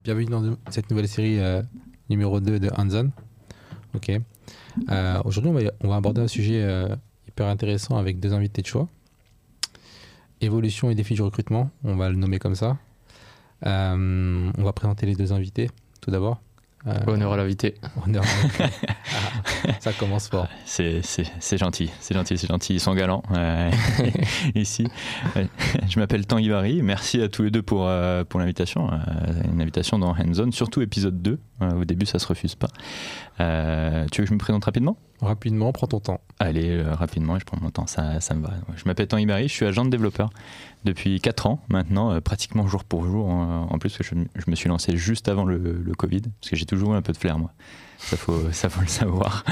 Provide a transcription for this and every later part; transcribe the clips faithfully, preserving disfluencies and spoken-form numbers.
Bienvenue dans cette nouvelle série euh, numéro deux de Hands-On. Ok. Euh, aujourd'hui, on va, on va aborder un sujet euh, hyper intéressant avec deux invités de choix. Évolution et défis du recrutement, on va le nommer comme ça. Euh, on va présenter les deux invités, tout d'abord. Euh, honneur à l'invité. Honneur à l'invité. Ah, ça commence fort. C'est, c'est, c'est gentil, c'est gentil, c'est gentil. Ils sont galants euh, ici. Je m'appelle Tanguy Barry. Merci à tous les deux pour, euh, pour l'invitation. Euh, une invitation dans Hands-On, surtout épisode deux. Euh, au début, ça ne se refuse pas. Euh, tu veux que je me présente rapidement ? Rapidement, prends ton temps. Allez, euh, rapidement, je prends mon temps, ça, ça me va. Je m'appelle Tanguy Barry, je suis agent de développeur depuis quatre ans maintenant, euh, pratiquement jour pour jour. En, en plus, je, je me suis lancé juste avant le, le Covid, parce que j'ai toujours eu un peu de flair, moi. Ça faut, ça faut le savoir.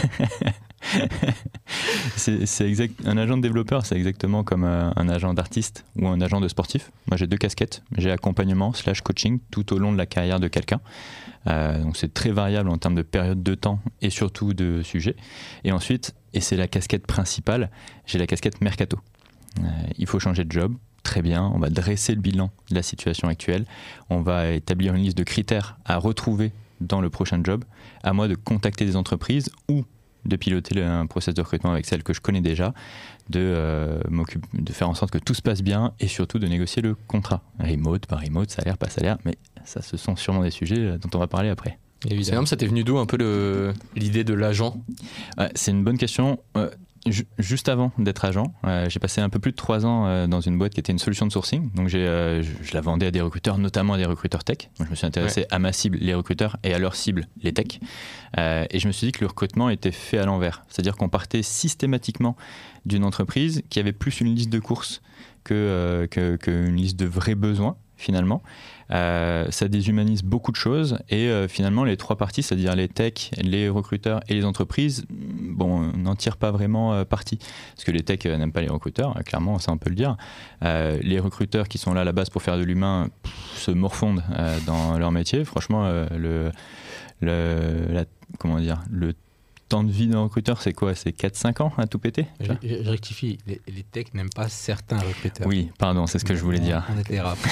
c'est, c'est exact, un agent de développeur, c'est exactement comme un, un agent d'artiste ou un agent de sportif. Moi, j'ai deux casquettes. J'ai accompagnement slash coaching tout au long de la carrière de quelqu'un. Euh, donc c'est très variable en termes de période de temps et surtout de sujet. Et ensuite, et c'est la casquette principale, j'ai la casquette mercato. Euh, il faut changer de job. Très bien, on va dresser le bilan de la situation actuelle. On va établir une liste de critères à retrouver dans le prochain job. À moi de contacter des entreprises ou de piloter un process de recrutement avec celles que je connais déjà, de, euh, m'occuper, de faire en sorte que tout se passe bien et surtout de négocier le contrat. Remote, pas remote, salaire, pas salaire, mais ça, ce sont sûrement des sujets dont on va parler après. Évidemment. C'est énorme, ça t'est venu d'où un peu le, l'idée de l'agent ? Ouais, c'est une bonne question. Euh, Juste avant d'être agent, euh, j'ai passé un peu plus de trois ans euh, dans une boîte qui était une solution de sourcing. Donc j'ai, euh, je, je la vendais à des recruteurs, notamment à des recruteurs tech. Donc je me suis intéressé ouais. à ma cible, les recruteurs, et à leur cible, les tech. Euh, et je me suis dit que le recrutement était fait à l'envers. C'est-à-dire qu'on partait systématiquement d'une entreprise qui avait plus une liste de courses que, euh, que, qu'une liste de vrais besoins, finalement. Euh, ça déshumanise beaucoup de choses et euh, finalement les trois parties, c'est-à-dire les techs, les recruteurs et les entreprises, bon, n'en tirent pas vraiment euh, parti. Parce que les techs euh, n'aiment pas les recruteurs, euh, clairement, ça on peut le dire. Euh, les recruteurs qui sont là à la base pour faire de l'humain pff, se morfondent euh, dans leur métier. Franchement, euh, le, le, la, comment dire, le temps de vie d'un recruteur, c'est quoi ? C'est quatre cinq ans à tout péter ? Je, je rectifie, les, les techs n'aiment pas certains recruteurs. Oui, pardon, c'est ce que je voulais on, dire. On était rap.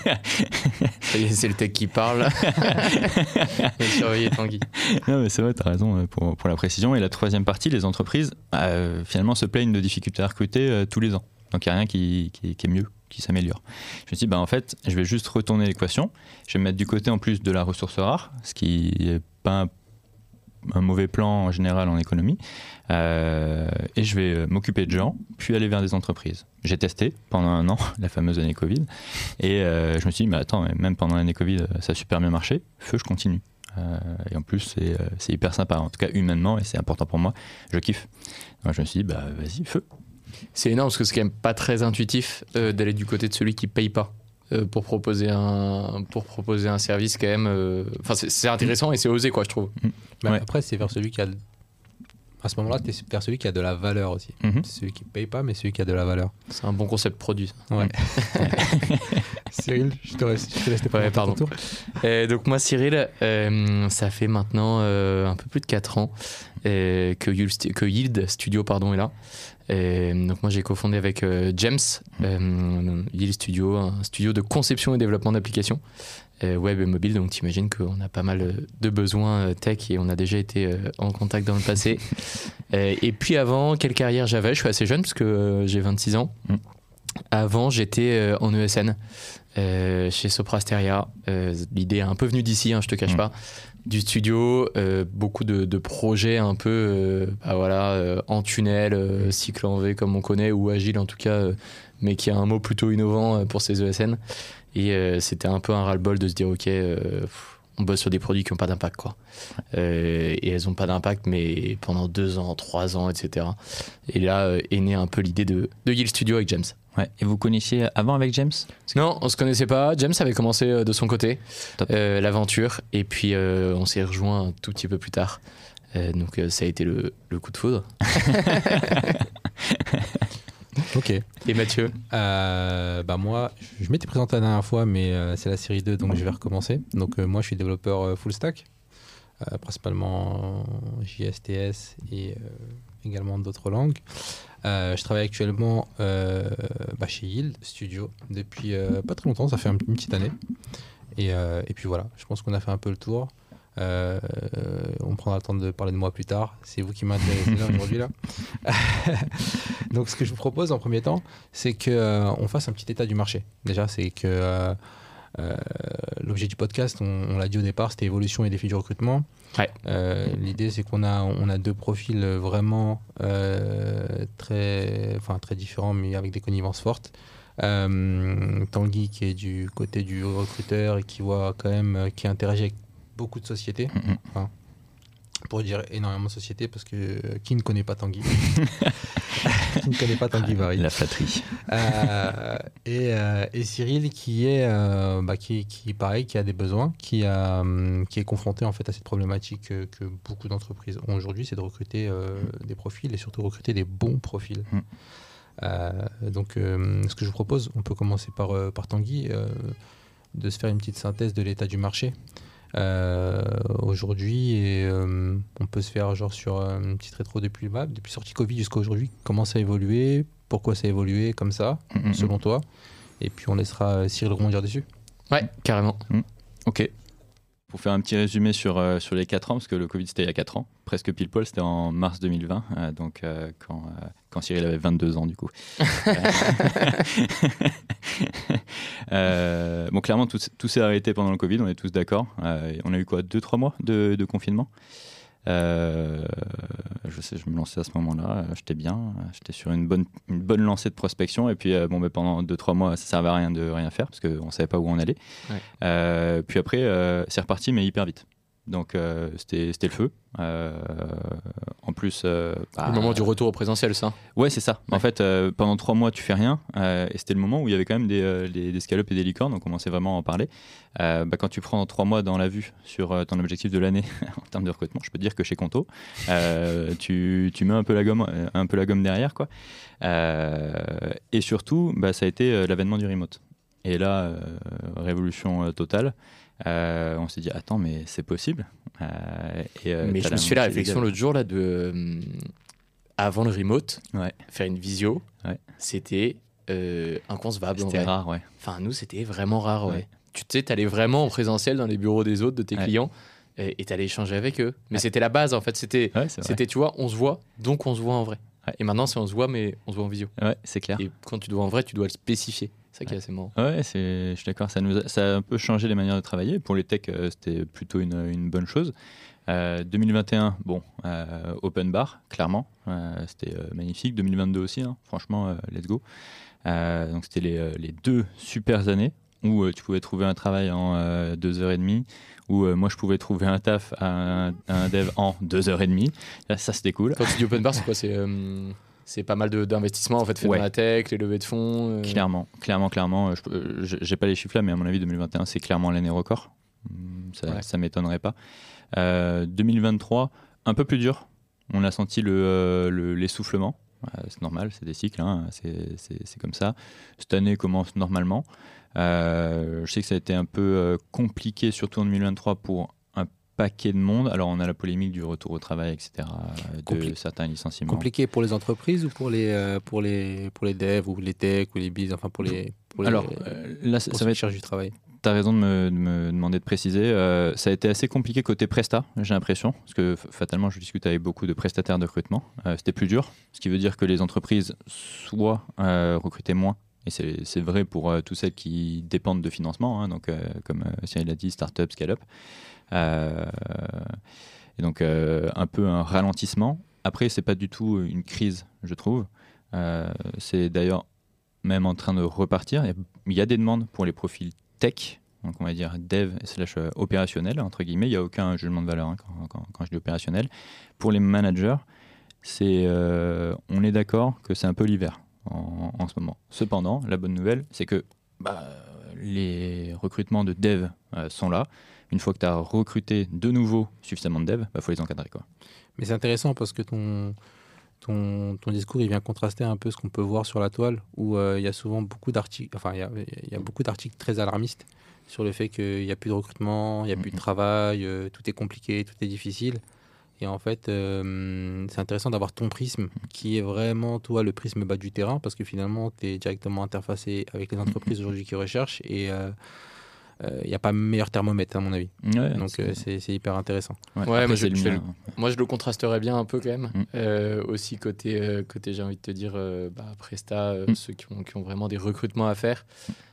C'est le tech qui parle. Et surveiller Tanguy. Non, mais c'est vrai, tu as raison pour, pour la précision. Et la troisième partie, les entreprises, euh, finalement, se plaignent de difficultés à recruter euh, tous les ans. Donc, il n'y a rien qui, qui, qui est mieux, qui s'améliore. Je me suis dit, bah, en fait, je vais juste retourner l'équation. Je vais me mettre du côté, en plus, de la ressource rare, ce qui n'est pas un un mauvais plan en général en économie, euh, et je vais m'occuper de gens, puis aller vers des entreprises. J'ai testé pendant un an la fameuse année Covid, et euh, je me suis dit, mais attends, même pendant l'année Covid, ça a super bien marché, feu, je continue. Euh, et en plus, c'est, c'est hyper sympa, en tout cas humainement, et c'est important pour moi, je kiffe. Donc je me suis dit, bah vas-y, feu. C'est énorme, parce que c'est quand même pas très intuitif euh, d'aller du côté de celui qui paye pas. Pour proposer un pour proposer un service quand même enfin euh, c'est, c'est intéressant et c'est osé quoi je trouve. Mmh. Bah, ouais. Après c'est vers celui qui a à ce moment-là t'es vers celui qui a de la valeur aussi. Mmh. C'est celui qui paye pas mais celui qui a de la valeur. C'est un bon concept produit ça. Ouais. Cyril, je te laisse je te laisse te ouais, pardon. Tour. Euh, donc moi Cyril euh, ça fait maintenant euh, un peu plus de quatre ans euh, que Yield, que Yield Studio pardon est là. Et donc moi j'ai cofondé avec euh, James euh, Yield Studio, un studio de conception et développement d'applications euh, web et mobile. Donc t'imagines qu'on a pas mal de besoins euh, tech et on a déjà été euh, en contact dans le passé. euh, et puis avant, quelle carrière j'avais ? Je suis assez jeune parce que euh, j'ai vingt-six ans. Mm. Avant j'étais euh, en E S N euh, chez Soprasteria. Euh, l'idée est un peu venue d'ici, hein, je te cache mm. pas. Du studio, euh, beaucoup de, de projets un peu euh, bah voilà, euh, en tunnel, euh, cycle en V comme on connaît, ou agile en tout cas, euh, mais qui a un mot plutôt innovant euh, pour ces E S N. Et euh, c'était un peu un ras-le-bol de se dire, ok, euh, on bosse sur des produits qui n'ont pas d'impact, quoi. Euh, et elles n'ont pas d'impact, mais pendant deux ans, trois ans, et cetera. Et là euh, est née un peu l'idée de, de Yield Studio avec James. Ouais. Et vous connaissiez avant avec James ? Non, on se connaissait pas. James avait commencé de son côté euh, l'aventure, et puis euh, on s'est rejoint un tout petit peu plus tard. Euh, donc euh, ça a été le, le coup de foudre. Ok. Et Mathieu ? euh, Bah moi, je m'étais présenté la dernière fois, mais euh, c'est la série deux, donc je vais recommencer. Donc euh, moi, je suis développeur euh, full stack, euh, principalement J S, T S et euh, également d'autres langues. Euh, je travaille actuellement euh, bah, chez Yield Studio depuis euh, pas très longtemps, ça fait une petite année. Et, euh, et puis voilà, je pense qu'on a fait un peu le tour. Euh, on prendra le temps de parler de moi plus tard. C'est vous qui m'intéressez là aujourd'hui là. Donc ce que je vous propose en premier temps, c'est qu'on euh, fasse un petit état du marché. Déjà, c'est que euh, euh, l'objet du podcast, on, on l'a dit au départ, c'était évolution et défi du recrutement. Ouais. Euh, l'idée, c'est qu'on a, on a deux profils vraiment euh, très, enfin, très différents, mais avec des connivences fortes. Euh, Tanguy qui est du côté du recruteur et qui voit quand même, qui interagit avec beaucoup de sociétés, Mm-hmm. enfin, pour dire énormément de sociétés, parce que euh, qui ne connaît pas Tanguy Qui ne connaît pas Tanguy Vary. La flatterie. Euh, et, euh, et Cyril qui est, euh, bah, qui, qui pareil, qui a des besoins, qui, a, hum, qui est confronté en fait à cette problématique que, que beaucoup d'entreprises ont aujourd'hui, c'est de recruter euh, des profils et surtout recruter des bons profils. Mm. Euh, donc, euh, ce que je vous propose, on peut commencer par, euh, par Tanguy, euh, de se faire une petite synthèse de l'état du marché. Euh, aujourd'hui et euh, on peut se faire genre sur euh, une petite rétro depuis bah, depuis sortie Covid jusqu'à aujourd'hui, comment ça a évolué, pourquoi ça a évolué comme ça Mm-hmm. selon toi, et puis on laissera Cyril rebondir dessus. Ouais, carrément. Ok. Pour faire un petit résumé sur, euh, sur les quatre ans, parce que le Covid c'était il y a quatre ans, presque pile poil, c'était en mars deux mille vingt, euh, donc euh, quand, euh, quand Cyril avait vingt-deux ans du coup. euh, bon, clairement, tout, tout s'est arrêté pendant le Covid, on est tous d'accord. Euh, on a eu quoi, deux trois mois de, de confinement. Euh, je sais, je me lançais à ce moment-là, euh, j'étais bien, euh, j'étais sur une bonne, une bonne lancée de prospection, et puis euh, bon, bah, pendant deux trois mois, ça servait à rien de rien faire parce qu'on savait pas où on allait. Ouais. Euh, puis après, euh, c'est reparti, mais hyper vite. Donc euh, c'était, c'était le feu. Euh, en plus, euh, bah, Le moment du retour au présentiel, ça. ouais, c'est ça. Ouais. En fait, euh, pendant trois mois, tu fais rien. Euh, et c'était le moment où il y avait quand même des, euh, des, des scallops et des licornes. On commençait vraiment à en parler. Euh, bah, quand tu prends trois mois dans la vue sur euh, ton objectif de l'année en termes de recrutement, je peux te dire que chez Conto, euh, tu, tu mets un peu la gomme, un peu la gomme derrière, quoi. Euh, et surtout, bah, ça a été euh, l'avènement du remote. Et là, euh, révolution euh, totale. Euh, on s'est dit, attends, mais c'est possible. Euh, et, euh, Mais t'as je me suis fait la moitié des réflexion gars- l'autre jour, là, de. euh, avant le remote, Ouais. faire une visio, Ouais. c'était euh, inconcevable. en C'était vrai. rare, ouais. Enfin, nous, c'était vraiment rare, ouais. Ouais. Tu sais, t'allais vraiment en présentiel dans les bureaux des autres, de tes Ouais. clients, et et t'allais échanger avec eux. Mais Ouais. c'était la base, en fait. C'était, Ouais, c'est vrai. c'était, tu vois, on se voit, donc on se voit en vrai. Ouais. Et maintenant, c'est on se voit, mais on se voit en visio. Ouais, c'est clair. Et quand tu te vois en vrai, tu dois le spécifier. C'est ça qui est assez marrant. Ouais, c'est, je suis d'accord. Ça, nous a, ça a un peu changé les manières de travailler. Pour les techs, euh, c'était plutôt une, une bonne chose. Euh, deux mille vingt et un, bon, euh, open bar, clairement. Euh, c'était euh, magnifique. deux mille vingt-deux aussi, hein. Franchement, euh, let's go. Euh, donc, c'était les, euh, les deux super années où euh, tu pouvais trouver un travail en euh, deux heures et demie, où euh, moi, je pouvais trouver un taf à un, à un dev en deux heures et demie. Là, ça, c'était cool. Quand tu dis open bar, c'est quoi? C'est, euh, c'est pas mal de, d'investissements en fait, fait Ouais. dans la tech, les levées de fonds. euh, Clairement, clairement, clairement. Je, peux- je- j'ai pas les chiffres là, mais à mon avis, deux mille vingt et un, c'est clairement l'année record. Hum, Ça, Ouais. ça m'étonnerait pas. Euh, deux mille vingt-trois, un peu plus dur. On a senti le, euh, le- l'essoufflement. Euh, c'est normal, c'est des cycles, hein, c'est, c'est- c'est comme ça. Cette année commence normalement. Euh, je sais que ça a été un peu euh, compliqué, surtout en deux mille vingt-trois, pour un paquet de monde. Alors, on a la polémique du retour au travail, et cetera, de Compli- certains licenciements. Compliqué pour les entreprises ou pour les, euh, pour les, pour les devs ou les techs ou les biz, enfin pour les, pour les, Alors, euh, là, ça, pour ça ceux va qui être cherchent du travail. T'as raison de me, de me demander de préciser. Euh, ça a été assez compliqué côté Presta, j'ai l'impression, parce que f- fatalement, je discute avec beaucoup de prestataires de recrutement. Euh, c'était plus dur, ce qui veut dire que les entreprises soit euh, recrutaient moins, et c'est, c'est vrai pour euh, tous celles qui dépendent de financement, hein, donc euh, comme euh, Cyril l'a dit, start-up, scale-up. Euh, et donc euh, un peu un ralentissement. Après, c'est pas du tout une crise, je trouve. Euh, c'est d'ailleurs même en train de repartir. Il y a, il y a des demandes pour les profils tech, donc on va dire dev slash euh, opérationnel, entre guillemets. Il n'y a aucun jugement de valeur hein, quand, quand- quand je dis opérationnel. Pour les managers, c'est, euh, on est d'accord que c'est un peu l'hiver en, en ce moment. Cependant, la bonne nouvelle, c'est que bah, les recrutements de dev euh, sont là. Une fois que tu as recruté de nouveau suffisamment de dev, il faut les encadrer, quoi. Mais c'est intéressant parce que ton, ton, ton discours il vient contraster un peu ce qu'on peut voir sur la toile où euh, il y a souvent beaucoup d'articles, enfin il y a, il y a beaucoup d'articles très alarmistes sur le fait qu'il n'y a plus de recrutement, il n'y a plus de Mhm. travail, euh, tout est compliqué, tout est difficile. Et en fait, euh, c'est intéressant d'avoir ton prisme qui est vraiment, toi, le prisme bas du terrain parce que finalement, tu es directement interfacé avec les entreprises aujourd'hui qui recherchent et, euh, il n'y a pas meilleur thermomètre à mon avis. Ouais, Donc c'est... euh, c'est, c'est hyper intéressant. Ouais, Ouais, après, mais je- c'est le je fais mien. Moi, je le contrasterais bien un peu quand même. Mm. Euh, aussi, côté, euh, côté, j'ai envie de te dire, euh, bah, Presta, euh, Mm. ceux qui ont, qui ont vraiment des recrutements à faire.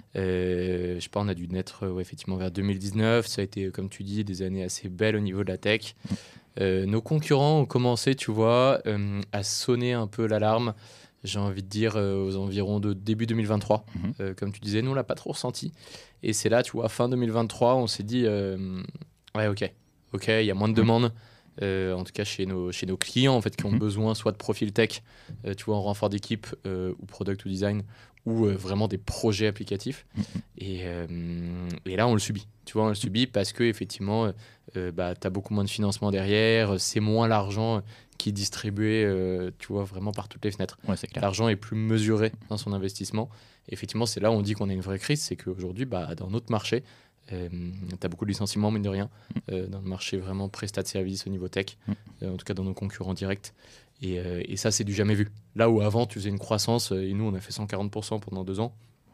Euh, je sais pas, on a dû naître euh, ouais, effectivement vers deux mille dix-neuf. Ça a été, comme tu dis, des années assez belles au niveau de la tech. Euh, nos concurrents ont commencé, tu vois, euh, à sonner un peu l'alarme. J'ai envie de dire euh, aux environs de début deux mille vingt-trois. Mhm. Euh, comme tu disais, nous, on l'a pas trop ressenti. Et c'est là, tu vois, fin deux mille vingt-trois, on s'est dit, euh, ouais, ok, ok, il y a moins de demandes. Euh, en tout cas chez nos, chez nos clients en fait, qui ont Mhm. besoin soit de profil tech, euh, tu vois, en renfort d'équipe, euh, ou product ou design, ou euh, vraiment des projets applicatifs. Mhm. Et, euh, et là, on le subit. Tu vois, on le subit parce que effectivement, euh, bah, tu as beaucoup moins de financement derrière, c'est moins l'argent qui est distribué, euh, tu vois, vraiment par toutes les fenêtres. Ouais, c'est clair. L'argent est plus mesuré dans son investissement. Et effectivement, c'est là où on dit qu'on a une vraie crise, c'est qu'aujourd'hui, bah, dans notre marché, euh, tu as beaucoup de licenciements, mine de rien, euh, dans le marché vraiment prestat de service au niveau tech, Mm. euh, en tout cas dans nos concurrents directs. Et, euh, et ça, c'est du jamais vu. Là où avant, tu faisais une croissance, euh, et nous, on a fait cent quarante pour cent pendant deux ans,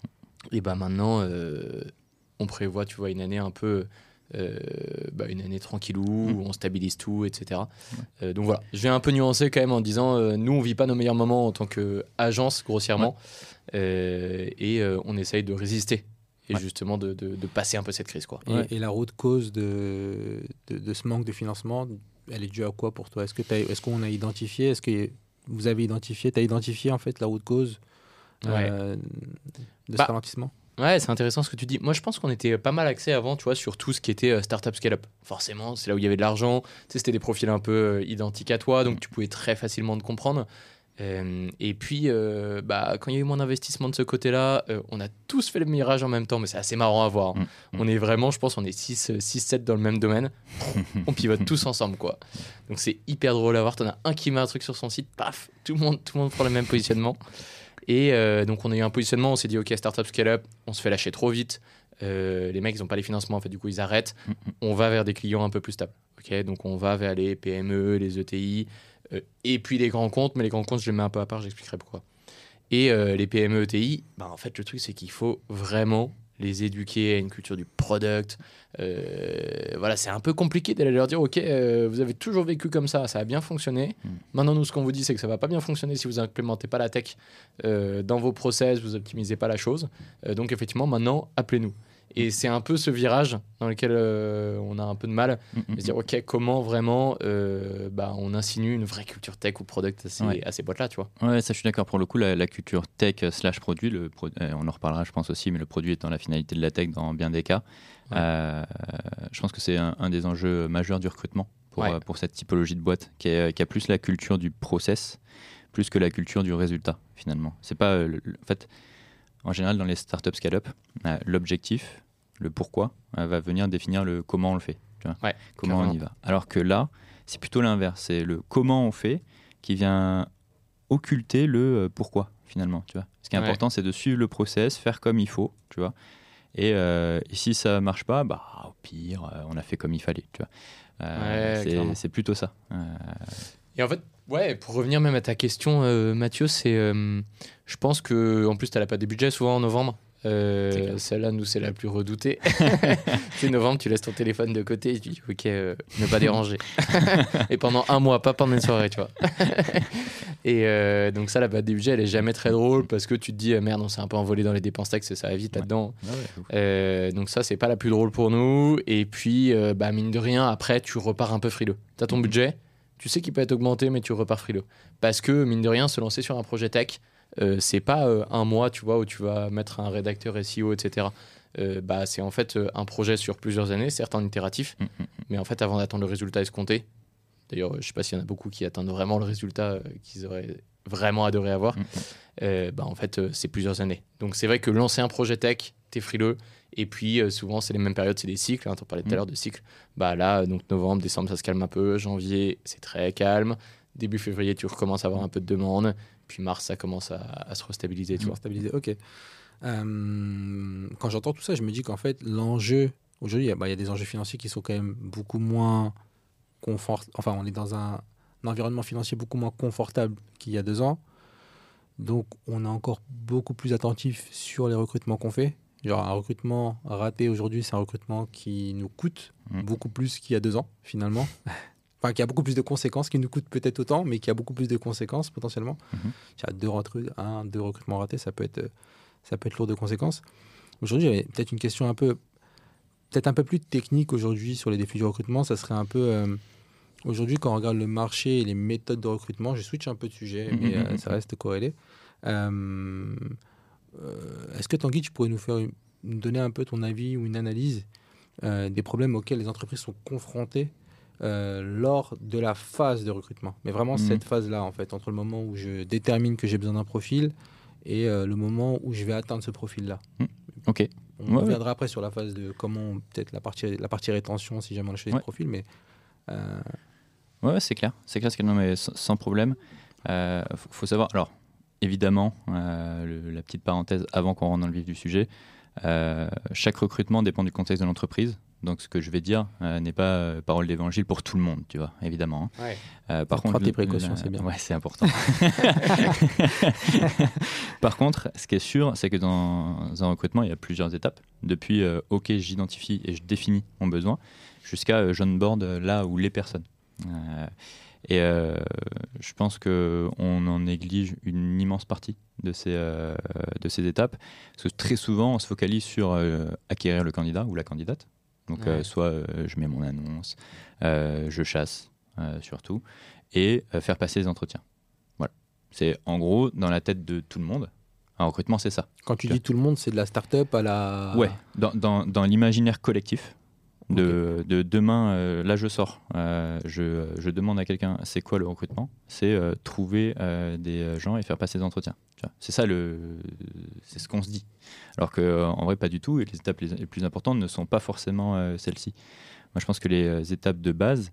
et bah maintenant, euh, on prévoit, tu vois, une année un peu... euh, bah, une année tranquillou, Mm. où on stabilise tout, et cetera. Euh, donc voilà, je vais un peu nuancer quand même en disant, euh, nous, on vit pas nos meilleurs moments en tant qu'agence, grossièrement, euh, et euh, on essaye de résister, et Ouais. justement de, de, de passer un peu cette crise, quoi. Et, Ouais. et la route cause de, de, de ce manque de financement, elle est due à quoi pour toi? Est-ce que t'as- est-ce qu'on a identifié, est-ce que vous avez identifié, tu as identifié en fait la route cause euh, de Bah, ce ralentissement? Ouais, c'est intéressant ce que tu dis. Moi, je pense qu'on était pas mal axé avant, tu vois, sur tout ce qui était euh, startup scale-up. Forcément, c'est là où il y avait de l'argent. Tu sais, c'était des profils un peu euh, identiques à toi, donc tu pouvais très facilement te comprendre. Euh, et puis, euh, bah, quand il y a eu moins d'investissement de ce côté-là, euh, on a tous fait le mirage en même temps, mais c'est assez marrant à voir. hein. Mm. On est vraiment, je pense, on est six sept dans le même domaine. On pivote tous ensemble, quoi. Donc c'est hyper drôle à voir. T'en as un qui met un truc sur son site, paf, tout le monde, tout le monde prend le même positionnement. Et euh, donc on a eu un positionnement, on s'est dit ok, startup scale-up, on se fait lâcher trop vite. Euh, les mecs, ils n'ont pas les financements, en fait, du coup, ils arrêtent. On va vers des clients un peu plus stables. Ok, donc on va vers les P M E, les E T I, euh, et puis les grands comptes. Mais les grands comptes, je les mets un peu à part, j'expliquerai pourquoi. Et euh, les P M E, E T I, bah, en fait, le truc, c'est qu'il faut vraiment les éduquer à une culture du product. Euh, voilà, c'est un peu compliqué d'aller leur dire ok, euh, vous avez toujours vécu comme ça, ça a bien fonctionné. Mm. Maintenant, nous, ce qu'on vous dit, c'est que ça va pas bien fonctionner si vous implémentez pas la tech euh, dans vos process, vous optimisez pas la chose. Euh, donc, effectivement, maintenant, appelez-nous. Et c'est un peu ce virage dans lequel euh, on a un peu de mal à se dire ok, comment vraiment euh, bah, on insinue une vraie culture tech ou product à ces, Ouais. à ces boîtes-là, tu vois. Ouais, ça je suis d'accord. Pour le coup, la, la culture tech slash produit, le pro- euh, on en reparlera je pense aussi, mais le produit étant la finalité de la tech dans bien des cas, Ouais. euh, je pense que c'est un, un des enjeux majeurs du recrutement pour, Ouais. euh, pour cette typologie de boîte, qui, est, qui a plus la culture du process, plus que la culture du résultat finalement. C'est pas, euh, le- le- en fait, en général dans les startups scale-up, euh, l'objectif, le pourquoi, euh, va venir définir le comment on le fait. Tu vois, Ouais, comment clairement. on y va. Alors que là, c'est plutôt l'inverse. C'est le comment on fait qui vient occulter le euh, pourquoi finalement. Tu vois. Ce qui est Ouais. important, c'est de suivre le process, faire comme il faut. Tu vois. Et, euh, et si ça marche pas, bah, au pire, euh, on a fait comme il fallait. Tu vois. Euh, Ouais, clairement. c'est, c'est plutôt ça. Euh, Et en fait, ouais, pour revenir même à ta question, euh, Mathieu, c'est, euh, je pense que en plus, tu n'as pas des budgets souvent en novembre. Euh, C'est clair. celle-là, nous, c'est la plus redoutée. C'est novembre, tu laisses ton téléphone de côté et tu dis, ok, euh, ne pas déranger. Et pendant un mois, pas pendant une soirée, tu vois. Et euh, donc ça, la période des budgets, elle est jamais très drôle parce que tu te dis, euh, merde, on s'est un peu envolé dans les dépenses taxes et ça va vite Ouais. là-dedans. ouais, ouais, ouf. Euh, donc ça, c'est pas la plus drôle pour nous. Et puis, euh, bah, mine de rien, après, tu repars un peu frileux. Tu as ton Mhm. budget, tu sais qu'il peut être augmenté, mais tu repars frileux. Parce que, mine de rien, se lancer sur un projet tech, euh, c'est pas euh, un mois, tu vois, où tu vas mettre un rédacteur S E O, et cetera. Euh, bah, c'est en fait euh, un projet sur plusieurs années, certes en itératif, Mhm. mais en fait, avant d'attendre le résultat escompté, d'ailleurs, je sais pas s'il y en a beaucoup qui attendent vraiment le résultat euh, qu'ils auraient vraiment adoré avoir, Mhm. euh, bah, en fait, euh, c'est plusieurs années. Donc, c'est vrai que lancer un projet tech, t'es frileux. Et puis, euh, souvent, c'est les mêmes périodes, c'est des cycles. Hein, tu parlais tout à Mhm. l'heure de cycles. Bah, là, euh, donc novembre, décembre, ça se calme un peu. Janvier, c'est très calme. Début février, tu recommences à avoir un peu de demande. Puis mars, ça commence à, à se restabiliser, tu Tu vois. vois, stabilisé. Ok. Euh, quand j'entends tout ça, je me dis qu'en fait, l'enjeu, aujourd'hui, il y a- bah, il y a des enjeux financiers qui sont quand même beaucoup moins confort. Enfin, on est dans un, un environnement financier beaucoup moins confortable qu'il y a deux ans. Donc, on est encore beaucoup plus attentif sur les recrutements qu'on fait. Genre un recrutement raté aujourd'hui, c'est un recrutement qui nous coûte Mm. beaucoup plus qu'il y a deux ans, finalement. Enfin, qui a beaucoup plus de conséquences, qui nous coûte peut-être autant, mais qui a beaucoup plus de conséquences potentiellement. Mhm. Il y a deux, recru- un, deux recrutements ratés, ça peut être, euh, ça peut être lourd de conséquences. Aujourd'hui, j'avais peut-être une question un peu, peut-être un peu plus technique aujourd'hui sur les défis du recrutement. Ça serait un peu, euh, aujourd'hui, quand on regarde le marché et les méthodes de recrutement, je switch un peu de sujet, Mhm, mais euh, mhm. ça reste corrélé. Euh, euh, est-ce que Tanguy, tu pourrais nous faire une- nous donner un peu ton avis ou une analyse euh, des problèmes auxquels les entreprises sont confrontées euh, lors de la phase de recrutement? Mais vraiment Mhm. cette phase-là, en fait, entre le moment où je détermine que j'ai besoin d'un profil et euh, le moment où je vais atteindre ce profil-là. Ok. On Ouais, reviendra après sur la phase de comment, peut-être la partie, la partie rétention, si jamais on a choisi Ouais. le profil, mais euh, Ouais, ouais, c'est clair. C'est clair, c'est clair. Non, mais sans, sans problème. Euh, faut, faut savoir. Alors, évidemment, euh, le- la petite parenthèse avant qu'on rentre dans le vif du sujet. euh, chaque recrutement dépend du contexte de l'entreprise. Donc, ce que je vais dire euh, n'est pas euh, parole d'évangile pour tout le monde, tu vois, évidemment. hein. Ouais. Euh, par Prends contre, tes le- précautions, la- c'est bien. Ouais, c'est important. Par contre, ce qui est sûr, c'est que dans un recrutement, il y a plusieurs étapes. Depuis, euh, OK, j'identifie et je définis mon besoin, jusqu'à euh, j'onboard euh, là où les personnes. Euh, et euh, je pense qu'on en néglige une immense partie de ces, euh, de ces étapes. Parce que très souvent, on se focalise sur euh, acquérir le candidat ou la candidate. Donc, Ouais. euh, soit euh, je mets mon annonce, euh, je chasse euh, surtout, et euh, faire passer les entretiens. Voilà. C'est en gros dans la tête de tout le monde. Un recrutement, c'est ça. quand tu Ok. dis tout le monde, c'est de la start-up à la... Ouais, dans, dans, dans l'imaginaire collectif. De, de demain, euh, là je sors, euh, je, je demande à quelqu'un c'est quoi le recrutement, c'est euh, trouver euh, des gens et faire passer des entretiens. Tu vois. C'est ça, le, c'est ce qu'on se dit. Alors qu'en vrai, pas du tout, et les étapes les, les plus importantes ne sont pas forcément euh, celles-ci. Moi je pense que les euh, étapes de base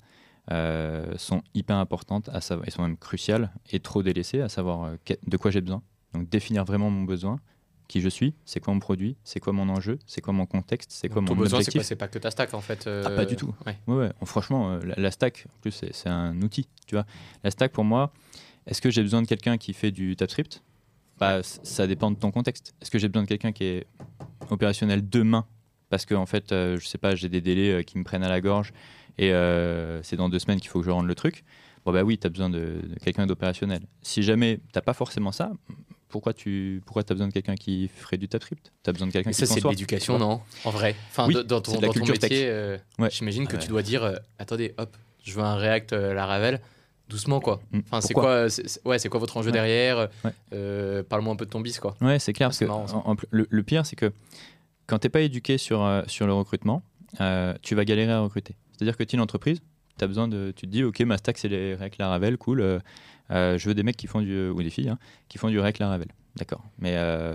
euh, sont hyper importantes, à savoir, elles sont même cruciales et trop délaissées, à savoir euh, que- de quoi j'ai besoin. Donc définir vraiment mon besoin, qui je suis, c'est quoi mon produit, c'est quoi mon enjeu, c'est quoi mon contexte, c'est quoi Ton mon besoin, c'est objectif. quoi? C'est pas que ta stack en fait. euh, Ah, pas du tout. Ouais. Ouais, ouais. Franchement, euh, la, la stack, en plus, c'est, c'est un outil. Tu vois. La stack, pour moi, est-ce que j'ai besoin de quelqu'un qui fait du TypeScript? Bah, c- ça dépend de ton contexte. Est-ce que j'ai besoin de quelqu'un qui est opérationnel demain? Parce que, en fait, euh, je sais pas, j'ai des délais euh, qui me prennent à la gorge et euh, c'est dans deux semaines qu'il faut que je rende le truc. Bon, bah oui, tu as besoin de, de quelqu'un d'opérationnel. Si jamais t'as pas forcément ça, pourquoi tu pourquoi as besoin de quelqu'un qui ferait du TypeScript? Tu as besoin de quelqu'un Mais qui ça, c'est de conçoit. l'éducation, non? En vrai. Enfin, Oui, de- dans ton, c'est de la dans ton culture tech. métier, euh, Ouais. j'imagine que Ah tu ouais. dois dire euh, attendez, hop, je veux un React euh, Laravel, doucement quoi. Mm. Enfin, c'est Pourquoi quoi, c'est, c'est- ouais, c'est quoi votre enjeu Ouais. derrière? Ouais. Euh, Parle-moi un peu de ton bis quoi. Ouais, c'est clair. Ah, Parce c'est que marrant, ça. en- en plus, le, le pire, c'est que quand tu n'es pas éduqué sur, euh, sur le recrutement, euh, tu vas galérer à recruter. C'est-à-dire que tu es une entreprise, t'as besoin de, tu te dis, OK, ma stack, c'est les React Laravel, cool. euh, euh, je veux des mecs qui font du, ou des filles, hein, qui font du React Laravel. D'accord. Mais euh,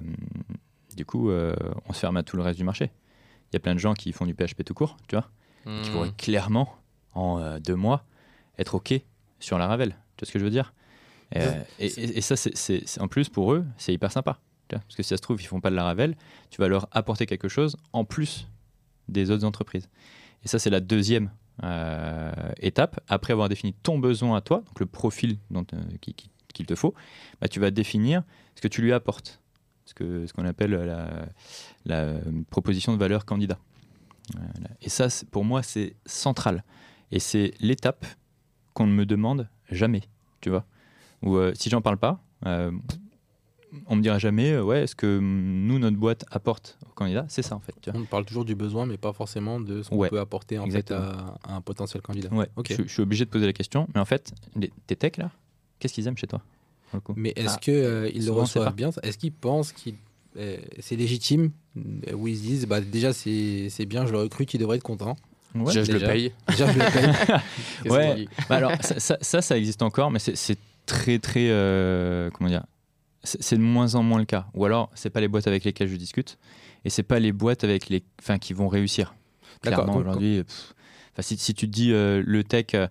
du coup, euh, on se ferme à tout le reste du marché. Il y a plein de gens qui font du P H P tout court, tu vois, qui Hmm. pourraient clairement, en euh, deux mois, être OK sur Laravel. Tu vois ce que je veux dire? Et, euh, et, et- et ça, c'est, c'est- c'est- en plus, pour eux, c'est hyper sympa. Tu vois, parce que si ça se trouve, ils font pas de Laravel, tu vas leur apporter quelque chose en plus des autres entreprises. Et ça, c'est la deuxième euh, étape. Après avoir défini ton besoin à toi, donc le profil dont, euh, qui- qui- qu'il te faut, bah, tu vas définir ce que tu lui apportes, ce, que, ce qu'on appelle la, la proposition de valeur candidat. Voilà. Et ça, c'est- pour moi, c'est central. Et c'est l'étape qu'on ne me demande jamais, tu vois. Ou euh, si j'en parle pas, euh, on me dira jamais, euh, ouais, est-ce que mm, nous, notre boîte apporte au candidat? C'est ça, en fait. Tu vois. On parle toujours du besoin, mais pas forcément de ce qu'on Ouais, peut apporter en fait, exactement. à, à un potentiel candidat. Ouais, Ok. je, je suis obligé de poser la question. Mais en fait, les, tes techs, là, qu'est-ce qu'ils aiment chez toi pour le coup? Mais est-ce Ah, que euh, ils le souvent, c'est reçoivent pas. bien? Est-ce qu'ils pensent que c'est légitime? euh, Où ils se disent, bah, déjà, c'est c'est bien, je le recrute, il devrait être content. Ouais. Déjà, je le déjà. paye. Déjà, je le paye. Qu'est-ce Ouais. qu'on dit Bah alors, ça, ça, ça, ça existe encore, mais c'est, c'est très, très. euh, comment dire? C'est, c'est de moins en moins le cas. Ou alors, c'est pas les boîtes avec lesquelles je discute, et c'est pas les boîtes avec les, enfin, qui vont réussir. D'accord, Clairement, donc, aujourd'hui, pff, enfin, si, si tu te dis euh, le tech, euh,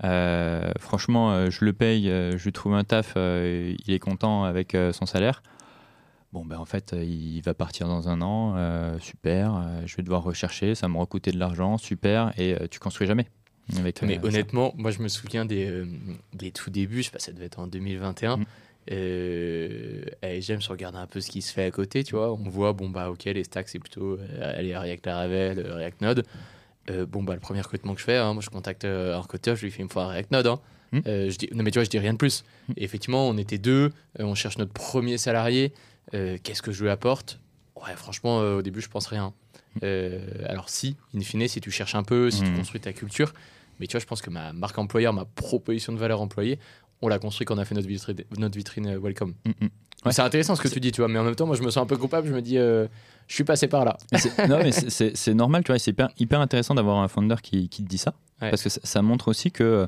euh, franchement, euh, je le paye, euh, je lui trouve un taf, euh, il est content avec euh, son salaire. Bon, ben en fait, euh, il va partir dans un an, euh, super, euh, je vais devoir rechercher, ça m'aura coûté de l'argent, super, et euh, tu construis jamais. Avec, Mais euh, ça. honnêtement, moi je me souviens des, euh, des tout débuts, je sais pas, ça devait être en deux mille vingt et un. Mm. Euh, et James regarde un peu ce qui se fait à côté, tu vois. On voit, bon, bah, ok, les stacks, c'est plutôt euh, allez, React Laravel, euh, React Node. Euh, bon, bah, le premier recrutement que je fais, hein, moi, je contacte euh, un recruteur, je lui fais une fois un React Node. Hein. Mm. Euh, je dis, non, mais tu vois, je dis rien de plus. Mm. Et effectivement, on était deux, euh, on cherche notre premier salarié. Euh, qu'est-ce que je lui apporte ? Ouais, franchement, euh, au début, je pense rien. Euh, alors, si, in fine, si tu cherches un peu, si mm. tu construis ta culture, mais tu vois, je pense que ma marque employeur, ma proposition de valeur employée, on l'a construit quand on a fait notre vitrine, notre vitrine Welcome. Mm-hmm. Ouais. C'est intéressant ce que c'est... tu dis, tu vois, mais en même temps, moi, je me sens un peu coupable. Je me dis, euh, je suis passé par là. C'est, non, mais c'est, c'est, c'est normal, tu vois. C'est hyper, hyper intéressant d'avoir un founder qui, qui te dit ça, ouais. Parce que ça, ça montre aussi que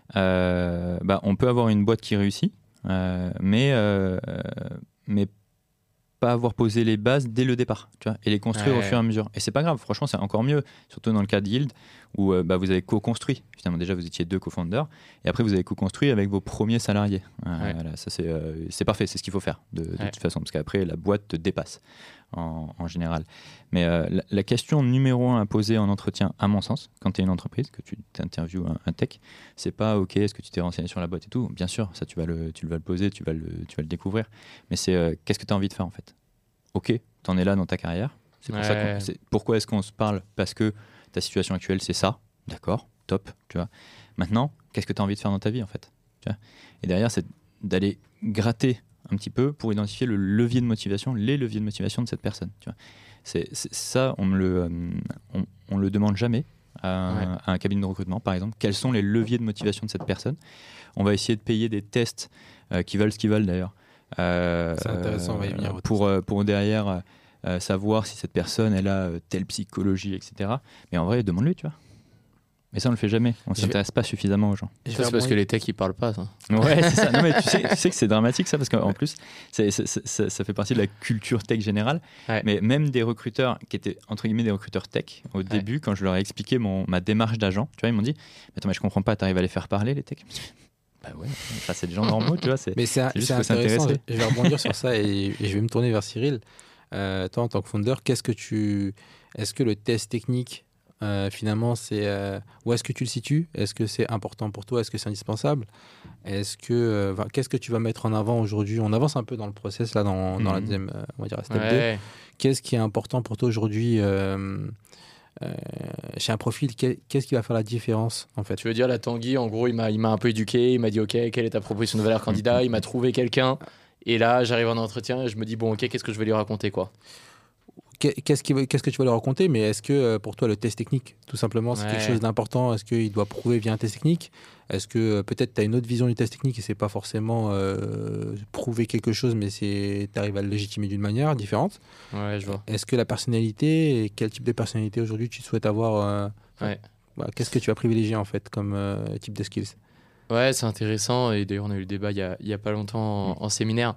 euh, bah, on peut avoir une boîte qui réussit, euh, mais euh, mais pas avoir posé les bases dès le départ, tu vois, et les construire ouais. au fur et à mesure. Et c'est pas grave, franchement, c'est encore mieux, surtout dans le cas de Yield, où euh, bah, vous avez co-construit. Finalement, déjà, vous étiez deux co-founders, et après, vous avez co-construit avec vos premiers salariés. Euh, ouais. Voilà, ça, c'est, euh, c'est parfait, c'est ce qu'il faut faire, de, de ouais. toute façon, parce qu'après, la boîte te dépasse, en, en général. Mais euh, la, la question numéro un à poser en entretien, à mon sens, quand tu es une entreprise, que tu interviews un, un tech, c'est pas, OK, est-ce que tu t'es renseigné sur la boîte et tout ? Bien sûr, ça, tu vas le, tu vas le poser, tu vas le, tu vas le découvrir. Mais c'est, euh, qu'est-ce que tu as envie de faire, en fait ? Ok, t'en es là dans ta carrière. C'est pour ouais. ça qu'on, c'est, pourquoi est-ce qu'on se parle ? Parce que ta situation actuelle, c'est ça. D'accord, top, tu vois. Maintenant, qu'est-ce que tu as envie de faire dans ta vie, en fait, tu vois ? Et derrière, c'est d'aller gratter un petit peu pour identifier le levier de motivation, les leviers de motivation de cette personne, tu vois. C'est, c'est ça, on me le, on, on le demande jamais à, ouais. à un cabinet de recrutement, par exemple. Quels sont les leviers de motivation de cette personne ? On va essayer de payer des tests euh, qui valent ce qu'ils valent, d'ailleurs. Euh, c'est intéressant, on va y venir. Pour, pour derrière euh, savoir si cette personne elle a telle psychologie, et cetera. Mais en vrai, demande-lui, tu vois. Mais ça, on le fait jamais. On ne s'intéresse pas suffisamment aux gens. Ça, c'est parce que les techs, ils parlent pas, ça. Ouais, c'est ça. Non, mais tu sais, tu sais que c'est dramatique, ça, parce qu'en plus, c'est, c'est, c'est, ça fait partie de la culture tech générale. Ouais. Mais même des recruteurs qui étaient, entre guillemets, des recruteurs tech, au ouais. début, quand je leur ai expliqué mon, ma démarche d'agent, tu vois, ils m'ont dit « Attends, mais je comprends pas, t'arrives à les faire parler, les techs ?» Bah ouais, enfin, c'est des gens normaux, tu vois. C'est, mais c'est, c'est juste c'est intéressant. Je vais rebondir sur ça et, et je vais me tourner vers Cyril. Euh, toi, en tant que founder, qu'est-ce que tu, est-ce que le test technique, euh, finalement, c'est euh, où est-ce que tu le situes ? Est-ce que c'est important pour toi ? Est-ce que c'est indispensable ? Est-ce que, euh, enfin, qu'est-ce que tu vas mettre en avant aujourd'hui ? On avance un peu dans le process là, dans, mm-hmm. dans la deuxième, euh, on va dire, step ouais. deux. Qu'est-ce qui est important pour toi aujourd'hui ? euh, Euh, chez un profil, qu'est-ce qui va faire la différence en fait ? Tu veux dire, la Tanguy, en gros, il m'a, il m'a un peu éduqué, il m'a dit ok, quelle est ta proposition de valeur candidat ? Il m'a trouvé quelqu'un, et là j'arrive en entretien et je me dis bon ok, qu'est-ce que je vais lui raconter quoi ? Qu'est-ce, qui, qu'est-ce que tu vas lui raconter ? Mais est-ce que pour toi le test technique, tout simplement, c'est ouais. quelque chose d'important ? Est-ce qu'il doit prouver via un test technique ? Est-ce que peut-être tu as une autre vision du test technique et c'est pas forcément euh, prouver quelque chose, mais tu arrives à le légitimer d'une manière différente ? Ouais, je vois. Est-ce que la personnalité, et quel type de personnalité aujourd'hui tu souhaites avoir euh, ouais. bah, qu'est-ce que tu vas privilégier en fait comme euh, type de skills ? Ouais, c'est intéressant. Et d'ailleurs, on a eu le débat il y a, il y a pas longtemps en, mmh. en séminaire.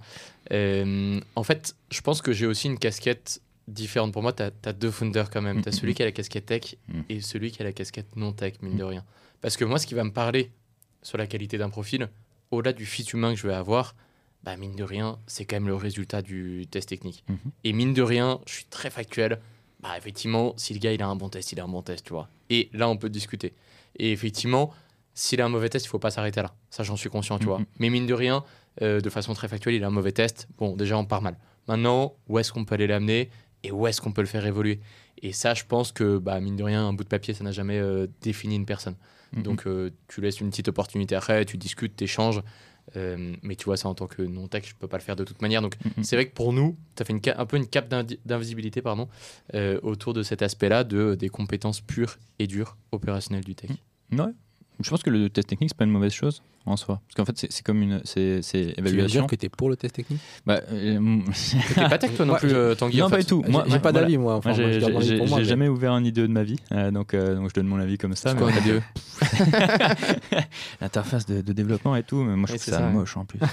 Euh, en fait, je pense que j'ai aussi une casquette différente. Pour moi, tu as deux founders quand même. Tu as celui qui a la casquette tech et celui qui a la casquette non tech, mine de rien. Parce que moi, ce qui va me parler sur la qualité d'un profil, au-delà du fit humain que je vais avoir, bah, mine de rien, c'est quand même le résultat du test technique. Mm-hmm. Et mine de rien, je suis très factuel. Bah, effectivement, si le gars il a un bon test, il a un bon test, tu vois. Et là, on peut discuter. Et effectivement, s'il a un mauvais test, il ne faut pas s'arrêter là. Ça, j'en suis conscient, tu mm-hmm. vois. Mais mine de rien, euh, de façon très factuelle, il a un mauvais test. Bon, déjà, on part mal. Maintenant, où est-ce qu'on peut aller l'amener ? Et où est-ce qu'on peut le faire évoluer ? Et ça, je pense que, bah, mine de rien, un bout de papier, ça n'a jamais euh, défini une personne. Mm-hmm. Donc, euh, tu laisses une petite opportunité après, tu discutes, tu échanges. Euh, mais tu vois, ça en tant que non-tech, je ne peux pas le faire de toute manière. Donc, mm-hmm. c'est vrai que pour nous, tu as fait une ca- un peu une cape d'invisibilité pardon, euh, autour de cet aspect-là, de, des compétences pures et dures opérationnelles du tech. Mm-hmm. Ouais. Je pense que le test technique, c'est pas une mauvaise chose en soi. Parce qu'en fait, c'est, c'est comme une c'est, c'est évaluation. Tu veux dire que t'es pour le test technique ? Bah, euh... T'es pas tech toi non plus, euh, Tanguy. Non, en pas fait. du tout. Moi, j'ai, j'ai pas voilà. d'avis, moi. Enfin, moi j'ai moi, j'ai, j'ai, j'ai mais... jamais ouvert un I D E de ma vie, euh, donc, euh, donc je donne mon avis comme ça. C'est mais quoi un I D E ? L'interface de, de développement et tout, mais moi je oui, trouve ça, ça moche en plus.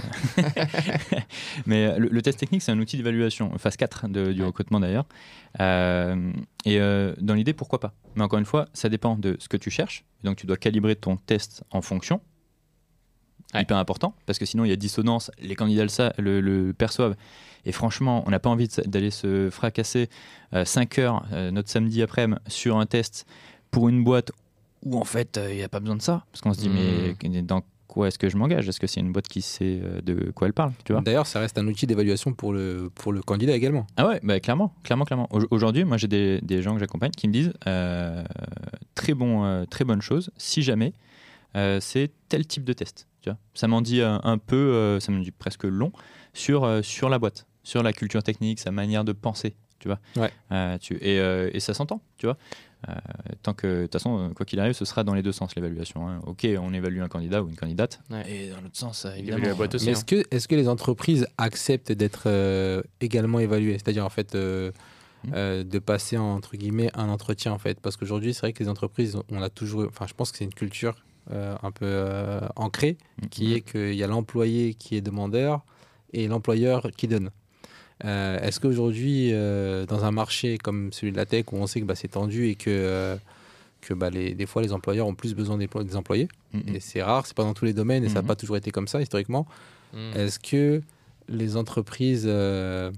Mais le, le test technique, c'est un outil d'évaluation, phase quatre de, du recrutement d'ailleurs. Euh, et euh, dans l'idée, pourquoi pas ? Mais encore une fois, ça dépend de ce que tu cherches. Donc tu dois calibrer ton test en fonction. Ouais. Hyper important, parce que sinon il y a dissonance, les candidats le, sa- le, le perçoivent. Et franchement, on n'a pas envie de, d'aller se fracasser euh, cinq heures euh, notre samedi après-midi sur un test pour une boîte où en fait il euh, n'y a pas besoin de ça. Parce qu'on se dit, mmh. mais dans quoi est-ce que je m'engage ? Est-ce que c'est une boîte qui sait euh, de quoi elle parle, tu vois ? D'ailleurs, ça reste un outil d'évaluation pour le, pour le candidat également. Ah ouais, bah, clairement, clairement, clairement. Au- Aujourd'hui, moi, j'ai des, des gens que j'accompagne qui me disent euh, très, bon, euh, très bonne chose, si jamais euh, c'est tel type de test. Tu vois. Ça m'en dit un, un peu, euh, ça m'en dit presque long, sur, euh, sur la boîte, sur la culture technique, sa manière de penser. Tu vois. Ouais. Euh, tu, et, euh, et ça s'entend, tu vois. Euh, tant que, de toute façon, quoi qu'il arrive, ce sera dans les deux sens l'évaluation. Hein. Ok, on évalue un candidat ou une candidate, Ouais. et dans l'autre sens, Il évidemment. évalue la boîte aussi. Mais hein. est-ce que, est-ce que les entreprises acceptent d'être euh, également évaluées ? C'est-à-dire, en fait, euh, Mhm. euh, de passer, entre guillemets, un entretien, en fait. Parce qu'aujourd'hui, c'est vrai que les entreprises, on a toujours... Enfin, je pense que c'est une culture euh, un peu euh, ancrée, qui Mhm. est qu'il y a l'employé qui est demandeur et l'employeur qui donne. Euh, est-ce qu'aujourd'hui, euh, dans un marché comme celui de la tech, où on sait que bah, c'est tendu et que, euh, que bah, les, des fois les employeurs ont plus besoin des, des employés, Mhm. et c'est rare, c'est pas dans tous les domaines et ça n'a Mhm. pas toujours été comme ça historiquement, Mm. est-ce que les entreprises euh,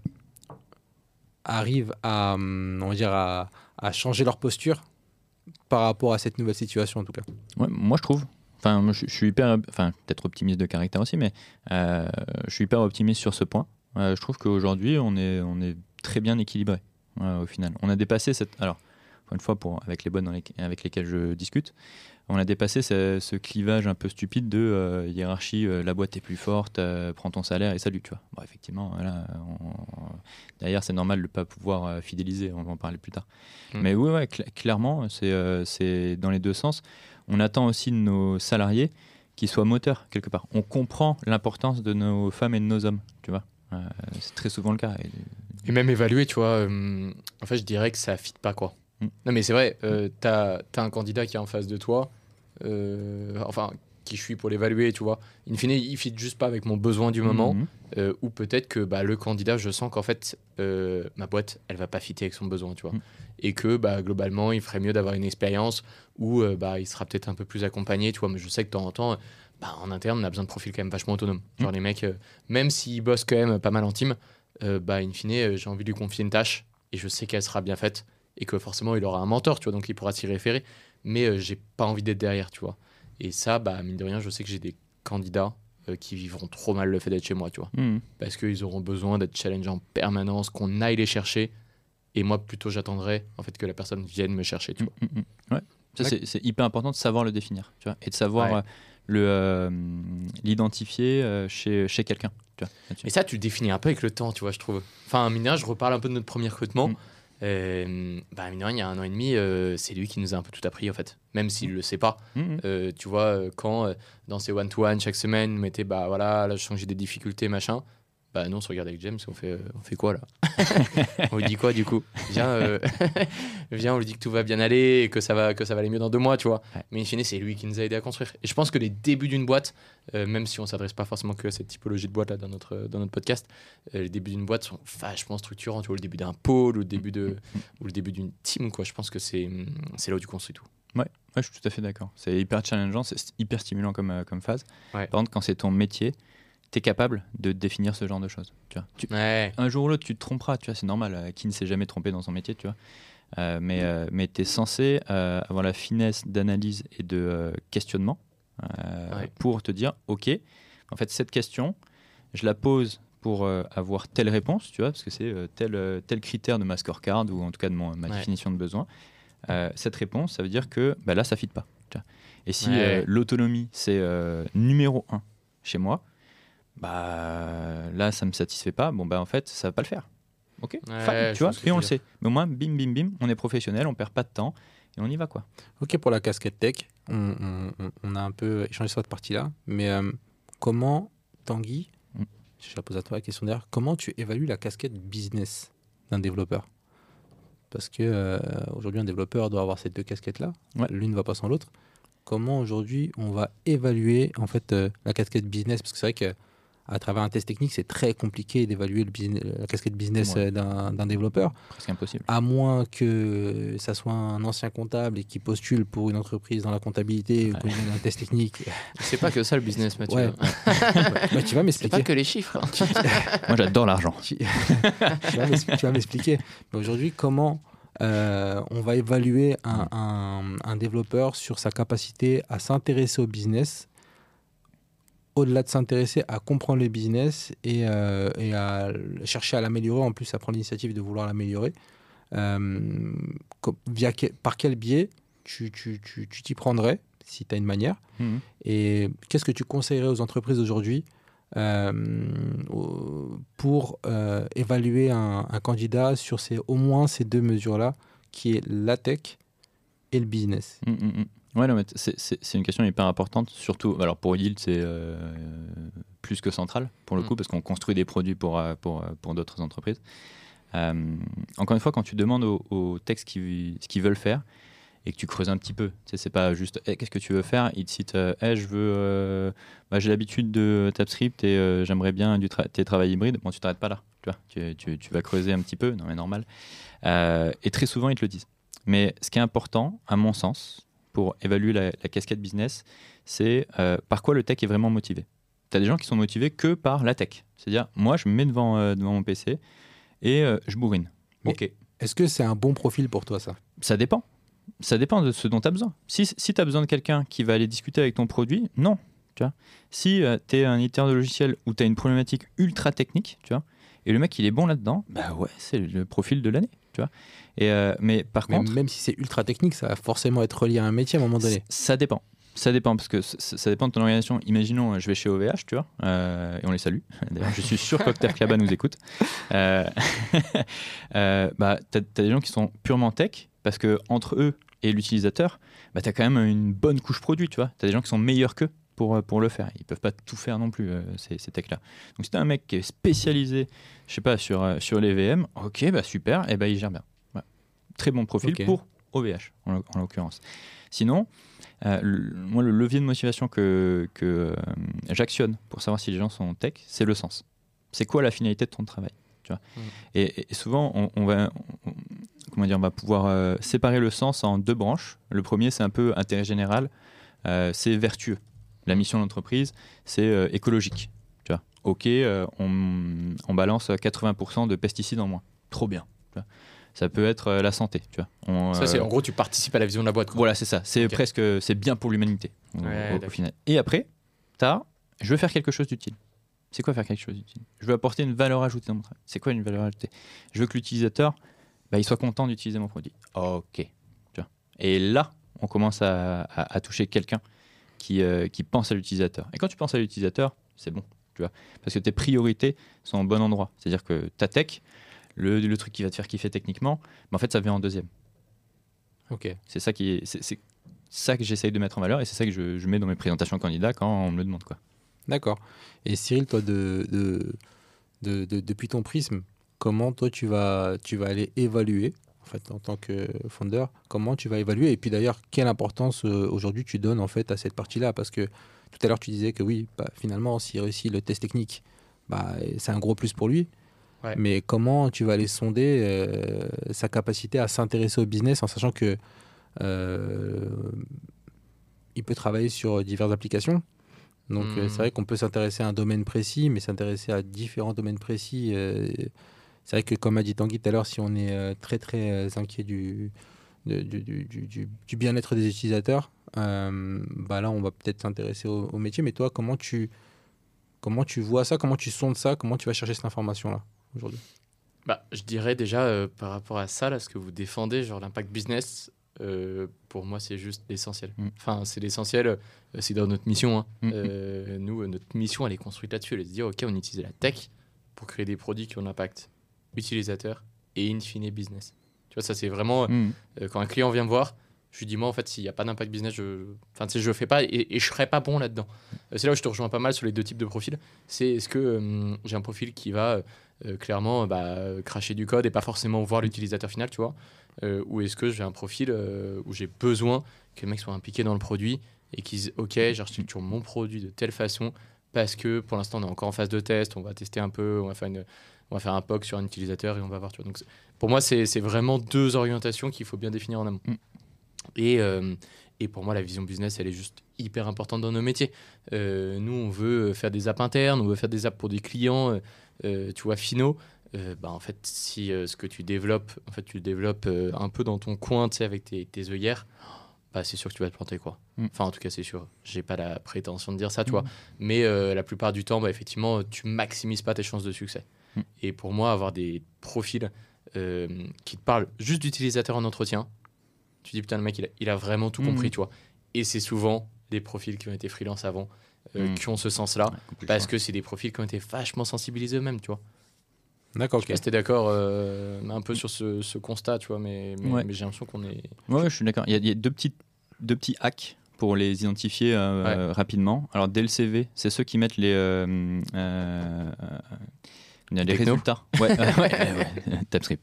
arrivent à, hum, on va dire, à, à changer leur posture par rapport à cette nouvelle situation en tout cas ? Ouais, moi, je trouve. Enfin, moi, je, je suis hyper, enfin, peut-être optimiste de caractère aussi, mais euh, je suis hyper optimiste sur ce point. Euh, je trouve qu'aujourd'hui, on est, on est très bien équilibré euh, au final. On a dépassé cette. Alors, encore une fois, pour, avec les boîtes dans les, avec lesquelles je discute, on a dépassé ce, ce clivage un peu stupide de euh, hiérarchie, euh, la boîte est plus forte, euh, prends ton salaire et salut, tu vois. Bon, effectivement, voilà, on- derrière, c'est normal de ne pas pouvoir euh, fidéliser, on va en parler plus tard. Mm. Mais oui, ouais, cl- clairement, c'est euh, c'est dans les deux sens. On attend aussi de nos salariés qu'ils soient moteurs, quelque part. On comprend l'importance de nos femmes et de nos hommes, tu vois. Euh, c'est très souvent le cas. Et- Et même évaluer, tu vois, euh, en fait, je dirais que ça fit pas, quoi. Mm. Non, mais c'est vrai, euh, t'as, t'as un candidat qui est en face de toi, euh, enfin, qui je suis pour l'évaluer, tu vois. In fine, il fit juste pas avec mon besoin du moment, Mhm. euh, ou peut-être que bah, le candidat, je sens qu'en fait, euh, ma boîte, elle va pas fitter avec son besoin, tu vois. Mm. Et que bah, globalement, il ferait mieux d'avoir une expérience où euh, bah, il sera peut-être un peu plus accompagné, tu vois. Mais je sais que de temps en temps, bah, en interne, on a besoin de profils quand même vachement autonomes. Genre Mm. les mecs, euh, même s'ils bossent quand même pas mal en team, euh, bah, in fine, euh, j'ai envie de lui confier une tâche et je sais qu'elle sera bien faite et que forcément, il aura un mentor, tu vois, donc il pourra s'y référer. Mais euh, j'ai pas envie d'être derrière, tu vois. Et ça, bah, mine de rien, je sais que j'ai des candidats euh, qui vivront trop mal le fait d'être chez moi, tu vois. Mhm. Parce qu'ils auront besoin d'être challengés en permanence, qu'on aille les chercher. Et moi, plutôt, j'attendrai en fait que la personne vienne me chercher, tu vois. Mm, mm, mm. Ouais. Ça, Ouais. c'est, c'est hyper important de savoir le définir, tu vois, et de savoir Ouais. euh, le, euh, l'identifier euh, chez, chez quelqu'un. Tu vois, là-dessus. Et ça, tu le définis un peu avec le temps, tu vois, je trouve. Enfin, mine de rien, je reparle un peu de notre premier recrutement. Mm. Euh, bah, mine de rien, il y a un an et demi, euh, c'est lui qui nous a un peu tout appris, en fait. Même s'il Mm. le sait pas. Mm, mm. Euh, tu vois, euh, quand euh, dans ses one-to-one chaque semaine, il mettait, bah voilà, là, je sens que j'ai des difficultés, machin. Bah non, on se regarde avec James, on fait, euh, on fait quoi là? On lui dit quoi du coup? Viens, euh, viens, on lui dit que tout va bien aller et que ça va, que ça va aller mieux dans deux mois, tu vois. Ouais. Mais in fine, c'est lui qui nous a aidé à construire. Et je pense que les débuts d'une boîte, euh, même si on s'adresse pas forcément que à cette typologie de boîte là dans notre, dans notre podcast, euh, les débuts d'une boîte sont vachement structurants. Tu vois, le début d'un pôle ou le début, de, ou le début d'une team, quoi. Je pense que c'est, c'est là où tu construis tout. Ouais, je suis tout à fait d'accord. C'est hyper challengeant, c'est hyper stimulant comme, euh, comme phase. Ouais. Par contre, quand c'est ton métier, tu es capable de définir ce genre de choses. Tu vois. Tu- Ouais. un jour ou l'autre, tu te tromperas, tu vois, c'est normal. euh, Qui ne s'est jamais trompé dans son métier, tu vois. Euh, mais euh, mais tu es censé euh, avoir la finesse d'analyse et de euh, questionnement euh, Ouais. pour te dire, OK, en fait, cette question, je la pose pour euh, avoir telle réponse, tu vois, parce que c'est euh, tel, euh, tel critère de ma scorecard ou en tout cas de mon, ma Ouais. définition de besoin. Euh, cette réponse, ça veut dire que bah, là, ça ne fit pas. Tu vois. Et si Ouais. euh, l'autonomie, c'est euh, numéro un chez moi, bah là, ça ne me satisfait pas, bon, bah en fait, ça ne va pas le faire. Ok, Ouais, fine, je tu vois, vois ce que et on tu le veux sait. Mais au moins, bim, bim, bim, on est professionnel, on perd pas de temps et on y va, quoi. Ok, pour la casquette tech, on, on- on- on a un peu échangé sur cette partie-là, mais euh, comment, Tanguy, Mm. je la pose à toi la question d'ailleurs, comment tu évalues la casquette business d'un développeur? Parce que euh, aujourd'hui, un développeur doit avoir ces deux casquettes-là, Ouais. l'une ne va pas sans l'autre. Comment aujourd'hui on va évaluer en fait euh, la casquette business? Parce que c'est vrai que à travers un test technique, c'est très compliqué d'évaluer le business- la casquette business Ouais. euh, d'un d'un développeur. Presque impossible. À moins que ça soit un ancien comptable et qui postule pour une entreprise dans la comptabilité ou Ouais. qu'il ait un test technique. C'est pas que ça le business, Mathieu. Ouais. Bah, tu vas C'est m'expliquer. pas que les chiffres. hein. Moi, j'adore l'argent. Tu, tu vas m'ex- tu vas m'expliquer. Mais aujourd'hui, comment euh, on va évaluer un, un- un développeur sur sa capacité à s'intéresser au business au-delà de s'intéresser à comprendre les business et, euh, et à chercher à l'améliorer, en plus à prendre l'initiative de vouloir l'améliorer, euh, co- via que- par quel biais tu, tu, tu, tu t'y prendrais, si tu as une manière, Mhm. et qu'est-ce que tu conseillerais aux entreprises aujourd'hui euh, au- pour euh, évaluer un, un candidat sur ces, au moins ces deux mesures-là, qui est la tech et le business. Mm, mm, mm. Ouais, non, mais t- c'est, c'est, c'est une question hyper importante, surtout alors pour Yield, c'est euh, plus que central pour le Mm. coup, parce qu'on construit des produits pour, euh, pour, euh, pour d'autres entreprises. Euh, encore une fois, quand tu demandes aux, aux techs ce qu'ils, ce qu'ils veulent faire et que tu creuses un petit peu, tu sais, c'est pas juste hey, qu'est-ce que tu veux faire, ils te citent euh, hey, je veux, euh, bah, j'ai l'habitude de TypeScript et euh, j'aimerais bien du tra- télétravail hybride. Bon, tu t'arrêtes pas là, tu vois, tu, tu, tu vas creuser un petit peu, non mais normal. Euh, et très souvent, ils te le disent. Mais ce qui est important, à mon sens, pour évaluer la, la casquette business, c'est euh, par quoi le tech est vraiment motivé. Tu as des gens qui sont motivés que par la tech. C'est-à-dire, moi, je me mets devant, euh, devant mon P C et euh, je bourrine. Mais- Ok. Est-ce que c'est un bon profil pour toi, ça? Ça dépend. Ça dépend de ce dont tu as besoin. Si, si tu as besoin de quelqu'un qui va aller discuter avec ton produit, non. Tu vois. Si tu es un éditeur de logiciel où tu as une problématique ultra technique, tu vois, et le mec il est bon là-dedans, bah ouais, c'est le profil de l'année. Tu vois. Et, euh, mais par Mais contre, même si c'est ultra technique, ça va forcément être relié à un métier à un moment donné. c- ça dépend. Ça dépend, parce que c- ça dépend de ton organisation. Imaginons, euh, je vais chez O V H, tu vois, euh, et on les salue. D'ailleurs, je suis sûr qu'Octave Klaba nous écoute. Euh, euh, bah, tu as des gens qui sont purement tech, parce que entre eux et l'utilisateur, bah, tu as quand même une bonne couche produit, tu vois. Tu as des gens qui sont meilleurs qu'eux pour, euh, pour le faire. Ils peuvent pas tout faire non plus, euh, ces, ces techs-là. Donc, si tu as un mec qui est spécialisé, je sais pas, sur, euh, sur les V M, ok, bah, super, et bah, il gère bien. Voilà. Très bon profil Ok. pour O V H, en, l'oc- en l'occurrence. Sinon, euh, le- moi, le levier de motivation que, que euh, j'actionne pour savoir si les gens sont tech, c'est le sens. C'est quoi la finalité de ton travail, tu vois. Mm. Et, et souvent, on, on va, on- comment dire, on va pouvoir euh, séparer le sens en deux branches. Le premier, c'est un peu intérêt général, euh, c'est vertueux. La mission de l'entreprise, c'est euh, écologique. Tu vois. Ok, euh, on, on balance quatre-vingts pour cent de pesticides en moins. Trop bien. Tu vois. Ça peut être euh, la santé. Tu vois. On, Ça, c'est euh, en gros, tu participes à la vision de la boîte. quoi. voilà, c'est ça. C'est Ok. presque, c'est bien pour l'humanité au, Ouais, au- au d'accord. final. Et après, t'as, je veux faire quelque chose d'utile. C'est quoi faire quelque chose d'utile? Je veux apporter une valeur ajoutée dans mon travail. C'est quoi une valeur ajoutée? Je veux que l'utilisateur, bah, il soit content d'utiliser mon produit. Ok. Tu vois. Et là, on commence à, à- à toucher quelqu'un qui, euh, qui pense à l'utilisateur. Et quand tu penses à l'utilisateur, c'est bon. Tu vois. Parce que tes priorités sont au bon endroit. C'est-à-dire que ta tech, le, le truc qui va te faire kiffer techniquement, bah, en fait, ça vient en deuxième. Ok. C'est ça qui est, c'est, c'est ça que j'essaye de mettre en valeur et c'est ça que je, je mets dans mes présentations candidats quand on me le demande, quoi. D'accord. Et Cyril, toi, de, de, de, de- depuis ton prisme, comment toi tu vas, tu vas aller évaluer, en fait, en tant que founder, comment tu vas évaluer? Et puis d'ailleurs, quelle importance euh, aujourd'hui tu donnes en fait à cette partie-là? Parce que tout à l'heure tu disais que oui, bah, finalement, s'il réussit le test technique, bah, c'est un gros plus pour lui. Ouais. Mais comment tu vas aller sonder euh, sa capacité à s'intéresser au business en sachant que euh, il peut travailler sur diverses applications. Donc euh, Mhm. c'est vrai qu'on peut s'intéresser à un domaine précis, mais s'intéresser à différents domaines précis. euh, c'est vrai que comme a dit Tanguy tout à l'heure, si on est euh, très très euh, inquiet du, de- du, du- du- du- du bien-être des utilisateurs, euh, bah là on va peut-être s'intéresser au, au métier. Mais toi, comment tu, comment tu vois ça? Comment tu sondes ça? Comment tu vas chercher cette information-là aujourd'hui? Bah, je dirais déjà euh, par rapport à ça, là, ce que vous défendez, genre l'impact business, euh, pour moi, c'est juste l'essentiel. Mm. Enfin, c'est l'essentiel, euh, c'est dans notre mission. hein. Mm. Euh, nous, euh, notre mission, elle est construite là-dessus. Elle est de se dire, OK, on utilise la tech pour créer des produits qui ont l'impact utilisateur et in fine business. Tu vois, ça, c'est vraiment, Mm. euh, quand un client vient me voir, je lui dis, moi, en fait, s'il n'y a pas d'impact business, je enfin, tu sais, je le fais pas et, et je serai pas bon là-dedans. Euh, c'est là où je te rejoins pas mal sur les deux types de profils. C'est est-ce que euh, j'ai un profil qui va euh, clairement bah, euh, cracher du code et pas forcément voir l'utilisateur final, tu vois, euh, ou est-ce que j'ai un profil euh, où j'ai besoin que le mec soit impliqué dans le produit et qu'ils disent, OK, j'architecture mon produit de telle façon parce que pour l'instant, on est encore en phase de test, on va tester un peu, on va faire, une, on va faire un P O C sur un utilisateur et on va voir. Tu vois. Donc, c'est- pour moi, c'est c'est vraiment deux orientations qu'il faut bien définir en amont. Mm. Et, euh, et pour moi, la vision business, elle est juste hyper importante dans nos métiers. Euh, nous, on veut faire des apps internes, on veut faire des apps pour des clients, euh, euh, tu vois, finaux. Euh, bah, en fait, si euh, ce que tu développes, en fait, tu le développes euh, un peu dans ton coin, tu sais, avec tes, tes œillères, bah, c'est sûr que tu vas te planter, quoi. Mm. Enfin, en tout cas, c'est sûr. J'ai pas la prétention de dire ça, tu Mm. vois. Mais euh, la plupart du temps, bah, effectivement, tu maximises pas tes chances de succès. Mm. Et pour moi, avoir des profils euh, qui te parlent juste d'utilisateur en entretien, tu dis, putain, le mec, il a, il a vraiment tout Mm. compris, tu vois. Et c'est souvent des profils qui ont été freelance avant, euh, Mm. qui ont ce sens-là, Ouais, plus le parce choix. que c'est des profils qui ont été vachement sensibilisés eux-mêmes, tu vois. D'accord, Je ok. sais pas si t'es d'accord euh, un peu sur ce, ce constat, tu vois, mais, mais, Ouais. mais j'ai l'impression qu'on est... Ouais, ouais, je suis d'accord. Il y a, il y a deux, petites, deux petits hacks pour les identifier euh, Ouais. euh, rapidement. Alors, dès le C V, c'est ceux qui mettent les, euh, euh, euh, les Techno. résultats. Ouais, euh, ouais, ouais, ouais, TypeScript.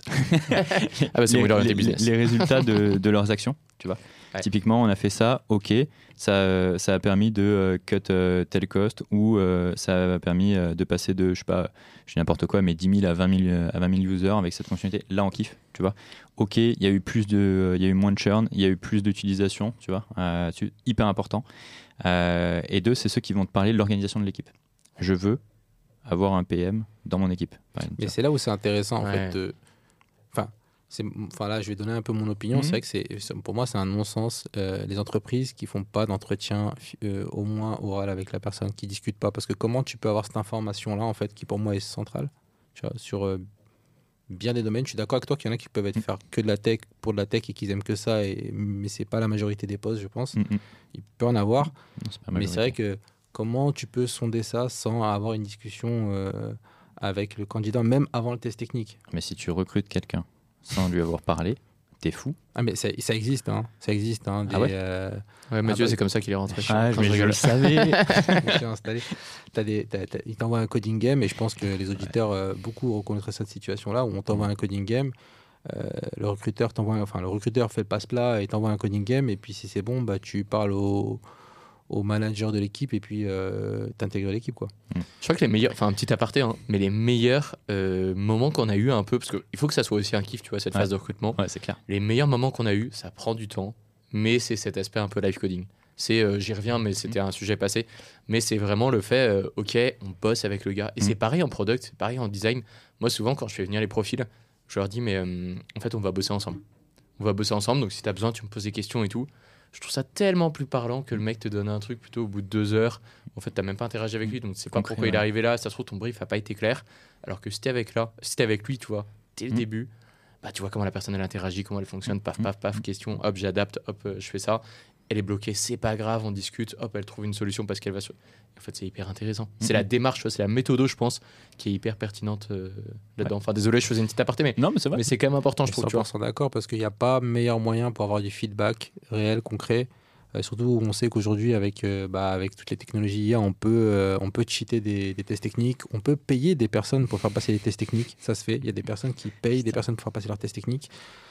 Ah bah c'est les, moi l'orienté les- business. les résultats de, de leurs actions, tu vois. Ouais. Typiquement, on a fait ça, ok, ça, euh, ça a permis de euh, cut euh, tel cost ou euh, ça a permis euh, de passer de, je sais pas, je dis n'importe quoi, mais dix mille à vingt mille, euh, à vingt mille users avec cette fonctionnalité. Là, on kiffe, tu vois. Ok, il y a eu plus de, il y a eu moins de churn, il y a eu plus d'utilisation, tu vois. Euh, c'est hyper important. Euh, et deux, c'est ceux qui vont te parler de l'organisation de l'équipe. Je veux avoir un P M dans mon équipe. par exemple, Mais tu c'est là où c'est intéressant, en Ouais. fait. de- Enfin, c'est... enfin, là, je vais donner un peu mon opinion. Mhm. C'est vrai que c'est... c'est- pour moi, c'est un non-sens. Euh, les entreprises qui font pas d'entretien euh, au moins oral avec la personne, qui discutent pas. Parce que comment tu peux avoir cette information-là, en fait, qui pour moi est centrale, tu vois, sur euh, bien des domaines. Je suis d'accord avec toi qu'il y en a qui peuvent être Mhm. faire que de la tech pour de la tech et qu'ils aiment que ça, et... mais c'est pas la majorité des postes, je pense. vois. Mm, mm. Il peut en avoir. Non, c'est pas Mais c'est vrai majoritaire. que comment tu peux sonder ça sans avoir une discussion euh, avec le candidat, même avant le test technique? Mais si tu recrutes quelqu'un sans lui avoir parlé, t'es fou. Ah, mais ça, ça existe, hein. Ça existe, hein. Des, Ah ouais euh, Ouais, Mathieu, Ah bah- c'est comme ça qu'il est rentré. Ah, Quand mais je rigole. le savais. je suis installé. T'as des, t'as- t'as- ils t'envoient un coding game, et je pense que les auditeurs, euh, beaucoup reconnaîtraient cette situation-là où on t'envoie un coding game. euh, le recruteur t'envoie, enfin le recruteur fait le passe-plat et t'envoie un coding game, et puis si c'est bon, bah tu parles au, au manager de l'équipe et puis euh, t'intègres l'équipe, quoi. Je crois que les meilleurs, enfin un petit aparté, hein, mais les meilleurs euh, moments qu'on a eu un peu, parce qu'il faut que ça soit aussi un kiff, tu vois, cette Ouais. phase de recrutement. Ouais, c'est clair. Les meilleurs moments qu'on a eu, ça prend du temps, mais c'est cet aspect un peu live coding. C'est, euh, j'y reviens, mais c'était un sujet passé. Mais c'est vraiment le fait, euh, ok, on bosse avec le gars. Et Mm. c'est pareil en product, c'est pareil en design. Moi, souvent, quand je fais venir les profils, je leur dis, mais euh, en fait, on va bosser ensemble. On va bosser ensemble, donc si tu as besoin, tu me poses des questions et tout. Je trouve ça tellement plus parlant que le mec te donne un truc plutôt au bout de deux heures. En fait, tu n'as même pas interagi avec lui, donc tu sais pas Concret, pourquoi il est ouais. arrivé là. Ça se trouve, ton brief n'a pas été clair. Alors que si tu es avec, là, si t'es avec lui, tu vois, dès le Mm. début, bah, tu vois comment la personne elle interagit, comment elle fonctionne, paf, Mm. paf, paf, question, hop, j'adapte, hop, euh, je fais ça. Elle est bloquée, c'est pas grave, on discute, hop, elle trouve une solution parce qu'elle va se. En fait, c'est hyper intéressant. C'est Mhm. la démarche, tu vois, c'est la méthode, je pense, qui est hyper pertinente euh, là-dedans. Enfin, désolé, je faisais une petite aparté, mais, Non, mais c'est vrai. mais c'est quand même important, je trouve, tu vois. cent pour cent d'accord, parce qu'il n'y a pas meilleur moyen pour avoir du feedback réel, concret. Euh, surtout où on sait qu'aujourd'hui, avec, euh, bah, avec toutes les technologies I A, on peut, euh, on peut cheater des, des tests techniques. On peut payer des personnes pour faire passer les tests techniques. Ça se fait. Il y a des personnes qui payent des personnes pour faire passer leurs tests techniques.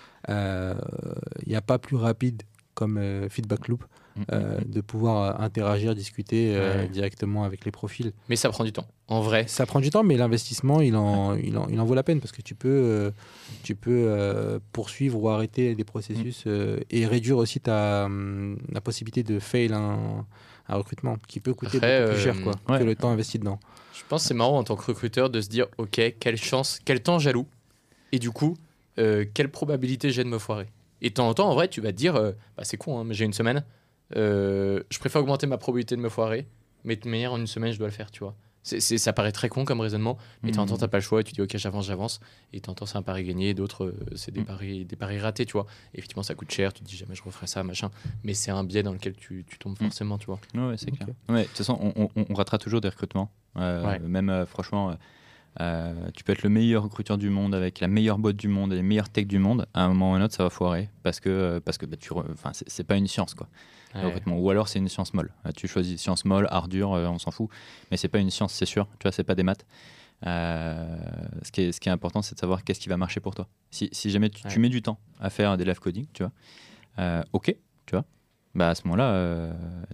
Euh, Il n'y a pas plus rapide comme euh, feedback loop euh, de pouvoir euh, interagir, discuter euh, Ouais. directement avec les profils. Mais ça prend du temps. En vrai, Ça prend du temps, mais l'investissement, il en, il, en, il en vaut la peine parce que tu peux, euh, tu peux euh, poursuivre ou arrêter des processus euh, et réduire aussi ta, hum, la possibilité de fail un, un recrutement qui peut coûter Après, beaucoup plus cher euh, quoi, ouais. que le temps investi dedans. je pense que c'est marrant en tant que recruteur de se dire, ok, quelle chance, quel temps jaloux, et du coup, euh, quelle probabilité j'ai de me foirer. Et de temps en temps, en vrai, tu vas te dire, euh, bah, c'est con, hein, mais j'ai une semaine, euh, je préfère augmenter ma probabilité de me foirer, mais de toute manière, en une semaine, je dois le faire, tu vois. C'est, c'est- ça paraît très con comme raisonnement, mais de temps en temps, Mhm. t'as pas le choix et tu dis, ok, j'avance, j'avance, et de temps en temps, c'est un pari gagné, d'autres, euh, c'est des Mhm. paris, des paris ratés, tu vois. Et effectivement, ça coûte cher, tu te dis, jamais je referai ça, machin, mais c'est un biais dans lequel tu, tu tombes Mhm. forcément, tu vois. Ouais, ouais, c'est Ok. clair. Ouais, de toute façon, on, on, on ratera toujours des recrutements. Euh, Ouais. Même, euh, franchement, euh, euh, tu peux être le meilleur recruteur du monde avec la meilleure boîte du monde et les meilleures techs du monde. À un moment ou à un autre, ça va foirer parce que, euh, parce que bah, tu re- enfin, c'est, c'est pas une science, quoi. le Ouais. recrutement. Ou alors, c'est une science molle. Euh, Tu choisis science molle, art dur, euh, on s'en fout. Mais c'est pas une science, c'est sûr. Tu vois, c'est pas des maths. Euh, ce, qui est, ce qui est important, c'est de savoir qu'est-ce qui va marcher pour toi. Si, si jamais tu, tu Ouais. mets du temps à faire des live coding, tu vois, euh, ok, tu vois, bah à ce moment-là, euh,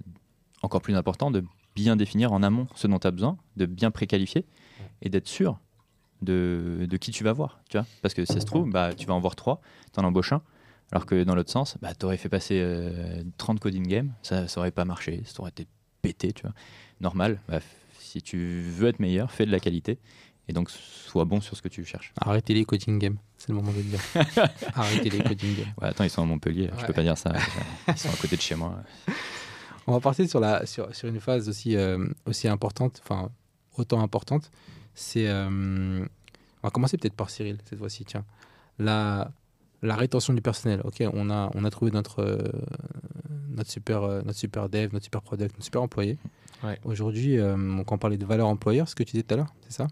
encore plus important de bien définir en amont ce dont tu as besoin, de bien préqualifier et d'être sûr de, de qui tu vas voir, tu vois, parce que si ça se trouve, bah, tu vas en voir trois, tu en embauches un, alors que dans l'autre sens, bah, tu aurais fait passer euh, trente coding games, ça ça aurait pas marché, ça aurait été pété, tu vois. Normal, bah, f- si tu veux être meilleur, fais de la qualité et donc sois bon sur ce que tu cherches. Arrêtez les coding games, c'est le moment de le dire. Arrêtez les coding games. Ouais, attends, ils sont à Montpellier, Ouais. je peux pas dire ça. Ils sont à côté de chez moi. On va partir sur, la, sur, sur une phase aussi, euh, aussi importante, enfin autant importante. C'est, euh, on va commencer peut-être par Cyril cette fois-ci. Tiens, la, la rétention du personnel. Ok, on a, on a trouvé notre, euh, notre super, euh, notre super dev, notre super product, notre super employé. Ouais. Aujourd'hui, euh, quand on parlait de valeur employeur, ce que tu disais tout à l'heure, c'est ça.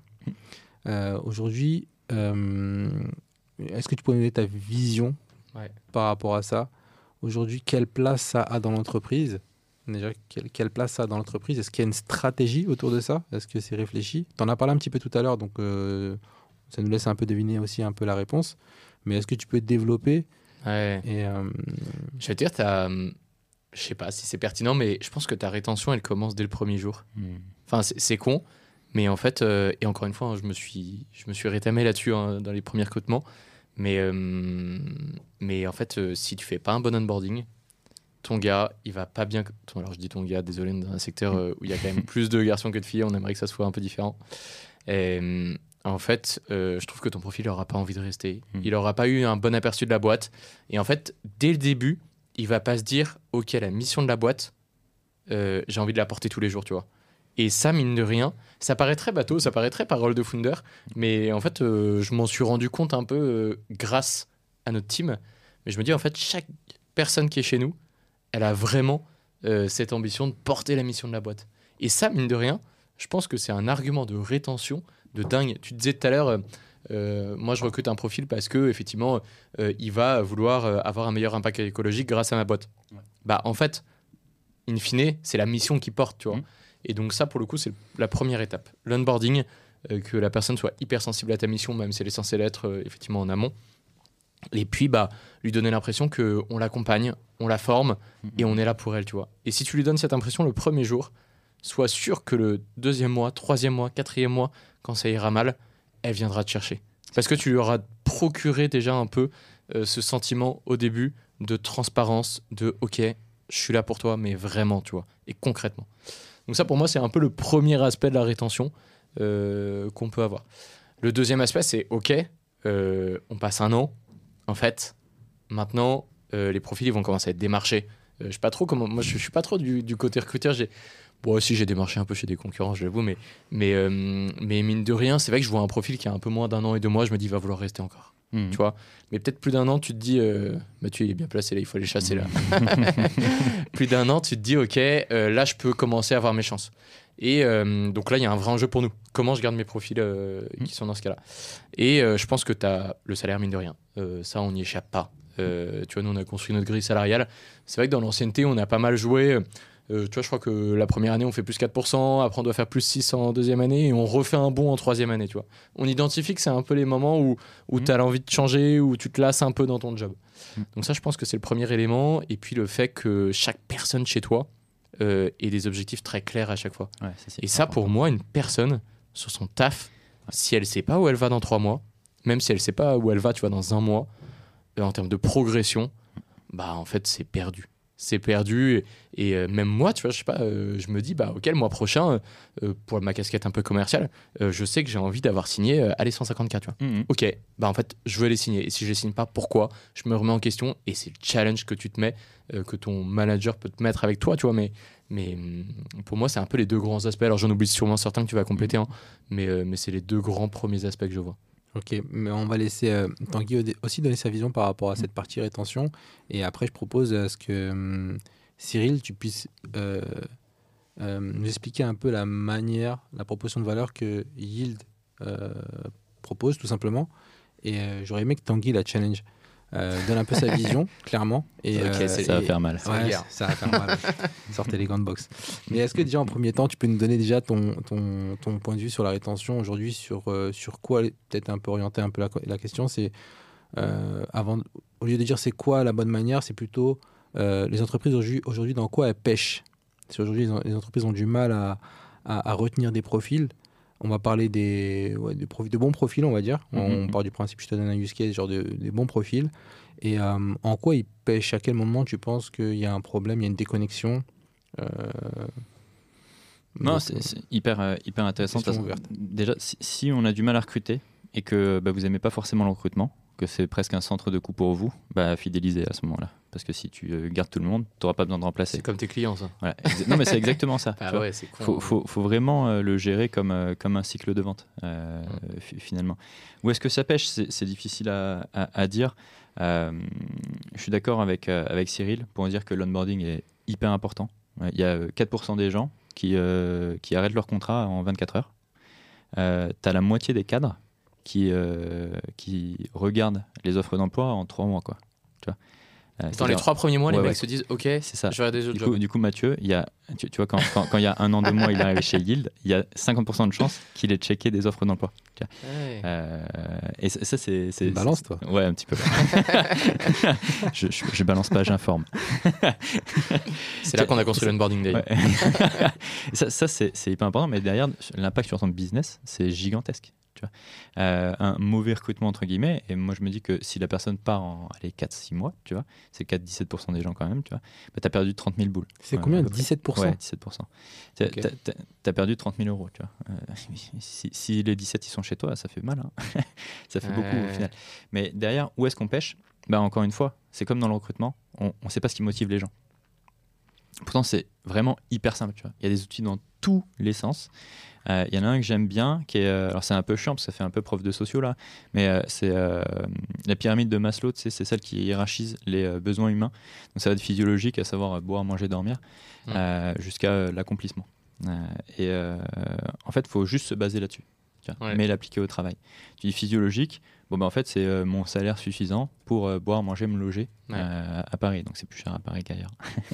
Euh, aujourd'hui, euh, est-ce que tu peux nous donner ta vision Ouais. par rapport à ça? Aujourd'hui, quelle place ça a dans l'entreprise? Déjà, quelle, quelle place ça a dans l'entreprise? Est-ce qu'il y a une stratégie autour de ça? Est-ce que c'est réfléchi? Tu en as parlé un petit peu tout à l'heure, donc euh, ça nous laisse un peu deviner aussi un peu la réponse. Mais est-ce que tu peux développer Ouais. et, euh, Je vais te dire, t'as, hum, je sais pas si c'est pertinent, mais je pense que ta rétention, elle commence dès le premier jour. Enfin, c'est, c'est con, mais en fait, euh, et encore une fois, hein, je me suis, je me suis rétamé là-dessus hein, dans les premiers recrutements. Mais, euh, mais en fait, euh, si tu fais pas un bon onboarding, ton gars, il va pas bien. ton- Alors, je dis ton gars, désolé, dans un secteur euh, où il y a quand même plus de garçons que de filles, on aimerait que ça soit un peu différent. Et, euh, en fait, euh, je trouve que ton profil n'aura pas envie de rester. Mm. Il n'aura pas eu un bon aperçu de la boîte. Et en fait, dès le début, il va pas se dire, OK, la mission de la boîte, euh, j'ai envie de la porter tous les jours, tu vois. Et ça, mine de rien, ça paraît très bateau, ça paraît très parole de founder, mais en fait, euh, je m'en suis rendu compte un peu euh, grâce à notre team. Mais je me dis, en fait, chaque personne qui est chez nous, elle a vraiment euh, cette ambition de porter la mission de la boîte. Et ça, mine de rien, je pense que c'est un argument de rétention de dingue. Tu disais tout à l'heure, euh, euh, moi, je recrute un profil parce que effectivement, euh, il va vouloir euh, avoir un meilleur impact écologique grâce à ma boîte. Ouais. Bah, en fait, in fine, c'est la mission qui porte, tu vois. Mmh. Et donc ça, pour le coup, c'est la première étape. L'onboarding, euh, que la personne soit hyper sensible à ta mission, même si elle est censée l'être euh, effectivement en amont. Et puis, bah, lui donner l'impression qu'on l'accompagne, on la forme et on est là pour elle, tu vois. Et si tu lui donnes cette impression le premier jour, sois sûr que le deuxième mois, troisième mois, quatrième mois, quand ça ira mal, elle viendra te chercher. Parce que tu lui auras procuré déjà un peu euh, ce sentiment au début de transparence, de « ok, je suis là pour toi, mais vraiment, tu vois, et concrètement ». Donc ça, pour moi, c'est un peu le premier aspect de la rétention euh, qu'on peut avoir. Le deuxième aspect, c'est « ok, euh, on passe un an, en fait, maintenant, euh, les profils ils vont commencer à être démarchés. Euh, je sais pas trop comment. Moi, je, je suis pas trop du, du côté recruteur. J'ai, bon, aussi, j'ai démarché un peu chez des concurrents, je l'avoue, mais, mais, euh, mais mine de rien, c'est vrai que je vois un profil qui a un peu moins d'un an et deux mois. Je me dis, il va vouloir rester encore. Mmh. Tu vois. Mais peut-être plus d'un an, tu te dis, euh, Mathieu, il est bien placé là, il faut les chasser là. Plus d'un an, tu te dis, ok, euh, là, je peux commencer à avoir mes chances. Et euh, donc là, il y a un vrai enjeu pour nous. Comment je garde mes profils euh, qui sont dans ce cas-là. Et euh, je pense que tu as le salaire, mine de rien. Euh, ça, on n'y échappe pas. Euh, tu vois, nous, on a construit notre grille salariale. C'est vrai que dans l'ancienneté, on a pas mal joué. Euh, tu vois, je crois que la première année, on fait plus quatre pour cent. Après, on doit faire plus six en deuxième année. Et on refait un bond en troisième année, tu vois. On identifie que c'est un peu les moments où, où Mmh. tu as l'envie de changer, où tu te lasses un peu dans ton job. Mmh. Donc ça, je pense que c'est le premier élément. Et puis le fait que chaque personne chez toi euh, ait des objectifs très clairs à chaque fois. Ouais, ça, c'est Et ça, pour moi, une personne, sur son taf, si elle sait pas où elle va dans trois mois, même si elle sait pas où elle va, tu vois, dans un mois, euh, en termes de progression, bah, en fait, c'est perdu. C'est perdu. Et, et euh, même moi, tu vois, je sais pas, euh, je me dis, bah, ok, le mois prochain, euh, pour ma casquette un peu commerciale, euh, je sais que j'ai envie d'avoir signé, euh, allez, cent cinquante K, tu vois. Mmh. Ok, bah en fait, je veux les signer. Et si je les signe pas, pourquoi? Je me remets en question et c'est le challenge que tu te mets, euh, que ton manager peut te mettre avec toi, tu vois. Mais, mais hum, pour moi, c'est un peu les deux grands aspects. Alors j'en oublie sûrement certains que tu vas compléter, hein, mais, euh, mais c'est les deux grands premiers aspects que je vois. Ok, mais on va laisser euh, Tanguy au- aussi donner sa vision par rapport à cette partie rétention. Et après, je propose à ce que hum, Cyril, tu puisses euh, euh, nous expliquer un peu la manière, la proposition de valeur que Yield euh, propose, tout simplement. Et euh, j'aurais aimé que Tanguy la challenge. Euh, donne un peu sa vision, clairement. Et, Ok, c'est- Ça va et- faire mal. C'est la Ouais, guerre. ça va faire mal. Sortez les gants de boxe. Mais est-ce que déjà en premier temps, tu peux nous donner déjà ton, ton, ton point de vue sur la rétention aujourd'hui, sur, euh, sur quoi, peut-être un peu orienter un peu la, la question, c'est euh, avant, au lieu de dire c'est quoi la bonne manière, c'est plutôt euh, les entreprises aujourd'hui, aujourd'hui dans quoi elles pêchent. Si aujourd'hui les, en- les entreprises ont du mal à, à, à retenir des profils, on va parler des, ouais, des profils, de bons profils, on va dire. Mhm. On part du principe, je te donne un use case, genre de, des bons profils. Et euh, en quoi ils pêchent? À quel moment tu penses qu'il y a un problème, il y a une déconnexion? euh, Non, Donc, c'est, c'est hyper, euh, hyper intéressant. question Parce- ouverte. Déjà, si, si on a du mal à recruter et que bah, vous n'aimez pas forcément le recrutement, que c'est presque un centre de coût pour vous, bah, fidélisez à ce moment-là. Parce que si tu euh, gardes tout le monde, tu n'auras pas besoin de remplacer. C'est comme tes clients, ça. Voilà. Exa- Non, mais c'est exactement ça. tu Ah vois. ouais, c'est con. faut, faut, faut vraiment euh, le gérer comme, euh, comme un cycle de vente, euh, Mm. fi- finalement. Où est-ce que ça pêche c'est, c'est difficile à, à, à dire. Euh, je suis d'accord avec, euh, avec Cyril pour dire que l'onboarding est hyper important. Ouais, il y a euh, quatre pour cent des gens qui, euh, qui arrêtent leur contrat en vingt-quatre heures. Euh, tu as la moitié des cadres qui, euh, qui regardent les offres d'emploi en trois mois. Quoi. Tu vois. Euh, Dans les c'est-à-dire- trois premiers mois, les Ouais, mecs ouais. se disent ok, c'est ça. je vais des Du autres coup, jobs. du coup, Mathieu, il y a, tu, tu vois, quand, quand, quand il y a un an, deux mois, il est arrivé chez Yield, il y a cinquante pour cent de chances qu'il ait checké des offres d'emploi. Tu vois. Ouais. Euh, et ça, ça, c'est, c'est. Balance, toi. Ouais, un petit peu. je, je, je balance pas, j'informe. C'est là qu'on a construit l'onboarding day. Ouais. ça, ça c'est, c'est hyper important, mais derrière, l'impact sur ton business, c'est gigantesque. Tu vois. Euh, un mauvais recrutement, entre guillemets, et moi je me dis que si la personne part en quatre six mois, tu vois, c'est quatre à dix-sept pour cent des gens quand même, tu vois, bah, tu as perdu trente mille boules. C'est Ouais, combien à peu près. dix-sept pour cent Ouais, dix-sept pour cent. Tu Ok. as perdu trente mille euros, tu vois. Euh, si, si les dix-sept ils sont chez toi, ça fait mal. Hein. ça fait Ouais. beaucoup au final. Mais derrière, où est-ce qu'on pêche bah, encore une fois, c'est comme dans le recrutement, on ne sait pas ce qui motive les gens. Pourtant, c'est vraiment hyper simple. Tu vois. Il y a des outils dans tous les sens. Euh, Il y en a un que j'aime bien, qui est, euh, alors c'est un peu chiant parce que ça fait un peu prof de sociaux là, mais euh, c'est euh, la pyramide de Maslow, tu sais, c'est celle qui hiérarchise les euh, besoins humains. Donc ça va être physiologique, à savoir euh, boire, manger, dormir, Mm. euh, jusqu'à euh, l'accomplissement. Euh, et euh, en fait, il faut juste se baser là-dessus, tu vois, Ouais. mais l'appliquer au travail. Tu dis physiologique, bon, bah, en fait, c'est euh, mon salaire suffisant pour euh, boire, manger, me loger Ouais. euh, à Paris. Donc c'est plus cher à Paris qu'ailleurs.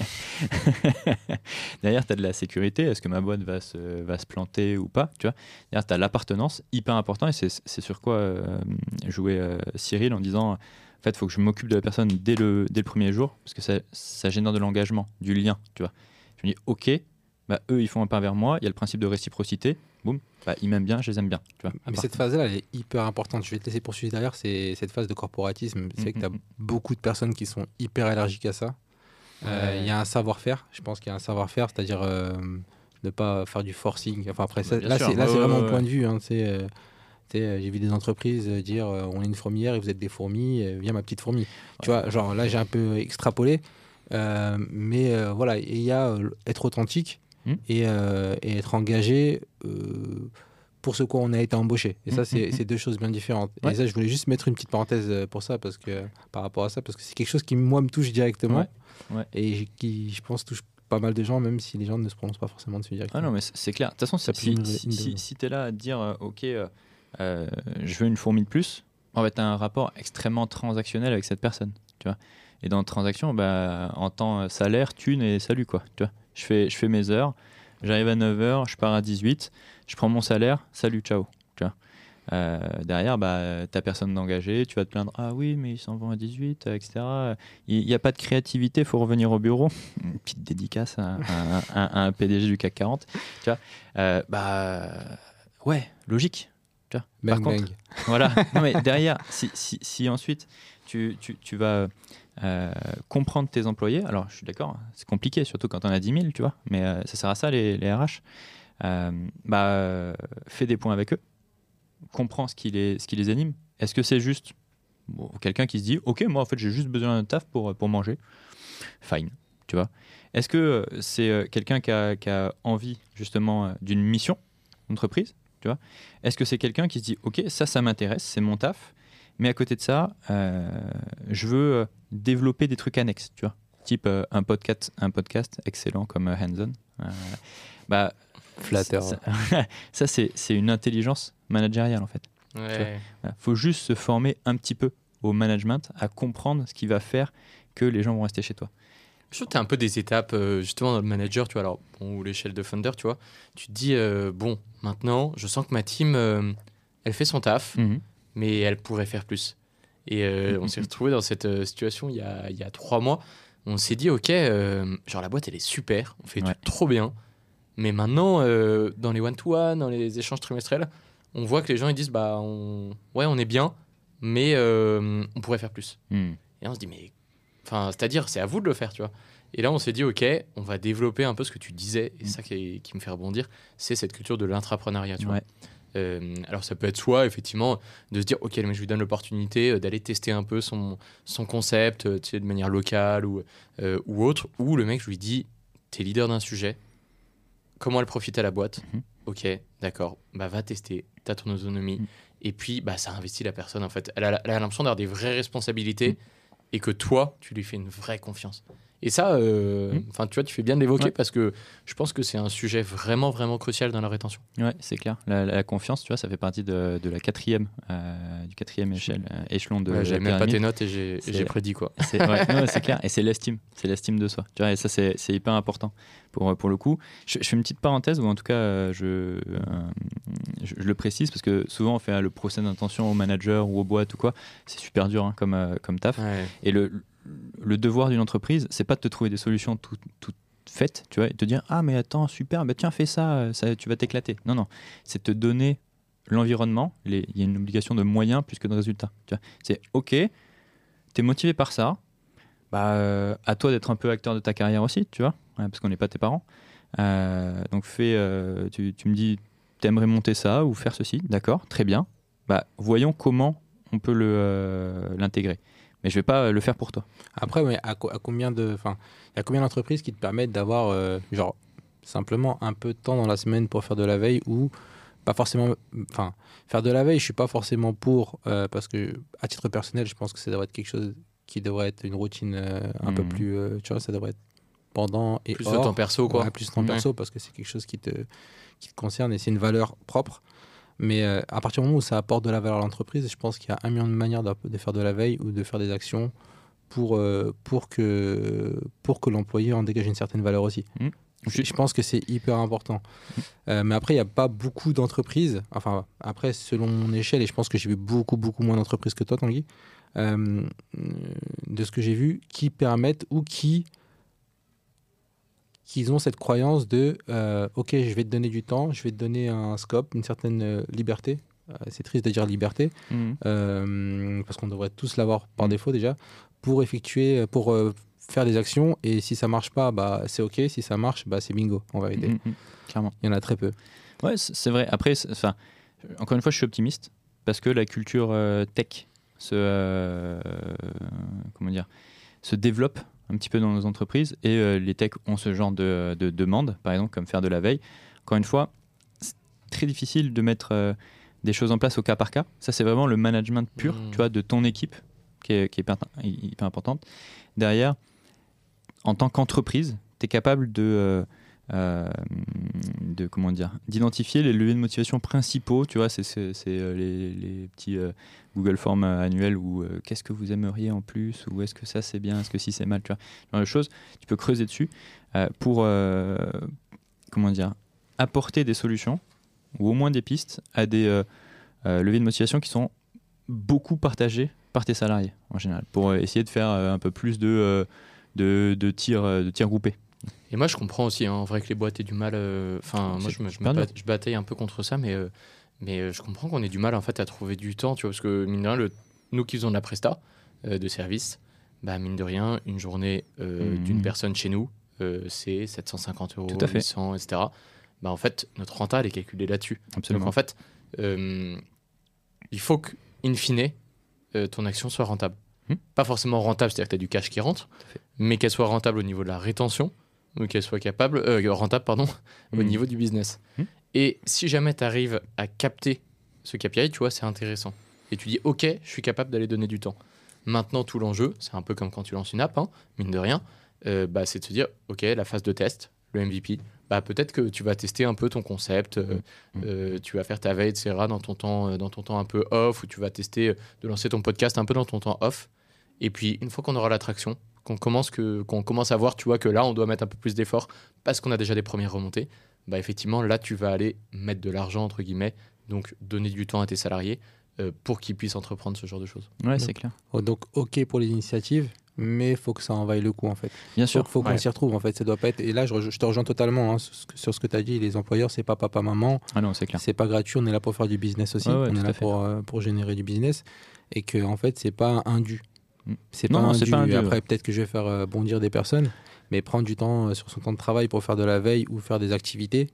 Derrière, tu as de la sécurité. Est-ce que ma boîte va se, va se planter ou pas, tu vois. Derrière, tu as l'appartenance, hyper important. Et c'est, c'est sur quoi euh, jouait euh, Cyril en disant, en fait, il faut que je m'occupe de la personne dès le, dès le premier jour, parce que ça, ça génère de l'engagement, du lien, tu vois. Je me dis, OK, bah, eux, ils font un pas vers moi. Il y a le principe de réciprocité. Boum, bah, ils m'aiment bien, je les aime bien. Tu vois, Mais cette phase-là, elle est hyper importante. Je vais te laisser poursuivre derrière. C'est cette phase de corporatisme. C'est vrai que tu as Mhm. beaucoup de personnes qui sont hyper allergiques à ça. Euh, Il Ouais. y a un savoir-faire. Je pense qu'il y a un savoir-faire, c'est-à-dire euh, ne pas faire du forcing. Enfin, après, ça, Bien là, sûr. c'est, là, Ouais, c'est vraiment ouais, mon point ouais. de vue. Hein, c'est, euh, tu sais, euh, j'ai vu des entreprises euh, dire euh, on est une fourmilière et vous êtes des fourmis. euh, viens, ma petite fourmi. Tu vois, genre là, j'ai un peu extrapolé. Euh, mais euh, voilà, il y a euh, être authentique Mm. et, euh, et être engagé euh, pour ce quoi on a été embauché. Et ça, Mm, c'est, mm, c'est deux choses bien différentes. Ouais. Et ça, je voulais juste mettre une petite parenthèse euh, pour ça, parce que, par rapport à ça, parce que c'est quelque chose qui, moi, me touche directement Ouais. Ouais. et qui, je pense, touche pas mal de gens, même si les gens ne se prononcent pas forcément dessus Ah directement. non, mais c'est c'est clair. De toute façon, Ça si, peut si, une- si, une- si tu es là à te dire, euh, OK, euh, euh, je veux une fourmi de plus, en fait, tu as un rapport extrêmement transactionnel avec cette personne. Tu vois. Et dans la transaction, bah, en temps euh, salaire, thune et salut. Quoi, tu vois. Je, fais, je fais mes heures, j'arrive à neuf heures, je pars à dix-huit, je prends mon salaire, salut, ciao. Tu vois. Euh, derrière, bah, tu n'as personne d'engagé, tu vas te plaindre, ah oui, mais ils s'en vont à dix-huit, euh, et cetera. Il n'y a pas de créativité, il faut revenir au bureau. Une petite dédicace à, à- à- à un P D G du C A C quarante. Tu vois. Euh, bah, ouais, logique. Tu vois. Bang, Par contre, bang. voilà. Non, mais derrière, si, si, si ensuite tu, tu, tu vas euh, comprendre tes employés, alors je suis d'accord, c'est compliqué, surtout quand on a dix mille, tu vois, mais euh, ça sert à ça les, les R H. Euh, bah, euh, fais des points avec eux, comprends ce qui les, ce qui les anime. Est-ce que c'est juste bon, quelqu'un qui se dit, ok, moi en fait j'ai juste besoin d'un taf pour, pour manger, fine, tu vois. Est-ce que euh, c'est euh, quelqu'un qui a, qui a envie justement euh, d'une mission d'entreprise, tu vois. Est-ce que c'est quelqu'un qui se dit, ok, ça, ça m'intéresse, c'est mon taf, mais à côté de ça, euh, je veux euh, développer des trucs annexes, tu vois. Type euh, un, podcast, un podcast excellent comme euh, Hands-On. Euh, bah, Flatteur. Ça, ça, ça, c'est, c'est une intelligence managériale, en fait. Ouais. Il faut juste se former un petit peu au management, à comprendre ce qui va faire que les gens vont rester chez toi. Je trouve que tu as un peu des étapes, euh, justement, dans le manager, tu vois, alors, bon, ou l'échelle de Founder, tu vois. Tu te dis, euh, bon, maintenant, je sens que ma team, euh, elle fait son taf, Mmh. mais elle pourrait faire plus. Et euh, Mhm. on s'est retrouvé dans cette euh, situation il y a, il y a trois mois. On s'est dit, OK, euh, genre la boîte, elle est super, on fait Ouais. tout trop bien. Mais maintenant, euh, dans les one-to-one, dans les échanges trimestriels, on voit que les gens, ils disent, bah, on... ouais, on est bien, mais euh, on pourrait faire plus. Mmh. Et on se dit, mais... Enfin, c'est-à-dire, c'est à vous de le faire, tu vois. Et là, on s'est dit, OK, on va développer un peu ce que tu disais, et ça qui, est- qui me fait rebondir, c'est cette culture de l'intrapreneuriat, tu vois. Ouais. Euh, alors, ça peut être soit, effectivement, de se dire, OK, mais je lui donne l'opportunité euh, d'aller tester un peu son, son concept, euh, tu sais, de manière locale ou, euh, ou autre, ou le mec, je lui dis, t'es leader d'un sujet, comment elle profite à la boîte? Mhm. OK, d'accord, bah va tester, t'as ton autonomie, Mhm. et puis, bah ça investit la personne, en fait. Elle a, elle a l'impression d'avoir des vraies responsabilités, Mhm. et que toi, tu lui fais une vraie confiance. Et ça, euh, Mhm. enfin, tu vois, tu fais bien de l'évoquer Ouais. parce que je pense que c'est un sujet vraiment, vraiment crucial dans la rétention. Ouais, c'est clair. La, la confiance, tu vois, ça fait partie de, de la quatrième, euh, du quatrième échelle, euh, échelon de. Ouais, j'avais la même pas pyramide. tes notes et j'ai, et C'est- j'ai prédit quoi. C'est, ouais, non, c'est clair. Et c'est l'estime. C'est l'estime de soi. Tu vois, et ça, c'est, c'est hyper important pour, pour le coup. Je, je fais une petite parenthèse, ou en tout cas, euh, je, euh, je, je le précise, parce que souvent, on fait euh, le procès d'intention au manager ou aux boîtes ou quoi. C'est super dur hein, comme, euh, comme taf. Ouais. Et le, le devoir d'une entreprise, c'est pas de te trouver des solutions toutes toutes faites, tu vois, et te dire ah mais attends super, bah tiens fais ça, ça tu vas t'éclater. Non non, c'est te donner l'environnement. les- Il y a une obligation de moyens plus que de résultats. Tu vois, c'est ok, t'es motivé par ça, bah euh, à toi d'être un peu acteur de ta carrière aussi, tu vois, ouais, parce qu'on n'est pas tes parents. Euh, donc fais, euh, tu, tu me dis t'aimerais monter ça ou faire ceci, d'accord, très bien. Bah voyons comment on peut le euh, l'intégrer. Mais je vais pas le faire pour toi. Après, mais à, co- à combien de, enfin, il y a combien d'entreprises qui te permettent d'avoir, euh, genre, simplement un peu de temps dans la semaine pour faire de la veille ou pas forcément, enfin, faire de la veille, je suis pas forcément pour, euh, parce que à titre personnel, je pense que ça devrait être quelque chose qui devrait être une routine euh, un peu Mhm. plus, euh, tu vois, ça devrait être pendant et Plus hors. de temps perso quoi. Ouais, plus de temps Ouais. perso parce que c'est quelque chose qui te, qui te concerne et c'est une valeur propre. Mais euh, à partir du moment où ça apporte de la valeur à l'entreprise, je pense qu'il y a un million de manières de, de faire de la veille ou de faire des actions pour, euh, pour que, pour que l'employé en dégage une certaine valeur aussi. Mmh. Je, je pense que c'est hyper important. Euh, mais après, il n'y a pas beaucoup d'entreprises, enfin, après, selon mon échelle, et je pense que j'ai vu beaucoup, beaucoup moins d'entreprises que toi, Tanguy, euh, de ce que j'ai vu, qui permettent ou qui, qui ont cette croyance de euh, ok, je vais te donner du temps, je vais te donner un scope, une certaine euh, liberté. Euh, c'est triste de dire liberté, Mhm. euh, parce qu'on devrait tous l'avoir par Mhm. défaut déjà, pour effectuer, pour euh, faire des actions. Et si ça marche pas, bah, c'est ok. Si ça marche, bah, c'est bingo, en vérité. Mhm, mhm. Clairement. Il y en a très peu. Ouais, c'est c'est vrai. Après, c'est- enfin, encore une fois, je suis optimiste parce que la culture euh, tech se, euh, comment dire, se développe un petit peu dans nos entreprises et euh, les techs ont ce genre de, de demande, par exemple, comme faire de la veille. Encore une fois, c'est très difficile de mettre euh, des choses en place au cas par cas. Ça, c'est vraiment le management pur, Mhm. tu vois, de ton équipe qui est, qui est hyper, hyper importante. Derrière, en tant qu'entreprise, tu es capable de, euh, euh, de comment dire, d'identifier les leviers de motivation principaux. Tu vois, c'est, c'est, c'est euh, les, les petits euh, Google Forms euh, annuels où euh, qu'est-ce que vous aimeriez en plus, ou est-ce que ça c'est bien, est-ce que si c'est mal, tu vois, ce genre de choses. Tu peux creuser dessus euh, pour euh, comment dire, apporter des solutions ou au moins des pistes à des euh, euh, leviers de motivation qui sont beaucoup partagés par tes salariés en général, pour euh, essayer de faire euh, un peu plus de euh, de, de tirs euh, de tirs groupés. Et moi, je comprends aussi, hein, en vrai, que les boîtes aient du mal. Enfin, moi, C'est je, me, je, super me dur. bat- je bataille un peu contre ça, mais, euh, mais euh, je comprends qu'on ait du mal en fait à trouver du temps, tu vois, parce que mine de rien, le, nous qui faisons de la presta euh, de service, bah mine de rien, une journée euh, Mhm. d'une personne chez nous, euh, c'est sept cent cinquante euros, Tout à fait. huit cents, et cetera. Bah en fait, notre renta, elle est calculée là-dessus. Absolument. Donc en fait, euh, il faut que, in fine, euh, ton action soit rentable. Hmm. Pas forcément rentable, c'est-à-dire que tu as du cash qui rentre, fait. mais qu'elle soit rentable au niveau de la rétention, ou qu'elle soit capable, euh, rentable pardon, au Mhm. niveau du business. Hmm. Et si jamais tu arrives à capter ce K P I, tu vois, c'est intéressant. Et tu dis, ok, je suis capable d'aller donner du temps. Maintenant, tout l'enjeu, c'est un peu comme quand tu lances une app, hein, mine de rien, euh, bah, c'est de se dire, ok, la phase de test, le M V P, bah, peut-être que tu vas tester un peu ton concept, euh, Mhm. euh, tu vas faire ta veille, et cetera, dans ton temps, euh, dans ton temps un peu off, ou tu vas tester euh, de lancer ton podcast un peu dans ton temps off. Et puis, une fois qu'on aura l'attraction, qu'on commence, que, qu'on commence à voir, tu vois, que là, on doit mettre un peu plus d'efforts parce qu'on a déjà des premières remontées, bah, effectivement, là, tu vas aller mettre de l'argent, entre guillemets, donc donner du temps à tes salariés euh, pour qu'ils puissent entreprendre ce genre de choses. Ouais, c'est clair. Oh, donc, ok pour les initiatives, mais il faut que ça en vaille le coup, en fait. Bien Faut, sûr. faut qu'on Ouais. s'y retrouve, en fait. Ça doit pas être... Et là, je, re- je te rejoins totalement hein, sur ce que, sur ce que tu as dit. Les employeurs, c'est pas papa, maman. Ah non, c'est clair. C'est pas gratuit. On est là pour faire du business aussi. Ouais, ouais, on tout est à là fait. pour, euh, pour générer du business. Et que, en fait, c'est pas un dû. Mm. C'est Non, pas, non, un c'est dû. pas un dû, Après, ouais. peut-être que je vais faire euh, bondir des personnes. mais prendre du temps euh, sur son temps de travail pour faire de la veille ou faire des activités.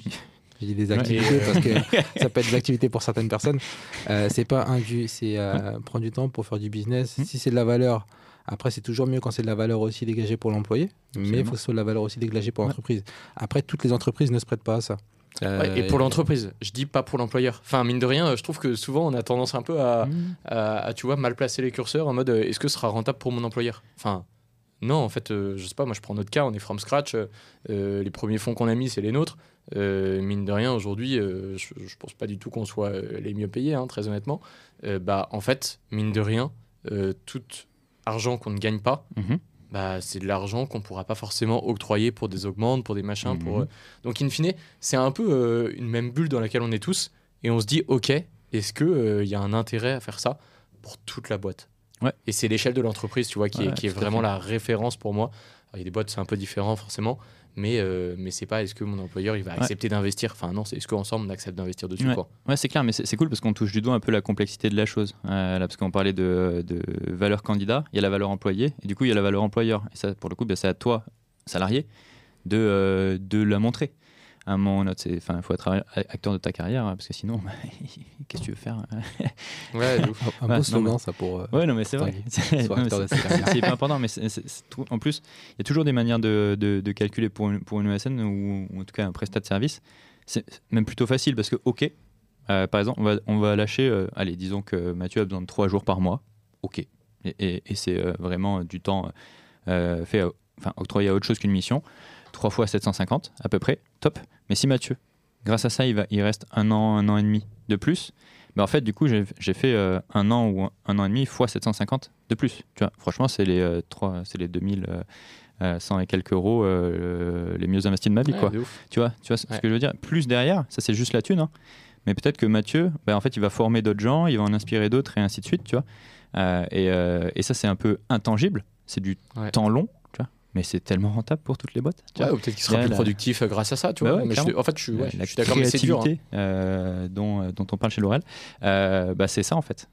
Je dis des activités Ouais. parce que ça peut être des activités pour certaines personnes. Euh, c'est pas indu, c'est euh, prendre du temps pour faire du business. Mm. Si c'est de la valeur, après c'est toujours mieux quand c'est de la valeur aussi dégagée pour l'employé, mais il Absolument. faut que ce soit de la valeur aussi dégagée pour Ouais. l'entreprise. Après, toutes les entreprises ne se prêtent pas à ça. Euh, Ouais, et pour l'entreprise, je dis pas pour l'employeur. Enfin, mine de rien, je trouve que souvent on a tendance un peu à, Mmh. à, à, tu vois, mal placer les curseurs en mode euh, est-ce que ce sera rentable pour mon employeur? Enfin, non, en fait, euh, je sais pas, moi je prends notre cas, on est from scratch, euh, les premiers fonds qu'on a mis, c'est les nôtres. Euh, mine de rien, aujourd'hui, euh, je, je pense pas du tout qu'on soit euh, les mieux payés, hein, très honnêtement. Euh, bah, en fait, mine de rien, euh, tout argent qu'on ne gagne pas, Mmh. bah, c'est de l'argent qu'on ne pourra pas forcément octroyer pour des augmentes, pour des machins. Mhm. Pour, euh, Donc, in fine, c'est un peu euh, une même bulle dans laquelle on est tous. Et on se dit, OK, est-ce qu'il y a un intérêt à faire ça pour toute la boîte? Ouais. Et c'est l'échelle de l'entreprise, tu vois, qui Ouais, est, qui est tout à vraiment fait. la référence pour moi. Alors, il y a des boîtes, c'est un peu différent forcément. Mais, euh, mais c'est pas est-ce que mon employeur il va Ouais. accepter d'investir. Enfin, non, c'est est-ce qu'ensemble on accepte d'investir dessus, Ouais. quoi. Ouais, c'est clair, mais c'est c'est cool parce qu'on touche du doigt un peu la complexité de la chose. Euh, là, parce qu'on parlait de, de valeur candidat, il y a la valeur employé, et du coup, il y a la valeur employeur. Et ça, pour le coup, bah, c'est à toi, salarié, de, euh, de la montrer. À un moment ou un autre, il faut être acteur de ta carrière, hein, parce que sinon, bah, qu'est-ce que tu veux faire? Ouais, de ouf. un Ouais, beau non, slogan, mais- ça, pour. euh, Ouais, non, mais c'est Tanguy. vrai. C'est Sois non, mais acteur de c'est- sa carrière. c'est hyper important, mais c'est- c'est- c'est tout- en plus, il y a toujours des manières de, de, de calculer pour une, pour une E S N ou, ou en tout cas un prestat de service. C'est même plutôt facile parce que, ok, euh, par exemple, on va, on va lâcher, euh, allez, disons que Mathieu a besoin de trois jours par mois, ok, et, et, et c'est euh, vraiment du temps euh, fait, à- enfin, octroyé à autre chose qu'une mission, trois fois sept cent cinquante à peu près, top. Mais si Mathieu, grâce à ça, il, va, il reste un an, un an et demi de plus, bah en fait, du coup, j'ai j'ai fait euh, un an ou un, un an et demi fois sept cent cinquante de plus. Tu vois, franchement, c'est les, euh, trois- c'est les deux mille cent et quelques euros euh, les mieux investis de ma vie. Ouais, Quoi. de ouf. Tu vois, tu vois ce Ouais. que je veux dire? Plus derrière, ça c'est juste la thune. Hein. Mais peut-être que Mathieu, bah, en fait, il va former d'autres gens, il va en inspirer d'autres et ainsi de suite. Tu vois. Euh, et, euh, et ça, c'est un peu intangible. C'est du Ouais. temps long. Tu vois. Mais c'est tellement rentable pour toutes les boîtes. Tu Ouais, vois. ou peut-être qu'il sera Il y a plus la- productif euh, grâce à ça, tu Bah vois. ouais, Mais je suis- clairement. en fait, je suis, ouais, La je suis d'accord, mais c'est dur. hein. créativité euh, dont, dont on parle chez L'Oréal, euh, bah, c'est ça en fait.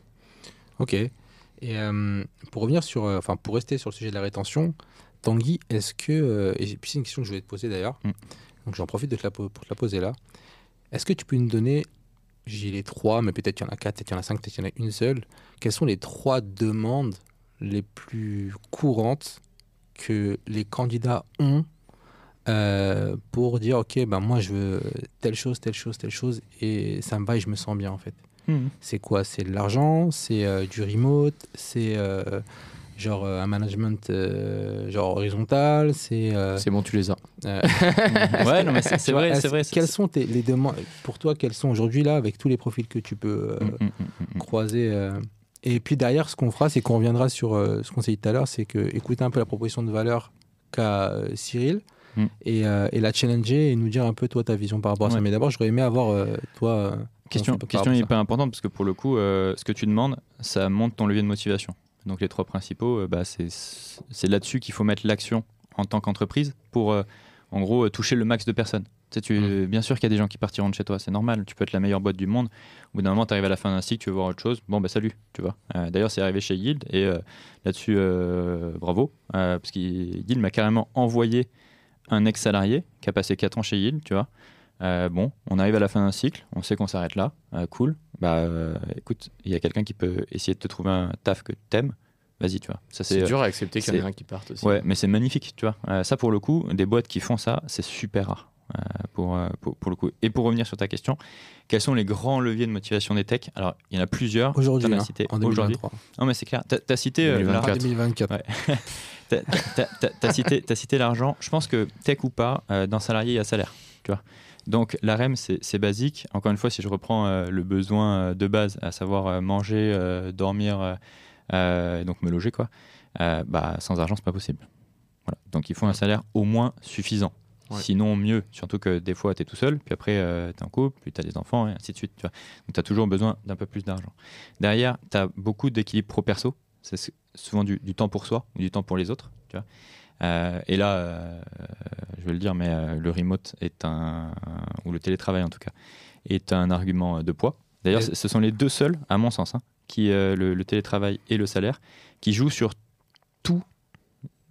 Ok. Et euh, pour revenir sur, euh, enfin pour rester sur le sujet de la rétention, Tanguy, est-ce que, euh, et puis c'est une question que je voulais te poser d'ailleurs, Mm. donc j'en profite de te la, po- pour te la poser là. Est-ce que tu peux nous donner, j'ai les trois, mais peut-être il y en a quatre, peut-être il y en a cinq, peut-être il y en a une seule. Quelles sont les trois demandes les plus courantes que les candidats ont euh, pour dire ok, ben moi je veux telle chose, telle chose, telle chose, et ça me va et je me sens bien en fait. C'est quoi? C'est de l'argent, c'est euh, du remote, c'est euh, genre euh, un management euh, genre horizontal, c'est... euh, C'est bon, tu les as. euh, Ouais, non, mais c'est c'est tu vois, vrai, est-ce- c'est vrai. Quelles sont tes, les demandes pour toi? Quelles sont aujourd'hui là avec tous les profils que tu peux euh, Mm, mm, mm, mm. croiser euh, et puis derrière, ce qu'on fera, c'est qu'on reviendra sur euh, ce qu'on s'est dit tout à l'heure, c'est que écouter un peu la proposition de valeur qu'a euh, Cyril Mm. et, euh, et la challenger et nous dire un peu toi ta vision par rapport à ça. Ouais. Mais d'abord, j'aurais aimé avoir euh, toi. euh, Question, ton feedback par question rapport à ça. hyper importante parce que pour le coup, euh, ce que tu demandes, ça monte ton levier de motivation. Donc les trois principaux, euh, bah, c'est c'est là-dessus qu'il faut mettre l'action en tant qu'entreprise pour, euh, en gros, euh, toucher le max de personnes. Tu sais, tu, Mm. Bien sûr qu'il y a des gens qui partiront de chez toi, c'est normal. Tu peux être la meilleure boîte du monde. Au bout d'un moment, tu arrives à la fin d'un cycle, tu veux voir autre chose. Bon, bah salut, tu vois. Euh, D'ailleurs, c'est arrivé chez Yield et euh, là-dessus, euh, bravo. euh, parce que Yield m'a carrément envoyé un ex-salarié qui a passé quatre ans chez Yield, tu vois. Euh, bon, on arrive à la fin d'un cycle, on sait qu'on s'arrête là, euh, cool. Bah euh, écoute, il y a quelqu'un qui peut essayer de te trouver un taf que t'aimes, vas-y, tu vois. Ça C'est euh, dur à accepter qu'il y en c'est- ait un qui parte aussi. Ouais, mais c'est magnifique, tu vois. Euh, ça pour le coup, des boîtes qui font ça, c'est super rare. euh, pour, euh, pour, pour le coup. Et pour revenir sur ta question, quels sont les grands leviers de motivation des techs? Alors, il y en a plusieurs. Aujourd'hui, T'en as hein, cité en aujourd'hui. deux mille vingt-trois. Non, mais c'est clair. T'as as cité euh, deux mille vingt-quatre. l'argent. deux mille vingt-quatre. Ouais. T'as- t'as- t'as- T'as cité, t'as cité l'argent. Je pense que tech ou pas, euh, dans salarié, il y a salaire. Tu vois. Donc la R E M, c'est c'est basique. Encore une fois, si je reprends euh, le besoin euh, de base, à savoir euh, manger, euh, dormir, euh, euh, et donc me loger, quoi, euh, bah, sans argent, c'est pas possible. Voilà. Donc il faut un salaire au moins suffisant. Ouais. Sinon, mieux. Surtout que des fois, tu es tout seul, puis après, euh, tu es en couple, puis tu as des enfants, et ainsi de suite. Tu vois. Donc tu as toujours besoin d'un peu plus d'argent. Derrière, tu as beaucoup d'équilibre pro-perso. C'est souvent du, du temps pour soi ou du temps pour les autres. Tu vois. Euh, et là, euh, je vais le dire, mais euh, le remote est un, ou le télétravail en tout cas, est un argument de poids. D'ailleurs, Et- ce sont les deux seuls, à mon sens, hein, qui, euh, le, le télétravail et le salaire, qui jouent sur tous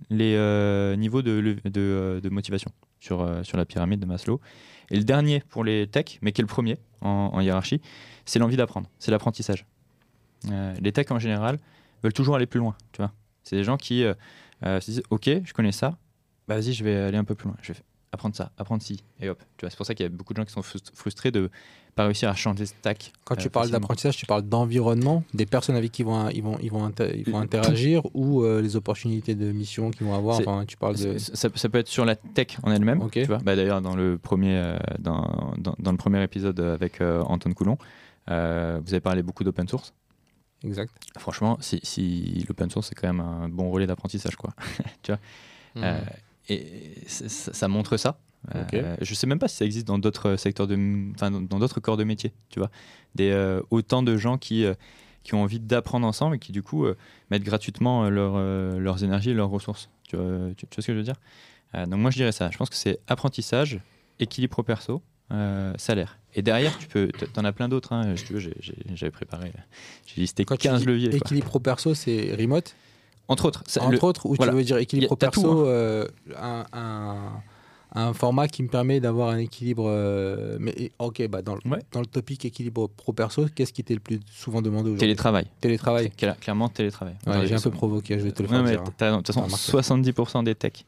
les euh, niveaux de, de, de, de motivation sur, euh, sur la pyramide de Maslow. Et le dernier pour les techs, mais qui est le premier en, en hiérarchie, c'est l'envie d'apprendre, c'est l'apprentissage. Euh, les techs en général veulent toujours aller plus loin, tu vois. C'est des gens qui euh, euh, se disent « Ok, je connais ça, bah, vas-y, je vais aller un peu plus loin, je vais apprendre ça, apprendre ci, et hop. » Tu vois, c'est pour ça qu'il y a beaucoup de gens qui sont frustrés de ne pas réussir à changer de stack. Quand tu euh, parles facilement. d'apprentissage, tu parles d'environnement, des personnes avec qui ils vont, ils vont, ils vont, inter- ils vont interagir ou euh, les opportunités de mission qu'ils vont avoir. C'est- Enfin, tu parles de... Ça, ça peut être sur la tech en elle-même. Ok. Tu vois. Bah, d'ailleurs, dans le premier, euh, dans, dans, dans le premier épisode avec euh, Antoine Coulon, euh, vous avez parlé beaucoup d'open source. Exact. Franchement, si, si l'open source c'est quand même un bon relais d'apprentissage, quoi. Tu vois. Mmh. Euh, et ça, ça montre ça. Ok. Euh, je sais même pas si ça existe dans d'autres secteurs de, enfin dans dans d'autres corps de métier. Tu vois, des euh, autant de gens qui euh, qui ont envie d'apprendre ensemble et qui du coup euh, mettent gratuitement euh, leur, euh, leurs énergies et leurs ressources. Tu vois, tu, tu vois ce que je veux dire. Euh, donc moi je dirais ça. Je pense que c'est apprentissage, équilibre pro perso, euh, salaire. Et derrière tu peux, t'en as plein d'autres. Hein. Si tu veux, j'ai, j'ai, j'avais préparé, j'ai listé Quand quinze tu dis leviers. Quoi. équilibre pro-perso, c'est remote Entre autres. Ça, entre le- autres, ou voilà. tu veux dire équilibre Y a- t'as tout, pro-perso, hein. euh, un, un, un format qui me permet d'avoir un équilibre... euh, mais ok, bah dans, le- Ouais. dans le topic équilibre pro-perso, qu'est-ce qui t'est le plus souvent demandé aujourd'hui? Télétravail. Télétravail. Cla- Clairement télétravail. Ouais, J'en ai j'ai un vu peu ça. provoqué, je vais te le Ouais, faire mais dire. hein. t'as- de toute façon, T'as remarqué. soixante-dix pour cent des techs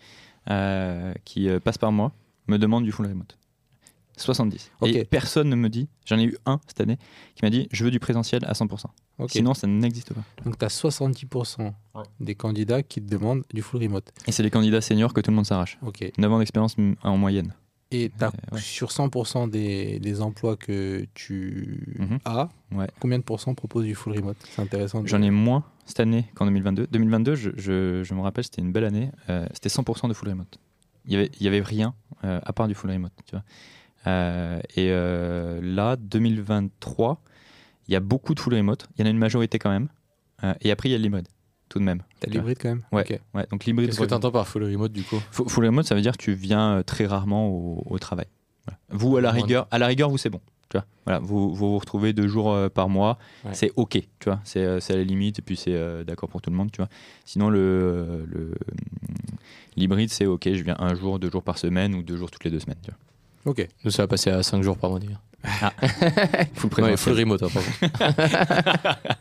euh, qui euh, passent par moi me demandent du full remote. soixante-dix. Et Ok. personne ne me dit, j'en ai eu un cette année, qui m'a dit je veux du présentiel à cent pour cent. Ok. Sinon, ça n'existe pas. Donc tu as soixante-dix pour cent Ouais. des candidats qui te demandent du full remote. Et c'est les candidats seniors que tout le monde s'arrache. Ok. neuf ans d'expérience m- en moyenne. Et t'as, Euh, ouais. sur cent pour cent des, des emplois que tu Mhm. as, Ouais. combien de pourcents proposent du full remote? C'est intéressant. de- J'en ai moins cette année qu'en deux mille vingt-deux. deux mille vingt-deux, je, je, je me rappelle, c'était une belle année. euh, c'était cent pour cent de full remote. Il y avait, il y avait rien euh, à part du full remote. Tu vois. Euh, et euh, là, deux mille vingt-trois, il y a beaucoup de full remote. Il y en a une majorité quand même. Euh, et après, il y a le hybride, tout de même. T'as Tu vois. l'hybride quand même? Ouais. Ok. Ouais, donc l'hybride. Qu'est-ce que tu entends par full remote du coup? Full full remote, ça veut dire que tu viens euh, très rarement au, au travail. Voilà. Vous, à la Moins- rigueur, à la rigueur, vous c'est bon. Tu vois. Voilà, vous, vous vous retrouvez deux jours euh, par mois, Ouais. c'est ok. Tu vois, c'est, euh, c'est à la limite et puis c'est euh, d'accord pour tout le monde. Tu vois. Sinon le, le l'hybride, c'est ok. Je viens un jour, deux jours par semaine ou deux jours toutes les deux semaines. Tu vois. Ok. Nous, ça va passer à cinq jours par mois d'ailleurs. Full Ouais, présentiel. full remote, hein, par contre.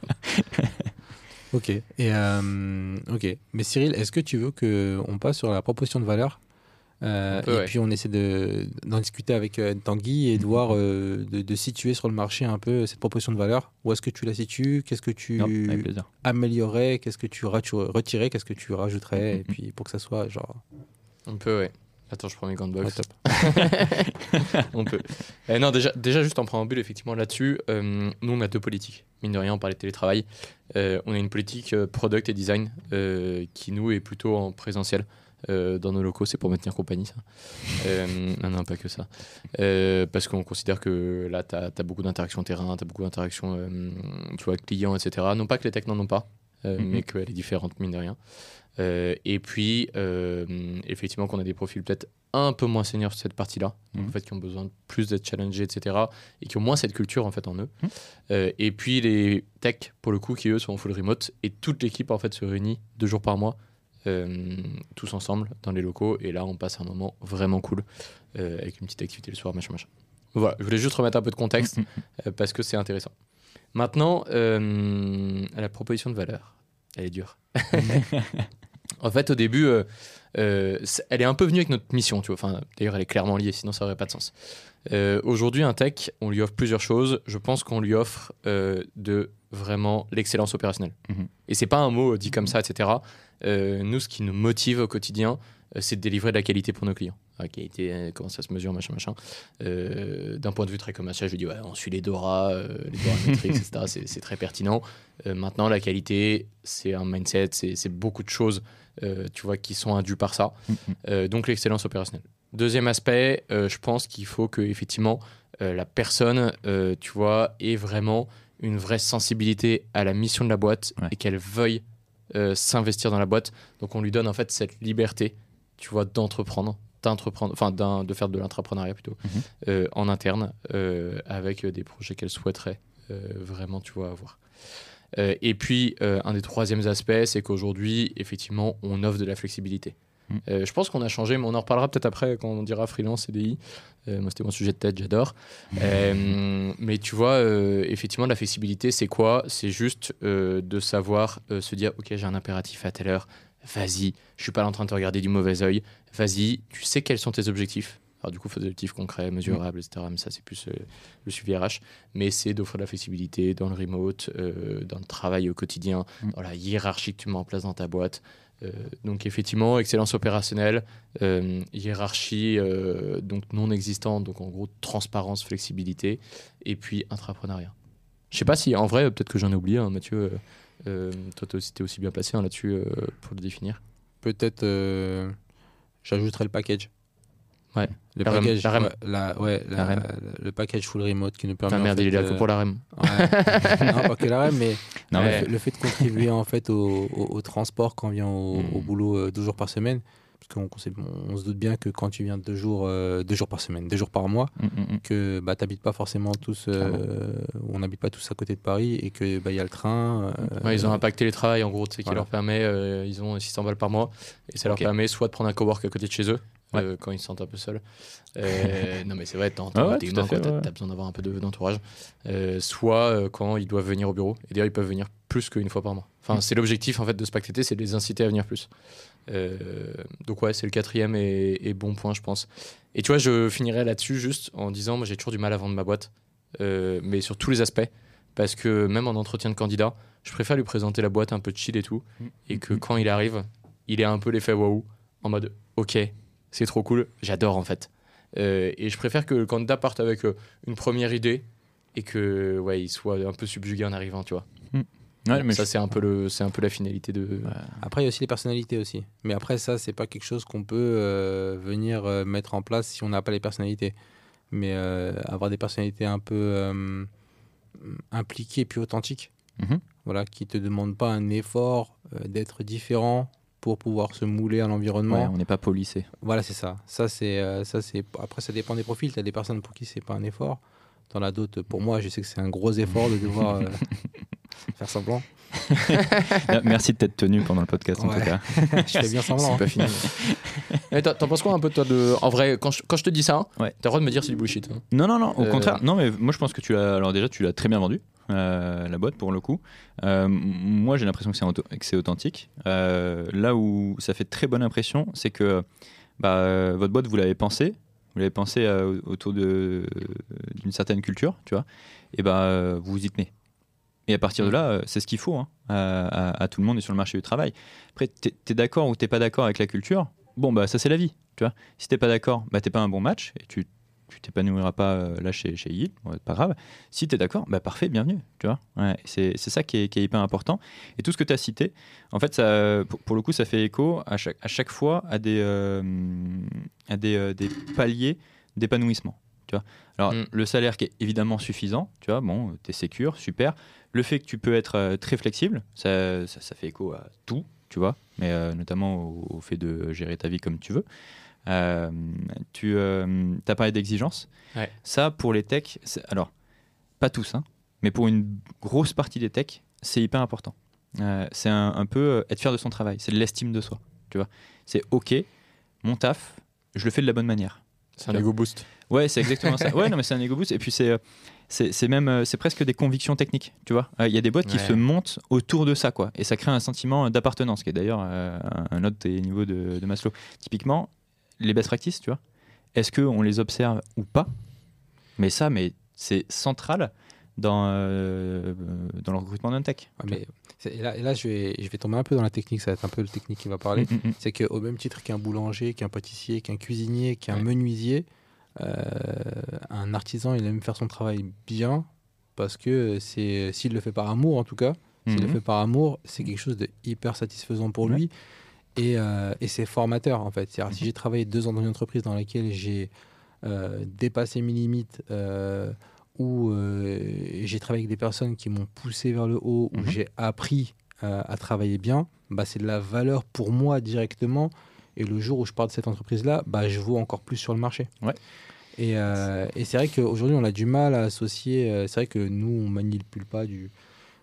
Ok. Et euh, ok. Mais Cyril, est-ce que tu veux qu'on passe sur la proposition de valeur Euh, On peut, et ouais. puis on essaie de, d'en discuter avec euh, Tanguy et de voir, euh, de, de situer sur le marché un peu cette proposition de valeur. Où est-ce que tu la situes? Qu'est-ce que tu Non, avec plaisir. améliorerais? Qu'est-ce que tu ra- tu retirais? Qu'est-ce que tu rajouterais? Mhm. Et puis pour que ça soit genre... On peut, ouais. Attends, je prends mes gants de boxe. Ouais, top. On peut. Euh, non, déjà, déjà, juste en préambule, effectivement, là-dessus, euh, nous, on a deux politiques. Mine de rien, on parlait de télétravail. Euh, on a une politique euh, product et design euh, qui, nous, est plutôt en présentiel. Euh, dans nos locaux, c'est pour me tenir compagnie, ça. Euh, non, non, pas que ça. Euh, parce qu'on considère que là, tu as beaucoup d'interactions terrain, tu as beaucoup d'interactions euh, tu vois, clients, et cetera. Non pas que les techs n'en ont pas, euh, Mhm. mais qu'elle est différente, mine de rien. Euh, et puis, euh, effectivement, qu'on a des profils peut-être un peu moins seniors sur cette partie-là, donc, Mhm. en fait, qui ont besoin de plus d'être challengés, et cetera, et qui ont moins cette culture en fait en eux. Mhm. Euh, et puis les techs, pour le coup, qui eux sont en full remote, et toute l'équipe en fait se réunit deux jours par mois, euh, tous ensemble dans les locaux, et là, on passe un moment vraiment cool euh, avec une petite activité le soir, machin, machin. Voilà, je voulais juste remettre un peu de contexte Mhm. euh, parce que c'est intéressant. Maintenant, euh, la proposition de valeur, elle est dure. En fait, au début, euh, euh, c'est- elle est un peu venue avec notre mission, tu vois. Enfin, d'ailleurs, elle est clairement liée, sinon ça n'aurait pas de sens. Euh, aujourd'hui, un tech, on lui offre plusieurs choses. Je pense qu'on lui offre euh, de vraiment l'excellence opérationnelle. Mhm. Et c'est pas un mot dit comme ça, et cetera. Euh, nous, ce qui nous motive au quotidien, euh, c'est de délivrer de la qualité pour nos clients. La qualité, euh, comment ça se mesure, machin, machin. Euh, d'un point de vue très commercial, je lui dis, ouais, on suit les DORA, euh, les DORA Metrics, et cetera. C'est, c'est très pertinent. Euh, maintenant, la qualité, c'est un mindset, c'est, c'est beaucoup de choses, euh, tu vois, qui sont indues par ça. Mhm. Euh, donc, l'excellence opérationnelle. Deuxième aspect, euh, je pense qu'il faut que, effectivement, euh, la personne, euh, tu vois, ait vraiment une vraie sensibilité à la mission de la boîte Ouais. et qu'elle veuille euh, s'investir dans la boîte. Donc, on lui donne en fait cette liberté, tu vois, d'entreprendre, d'entreprendre, enfin, d'un- de faire de l'intrapreneuriat plutôt, Mhm. euh, en interne, euh, avec des projets qu'elle souhaiterait euh, vraiment, tu vois, avoir. Euh, et puis, euh, un des troisièmes aspects, c'est qu'aujourd'hui, effectivement, on offre de la flexibilité. Mm. Euh, je pense qu'on a changé, mais on en reparlera peut-être après quand on dira freelance, C D I. Euh, moi, c'était mon sujet de tête, j'adore. Euh, mais tu vois, euh, effectivement, la flexibilité, c'est quoi ? C'est juste euh, de savoir euh, se dire, ok, j'ai un impératif à telle heure, vas-y, je suis pas là en train de te regarder du mauvais œil, vas-y, tu sais quels sont tes objectifs. Alors du coup, il faut des objectifs concrets, mesurables, et cetera. Mais ça, c'est plus euh, le suivi R H. Mais c'est d'offrir de la flexibilité dans le remote, euh, dans le travail au quotidien, Mm. dans la hiérarchie que tu mets en place dans ta boîte. Euh, donc effectivement, excellence opérationnelle, euh, hiérarchie euh, donc non existante, donc en gros transparence, flexibilité, et puis intrapreneuriat. Je sais pas si, en vrai, peut-être que j'en ai oublié, hein, Mathieu, euh, euh, toi t'es aussi, t'es aussi bien placé hein, là-dessus euh, pour le définir. Peut-être, euh, j'ajouterais le package. Ouais. Le La REM, package, la REM. ouais, la- ouais, la- La REM. le package full remote qui nous permet. Putain, en merde, fait, il est là que euh, pour la R E M. ouais. Non, pas que la R E M, mais Non, le, Ouais. mais- fait, le fait de contribuer en fait au, au- au transport quand on vient au, Mm. au boulot euh, deux jours par semaine, parce qu'on on sait- on se doute bien que quand tu viens deux jours, euh, deux jours par semaine, deux jours par mois, Mm, mm, mm. que bah, tu n'habites pas forcément tous, euh, on n'habite pas tous à côté de Paris et que bah, y a le train. euh, Ouais, ils ont un pack télétravail en gros, tu sais, qui voilà. leur permet, euh, ils ont six cents balles par mois, et ça leur Ok. permet soit de prendre un cowork à côté de chez eux, Ouais. euh, quand ils se sentent un peu seuls. Euh, non mais c'est vrai, t'es Ah ouais, t'es tout humain, à fait, quoi, t'as ouais. t'as besoin d'avoir un peu de- d'entourage. Euh, soit euh, quand ils doivent venir au bureau, et d'ailleurs ils peuvent venir plus qu'une fois par mois. Enfin Mm. c'est l'objectif en fait de ce pack T T, c'est de les inciter à venir plus. Euh, donc ouais, c'est le quatrième et, et bon point je pense. Et tu vois, je finirai là-dessus juste en disant, moi j'ai toujours du mal à vendre ma boîte, euh, mais sur tous les aspects, parce que même en entretien de candidat, je préfère lui présenter la boîte un peu chill et tout, et que quand il arrive, il ait un peu l'effet waouh, en mode ok, c'est trop cool, j'adore en fait. Euh, et je préfère que le candidat parte avec euh, une première idée et que ouais, il soit un peu subjugué en arrivant, tu vois. Ouais, mais ça je- c'est un peu le, c'est un peu la finalité de. Après, il y a aussi les personnalités aussi. Mais après, ça, c'est pas quelque chose qu'on peut euh, venir euh, mettre en place si on n'a pas les personnalités. Mais euh, avoir des personnalités un peu euh, impliquées puis authentiques, Mhm. voilà, qui te demandent pas un effort euh, d'être différent pour pouvoir se mouler à l'environnement. Ouais, on n'est pas policé. Voilà, c'est ça. Ça, c'est, euh, ça, c'est. Après, ça dépend des profils. Tu as des personnes pour qui c'est pas un effort. T'en as d'autres. Pour moi, je sais que c'est un gros effort de devoir euh, faire semblant. Merci de t'être tenu pendant le podcast en Ouais. tout cas. Je fais bien semblant. C'est hein. pas fini. Mais t'en t'en penses quoi un peu toi de. En vrai, quand je, quand je te dis ça, Ouais. t'as le droit de me dire c'est du bullshit. hein. Non, non, non, au Euh, contraire. Non, mais moi je pense que tu l'as. Alors déjà, tu l'as très bien vendu, euh, la boîte pour le coup. Euh, m- moi j'ai l'impression que c'est, auto- que c'est authentique. Euh, là où ça fait très bonne impression, c'est que bah, euh, votre boîte, vous l'avez pensé. Vous l'avez pensé euh, autour de, d'une certaine culture, tu vois. Et bah, euh, vous vous y tenez. Et à partir de là, euh, c'est ce qu'il faut hein, à, à- à tout le monde et sur le marché du travail. Après, t'es, t'es d'accord ou t'es pas d'accord avec la culture, bon, bah ça c'est la vie, tu vois. Si t'es pas d'accord, bah t'es pas un bon match et tu tu t'épanouiras pas euh, là chez, chez Yield, ouais, pas grave. Si t'es d'accord, bah parfait, bienvenue, tu vois. Ouais, c'est, c'est ça qui est, qui est hyper important. Et tout ce que tu as cité, en fait, ça, pour, pour le coup, ça fait écho à chaque, à chaque fois à des, euh, à des, euh, des paliers d'épanouissement. Tu vois. Alors, Mm. le salaire qui est évidemment suffisant, tu vois, bon, t'es sécure, super. Le fait que tu peux être euh, très flexible, ça, ça, ça fait écho à tout, tu vois, mais euh, notamment au, au fait de gérer ta vie comme tu veux. Euh, tu euh, as parlé d'exigence. Ouais. Ça, pour les techs, c'est- alors, pas tous, hein, mais pour une grosse partie des techs, c'est hyper important. Euh, c'est un, un peu euh, être fier de son travail, c'est de l'estime de soi, tu vois. C'est OK, mon taf, je le fais de la bonne manière. C'est un ego boost. Ouais, c'est exactement ça. Ouais, non, mais c'est un ego boost. Et puis, c'est, euh, c'est, c'est même, euh, c'est presque des convictions techniques, tu vois. Il y a des boîtes qui Ouais. se montent autour de ça, quoi. Et ça crée un sentiment d'appartenance, qui est d'ailleurs euh, un- un autre des niveaux de, de Maslow. Typiquement, les best practices, tu vois. Est-ce qu'on les observe ou pas? Mais ça, mais c'est central dans, euh, dans le recrutement d'un tech. Ouais, mais c'est- et là, et là je, vais, je vais tomber un peu dans la technique, ça va être un peu le technique qui va parler. Mm, mm, mm. C'est qu'au même titre qu'un boulanger, qu'un pâtissier, qu'un cuisinier, qu'un Ouais. menuisier, euh, un artisan, il aime faire son travail bien parce que c'est, s'il le fait par amour, en tout cas, s'il le Mhm. fait par amour, c'est quelque chose de hyper satisfaisant pour Ouais. lui. Et, euh, et c'est formateur, en fait. C'est-à-dire, Mhm. si j'ai travaillé deux ans dans une entreprise dans laquelle j'ai euh, dépassé mes limites, euh, où euh, j'ai travaillé avec des personnes qui m'ont poussé vers le haut, où Mhm. j'ai appris euh, à travailler bien, bah, c'est de la valeur pour moi directement. Et le jour où je pars de cette entreprise-là, bah, je vaux encore plus sur le marché. Ouais. Et, euh, et c'est vrai qu'aujourd'hui, on a du mal à associer. euh, c'est vrai que nous, on manipule pas du,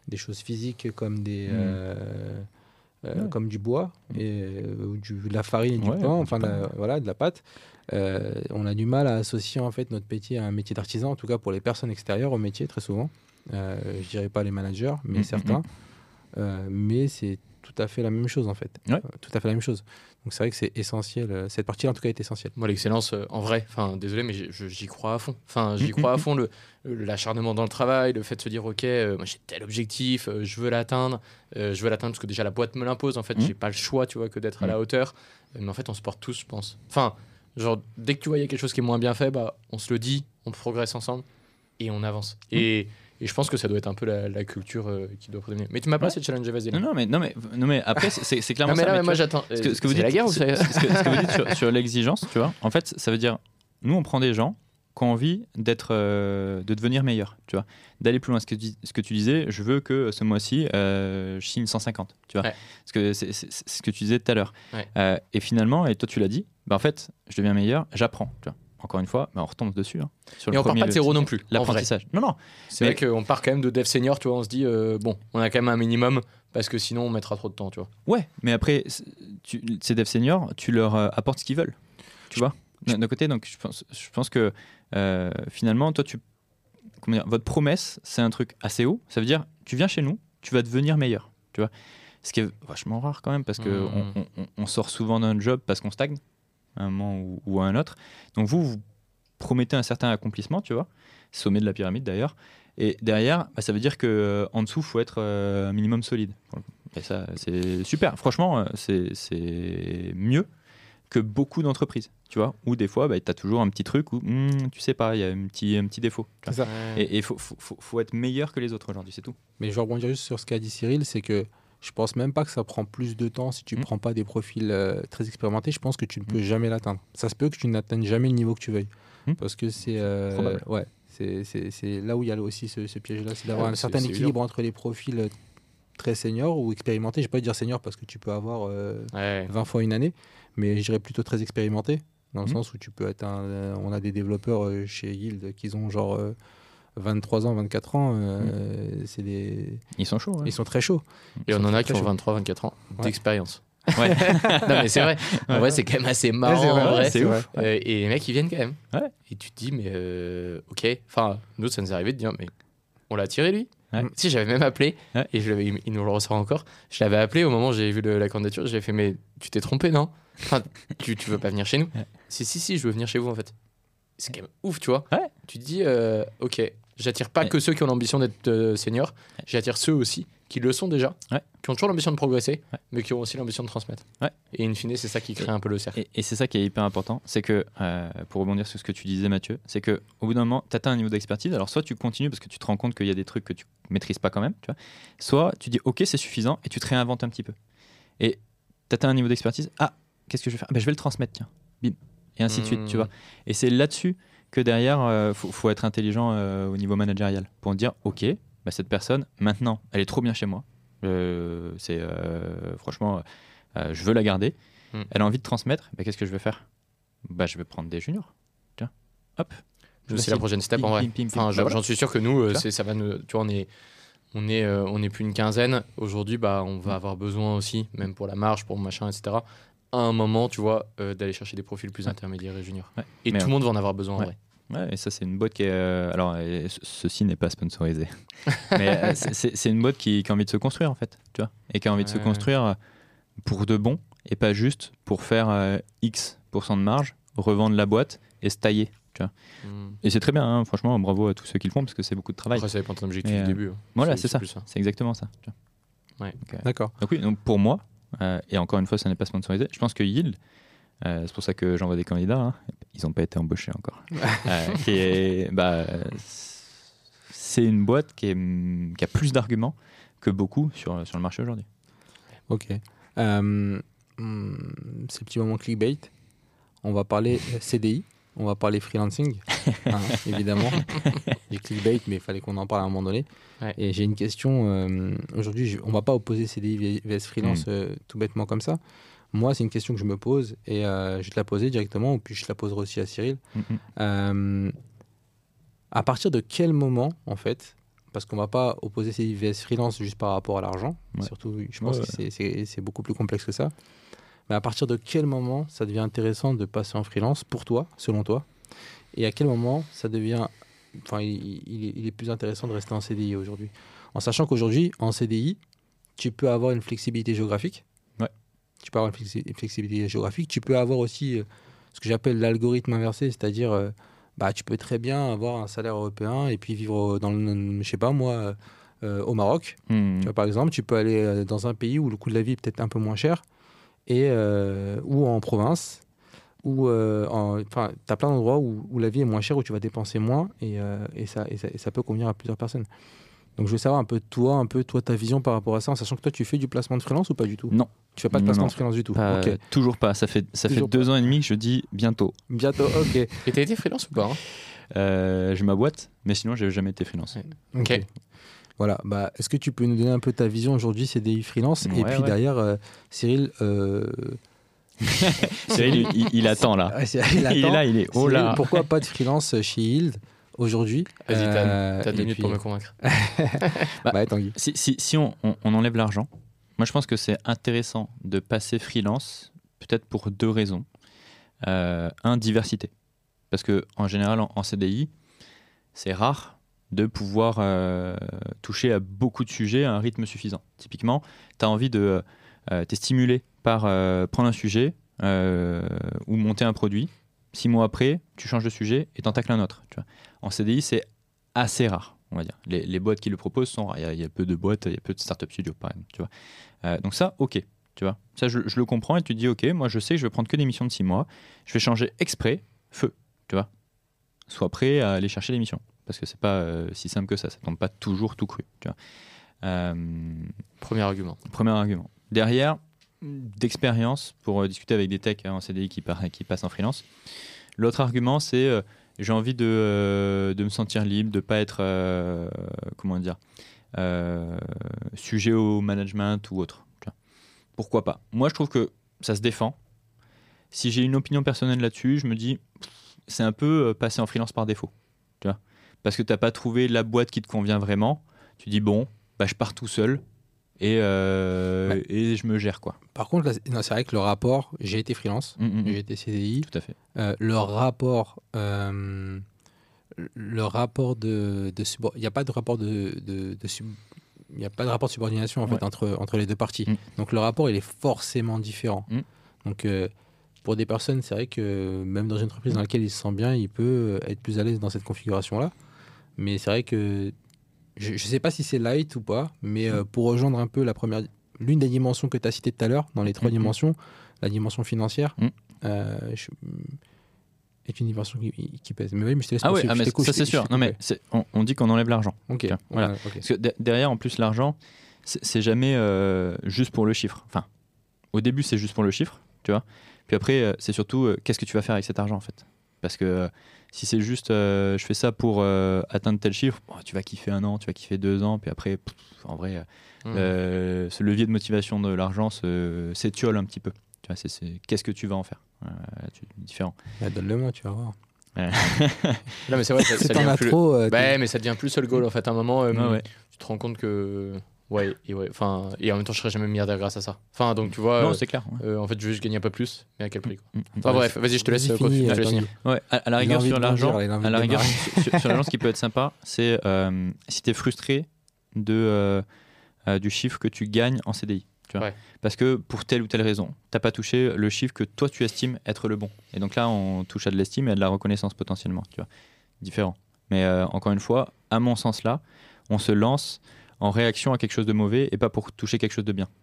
des choses physiques comme des... Mm. euh, euh, Ouais. comme du bois, et, euh, ou du, de la farine et du Ouais, pain, du enfin, pain. la- voilà, de la pâte. Euh, on a du mal à associer en fait notre métier à un métier d'artisan, en tout cas pour les personnes extérieures au métier, très souvent. Euh, je dirais pas les managers, mais Mm, certains. mm, Euh, mais c'est tout à fait la même chose en fait. Ouais. Euh, tout à fait la même chose. Donc c'est vrai que c'est essentiel. euh, Cette partie-là en tout cas est essentielle. Moi, l'excellence, euh, en vrai, enfin, désolé, mais j'ai- je- j'y crois à fond. Enfin, j'y Mm, crois à mm, fond. Le, le- l'acharnement dans le travail, le fait de se dire, ok, euh, moi j'ai tel objectif, euh, je veux l'atteindre, euh, je veux l'atteindre parce que déjà la boîte me l'impose. En fait, Mm. j'ai pas le choix, tu vois, que d'être à Mm. la hauteur. Euh, mais en fait, on se porte tous, je pense. Enfin, genre, dès que tu vois il y a quelque chose qui est moins bien fait, bah, on se le dit, on progresse ensemble et on avance. Et, et je pense que ça doit être un peu la, la culture euh, qui doit prédominer. Mais tu m'as pas Ouais. assez challengé, vas-y. Non, non, mais, non, mais, non, mais après, c'est, c'est- c'est clairement Non, mais ça. là, mais mais moi tu vois, j'attends. ce que, ce que vous C'est dites, la guerre ou c'est- c'est. ce que, ce que vous dites sur, sur l'exigence, tu vois, en fait, ça veut dire, nous, on prend des gens qui ont envie d'être, euh, de devenir meilleurs, tu vois, d'aller plus loin. Ce que, tu- ce que tu disais, je veux que ce mois-ci, euh, je signe cent cinquante, tu vois, Ouais. parce que c'est, c'est- c'est ce que tu disais tout à l'heure. Ouais. Euh, et finalement, et toi, tu l'as dit, bah, en fait, je deviens meilleur, j'apprends, tu vois. Encore une fois, bah, on retombe dessus. Hein, sur Et le on part premier, pas de le- zéro non plus. En vrai. L'apprentissage. Non, non. C'est Mais- vrai qu'on part quand même de dev senior, tu vois, on se dit, euh, bon, on a quand même un minimum, parce que sinon on mettra trop de temps, tu vois. Ouais, mais après, c'est- tu, ces devs seniors, tu leur euh, apportes ce qu'ils veulent. Tu vois D'un d'un côté, donc je pense, je pense que euh, finalement, toi, tu, comment dire, votre promesse, c'est un truc assez haut. Ça veut dire, tu viens chez nous, tu vas devenir meilleur. Tu vois Ce qui est vachement rare quand même, parce qu'on Mhm. on, on, on sort souvent d'un job parce qu'on stagne, à un moment ou, ou à un autre. Donc vous, vous promettez un certain accomplissement, tu vois, sommet de la pyramide d'ailleurs. Et derrière, bah, ça veut dire qu'en dessous, il faut être euh, un minimum solide. Et ça, c'est super. Franchement, euh, c'est, c'est mieux que beaucoup d'entreprises, tu vois, où des fois, bah, tu as toujours un petit truc où, hmm, tu sais pas, il y a un petit, un petit défaut. tu vois. C'est ça. Et il faut, faut, faut, faut être meilleur que les autres aujourd'hui, c'est tout. Mais je vais rebondir juste sur ce qu'a dit Cyril, c'est que je pense même pas que ça prend plus de temps si tu Mm. prends pas des profils euh, très expérimentés. Je pense que tu ne peux Mm. jamais l'atteindre. Ça se peut que tu n'atteignes jamais le niveau que tu veuilles. Mm. Parce que c'est euh, Probable. ouais, c'est, c'est, c'est là où il y a aussi ce, ce piège-là, c'est d'avoir Ouais, un c'est- certain c'est équilibre entre les profils euh, très seniors ou expérimentés. Je ne vais pas dire senior parce que tu peux avoir euh, Ouais. vingt fois une année, mais je dirais plutôt très expérimenté, dans le Mm. sens où tu peux être un, euh, on a des développeurs euh, chez Guild qui ont genre euh, vingt-trois ans, vingt-quatre ans, euh, c'est des... Ils sont chauds. Ouais. ils sont très chauds. Et on en a qui très ont chaud. vingt-trois vingt-quatre ans Ouais. d'expérience. Ouais. Non, mais c'est vrai. En Ouais. vrai, c'est quand même assez marrant. Ouais, c'est vrai, en vrai. ouais, c'est ouf. Euh, et les mecs, ils viennent quand même. Ouais. Et tu te dis, mais euh, ok. Enfin, nous, ça nous est arrivé de dire, mais on l'a tiré lui. Ouais. Tu sais, j'avais même appelé, Ouais. et je l'avais- il il nous le ressort encore. Je l'avais appelé au moment où j'ai vu le- la candidature. J'ai fait, mais tu t'es trompé, non? Enfin, tu, tu veux pas venir chez nous? Ouais. Si, si, si, je veux venir chez vous en fait. C'est quand même ouf, tu vois. Ouais. Tu te dis, euh, ok, j'attire pas Ouais. que ceux qui ont l'ambition d'être euh, seniors, j'attire ceux aussi qui le sont déjà, Ouais. qui ont toujours l'ambition de progresser, Ouais. mais qui ont aussi l'ambition de transmettre. Ouais. Et in fine, c'est ça qui crée un peu le cercle. Et, et c'est ça qui est hyper important, c'est que, euh, pour rebondir sur ce que tu disais Mathieu, c'est que au bout d'un moment, tu atteins un niveau d'expertise, alors soit tu continues parce que tu te rends compte qu'il y a des trucs que tu maîtrises pas quand même, tu vois, soit tu dis ok c'est suffisant et tu te réinventes un petit peu. Et tu atteins un niveau d'expertise, ah qu'est-ce que je vais faire? Ben, je vais le transmettre, tiens, bim, et ainsi de suite, tu Mmh. vois. Et c'est là-dessus que derrière, il faut, faut être intelligent euh, au niveau managérial pour dire ok, bah, cette personne, maintenant, elle est trop bien chez moi, Euh, c'est euh, franchement, euh, je veux la garder. Mm. Elle a envie de transmettre, bah, qu'est-ce que je vais faire? Bah, je vais prendre des juniors. Tiens, hop. Je C'est signe. la prochaine step Ping, en vrai. ping, ping, ping. Enfin, Bah, j'en voilà. j'en suis sûr que nous, euh, Tu vois c'est, ça va nous, tu vois, on est, on est, euh, on est plus une quinzaine. Aujourd'hui, bah, on va avoir besoin aussi, même pour la marge, pour machin, et cetera. À un moment, tu vois, euh, d'aller chercher des profils plus Ouais. intermédiaires et juniors. Ouais. Et Mais, tout le monde va en avoir besoin en ouais. vrai. Ouais, et ça, c'est une boîte qui est. euh, alors, euh, ce- ceci n'est pas sponsorisé. Mais euh, c'est- c'est c'est une boîte qui, qui a envie de se construire, en fait. Tu vois, et qui a envie de se Ouais. construire euh, pour de bon et pas juste pour faire euh, X pour cent de marge, revendre la boîte et se tailler. Tu vois. Mm. Et c'est très bien, hein, franchement, bravo à tous ceux qui le font parce que c'est beaucoup de travail. Après, ça dépend de ton objectif Mais, du euh, début. hein. Voilà, c'est ça. plus ça. C'est exactement ça. Tu vois. Ouais. Donc, euh, D'accord. donc oui, donc pour moi, euh, et encore une fois, ça n'est pas sponsorisé, je pense que Yield, euh, c'est pour ça que j'envoie des candidats, hein, ils n'ont pas été embauchés encore. Euh, qui est, bah, c'est une boîte qui, est, qui a plus d'arguments que beaucoup sur, sur le marché aujourd'hui. Ok. Euh, hum, c'est le petit moment clickbait. On va parler C D I, on va parler freelancing, hein, évidemment. J'ai clickbait, mais il fallait qu'on en parle à un moment donné. Ouais. Et j'ai une question. euh, aujourd'hui, je- on va pas opposer C D I vs freelance Mm. euh, tout bêtement comme ça. Moi, c'est une question que je me pose et euh, je vais te la poser directement, ou puis je te la poserai aussi à Cyril. Mm-mm. Euh, à partir de quel moment, en fait, parce qu'on va pas opposer C D I V S freelance juste par rapport à l'argent. Ouais. Surtout, je pense Ouais, que c'est, c'est, c'est beaucoup plus complexe que ça. Mais à partir de quel moment ça devient intéressant de passer en freelance pour toi, selon toi? Et à quel moment ça devient, enfin, il, il, il est plus intéressant de rester en C D I aujourd'hui? En sachant qu'aujourd'hui, en C D I, tu peux avoir une flexibilité géographique. Ouais. Tu peux avoir une, flexi- une flexibilité géographique. Tu peux avoir aussi euh, ce que j'appelle l'algorithme inversé, c'est-à-dire, euh, bah, tu peux très bien avoir un salaire européen et puis vivre dans le, je sais pas moi, euh, au Maroc. Hmm. Tu vois, par exemple, tu peux aller euh, dans un pays où le coût de la vie est peut-être un peu moins cher, et, euh, ou en province, ou euh, enfin, tu as plein d'endroits où, où la vie est moins chère, où tu vas dépenser moins, et, euh, et, ça, et, ça, et ça peut convenir à plusieurs personnes. Donc je veux savoir un peu toi, un peu toi, ta vision par rapport à ça, en sachant que toi, tu fais du placement de freelance ou pas du tout? Non. Tu fais pas de Non, placement non. de freelance du tout? Pas- Ok. Toujours pas. Ça fait, ça fait Toujours deux ans et demi que je dis bientôt. Bientôt, ok. Et t'as été freelance ou pas hein Euh, j'ai ma boîte, mais sinon, j'ai jamais été freelance. Ouais. Ok. Voilà, bah, est-ce que tu peux nous donner un peu ta vision aujourd'hui, C D I freelance? Et Ouais, puis ouais. derrière, euh, Cyril, euh... Cyril, il, il attend là. ouais, Cyril Il est attend. là, il est. Oh Cyril, là. pourquoi pas de freelance chez Yield aujourd'hui? Vas-y, t'as, Euh, t'as deux et minutes puis- pour me convaincre. Bah, ouais, Tanguy. Si, si, si on, on- on enlève l'argent, moi je pense que c'est intéressant de passer freelance, peut-être pour deux raisons. Euh, un, diversité. Parce qu'en général, en, en C D I, c'est rare de pouvoir euh, toucher à beaucoup de sujets à un rythme suffisant. Typiquement, tu as envie de euh, t'es stimulé par euh, prendre un sujet euh, ou monter un produit. Six mois après, tu changes de sujet et t'en tacles un autre. Tu vois. En C D I, c'est assez rare, on va dire. Les, les boîtes qui le proposent sont rares. Il y a, il y a peu de boîtes, il y a peu de startup studios, par exemple. Tu vois. Euh, donc ça, ok. Tu vois. Ça, je, je le comprends et tu te dis, ok, moi je sais que je vais prendre que des missions de six mois. Je vais changer exprès, feu. Tu vois. Sois prêt à aller chercher les missions. Parce que c'est pas euh, si simple que ça. Ça tombe pas toujours tout cru. Tu vois. Euh, Premier argument. Premier argument. Derrière, d'expérience pour euh, discuter avec des techs hein, en C D I qui, par- qui passent en freelance. L'autre argument, c'est euh, j'ai envie de, euh, de me sentir libre, de ne pas être euh, comment dire, euh, sujet au management ou autre. Tu vois. Pourquoi pas? Moi, je trouve que ça se défend. Si j'ai une opinion personnelle là-dessus, je me dis c'est un peu euh, passer en freelance par défaut. Tu vois. Parce que tu n'as pas trouvé la boîte qui te convient vraiment. Tu dis bon, bah, je pars tout seul. Et, euh, Ouais. et je me gère, quoi. Par contre, là, c'est- non, c'est vrai que le rapport, j'ai été freelance, Mm, mm, mm. j'ai été C D I, Tout à fait. euh, le rapport, euh, le rapport de, de subor- il n'y a pas de rapport de, de, de sub- il n'y a pas de rapport de subordination en fait Ouais. entre entre les deux parties. Mm. Donc le rapport, il est forcément différent. Mm. Donc euh, pour des personnes, c'est vrai que même dans une entreprise dans laquelle il se sent bien, il peut être plus à l'aise dans cette configuration-là. Mais c'est vrai que je ne sais pas si c'est light ou pas, mais euh, pour rejoindre un peu la première, l'une des dimensions que tu as citées tout à l'heure, dans les trois Mhm. dimensions, la dimension financière, Mhm. euh, je- est une dimension qui, qui pèse. Mais oui, mais je te laisse Ah ouais, poursuivre, ah, je mais t'écoute, ça je c'est t'ai- sûr. je t'ai Non mais coupé. c'est- on, on dit qu'on enlève l'argent. Ok, Tiens, voilà. ouais, ok. Parce que de- derrière, en plus, l'argent, c'est c'est jamais euh, juste pour le chiffre. Enfin, au début, c'est juste pour le chiffre, tu vois. Puis après, euh, c'est surtout euh, qu'est-ce que tu vas faire avec cet argent, en fait. Parce que euh, si c'est juste, euh, je fais ça pour euh, atteindre tel chiffre, bon, tu vas kiffer un an, tu vas kiffer deux ans, puis après, pff, en vrai, euh, Mmh. euh, ce levier de motivation de l'argent se- s'étiole un petit peu. Tu vois, c'est c'est- qu'est-ce que tu vas en faire. Euh, tu- différent. Bah, donne-le-moi, tu vas voir. Non, mais c'est vrai, ça, Si ça t'en devient as plus... trop, euh, Bah, t'es- mais ça devient plus seul goal en fait. À un moment, euh, Ouais, ouais. tu te rends compte que. Ouais, et ouais. Enfin, et en même temps, je serais jamais milliardaire grâce à ça. Enfin, donc tu vois. Non, euh, c'est clair. ouais. euh, en fait, je veux juste gagner un peu plus, mais à quel prix quoi. Mm, mm. Enfin, bref, vas-y, je te laisse, Vas-y, euh, finis, continuer, je te laisse Tanguy. finir. Ouais, à, à la Il a rigueur envie sur de l'argent, grandir, il a envie à de la rigueur démarrer. sur, sur l'argent, ce qui peut être sympa, c'est euh, si tu es frustré de, euh, euh, du chiffre que tu gagnes en C D I. Tu vois. Ouais. Parce que pour telle ou telle raison, tu n'as pas touché le chiffre que toi tu estimes être le bon. Et donc là, on touche à de l'estime et à de la reconnaissance potentiellement. Tu vois. Différent. Mais euh, encore une fois, à mon sens là, on se lance en réaction à quelque chose de mauvais et pas pour toucher quelque chose de bien.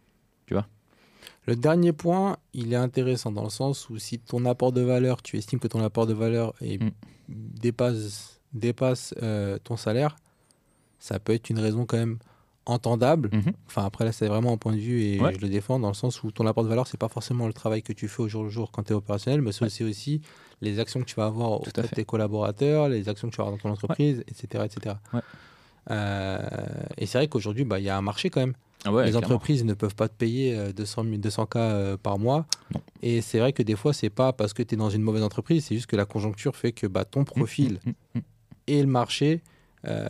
Le dernier point, il est intéressant dans le sens où si ton apport de valeur, tu estimes que ton apport de valeur est- Mm. dépasse, dépasse euh, ton salaire, ça peut être une raison quand même entendable. Mhm. Enfin, après, là, c'est vraiment un point de vue et Ouais. je le défends dans le sens où ton apport de valeur, c'est pas forcément le travail que tu fais au jour le jour quand tu es opérationnel, mais c'est aussi, aussi les actions que tu vas avoir Tout à auprès de fait. tes collaborateurs, les actions que tu vas avoir dans ton entreprise, et cetera et cetera. Ouais. Euh, et c'est vrai qu'aujourd'hui, bah, il y a un marché quand même. Ah ouais, les clairement. entreprises ne peuvent pas te payer euh, deux cents mille, deux cents K euh, par mois. Non. Et c'est vrai que des fois, c'est pas parce que tu es dans une mauvaise entreprise, c'est juste que la conjoncture fait que bah, ton profil Mm, mm, mm. et le marché euh,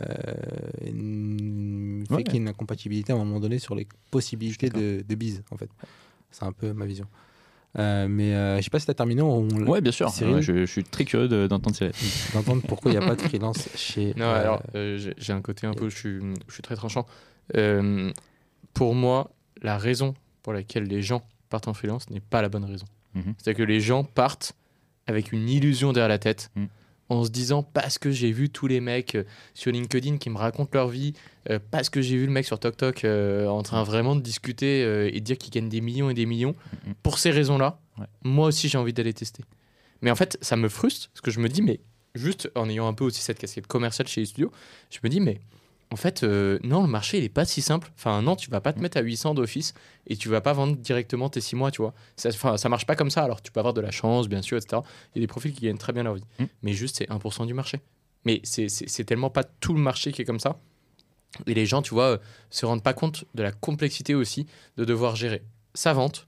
fait Ouais. qu'il y ait une incompatibilité à un moment donné sur les possibilités Je suis de, de bise, en fait. C'est un peu ma vision. Euh, mais euh, je sais pas si tu as terminé. On, Ouais, bien sûr. Cyril, Ouais, je, je suis très curieux de- d'entendre Cyril. d'entendre pourquoi il n'y a pas de freelance chez. Non, euh, alors euh, j'ai j'ai un côté un peu, je suis, je suis très tranchant. Euh, pour moi, la raison pour laquelle les gens partent en freelance n'est pas la bonne raison. Mhm. C'est-à-dire que les gens partent avec une illusion derrière la tête, Mhm. en se disant parce que j'ai vu tous les mecs euh, sur LinkedIn qui me racontent leur vie, euh, parce que j'ai vu le mec sur TokTok euh, en train vraiment de discuter euh, et de dire qu'il gagne des millions et des millions. Mhm. Pour ces raisons-là, Ouais. moi aussi j'ai envie d'aller tester. Mais en fait, ça me frustre parce que je me dis, mais juste en ayant un peu aussi cette casquette commerciale chez les studios, je me dis, mais en fait, euh, non, le marché, il est pas si simple. Enfin, non, tu vas pas te mettre à huit cents d'office et tu vas pas vendre directement tes six mois, tu vois. Ça, enfin, ça marche pas comme ça. Alors, tu peux avoir de la chance, bien sûr, et cetera. Il y a des profils qui gagnent très bien leur vie. Mm. Mais juste, c'est un pour cent du marché. Mais c'est, c'est, c'est tellement pas tout le marché qui est comme ça. Et les gens, tu vois, euh, se rendent pas compte de la complexité aussi de devoir gérer sa vente,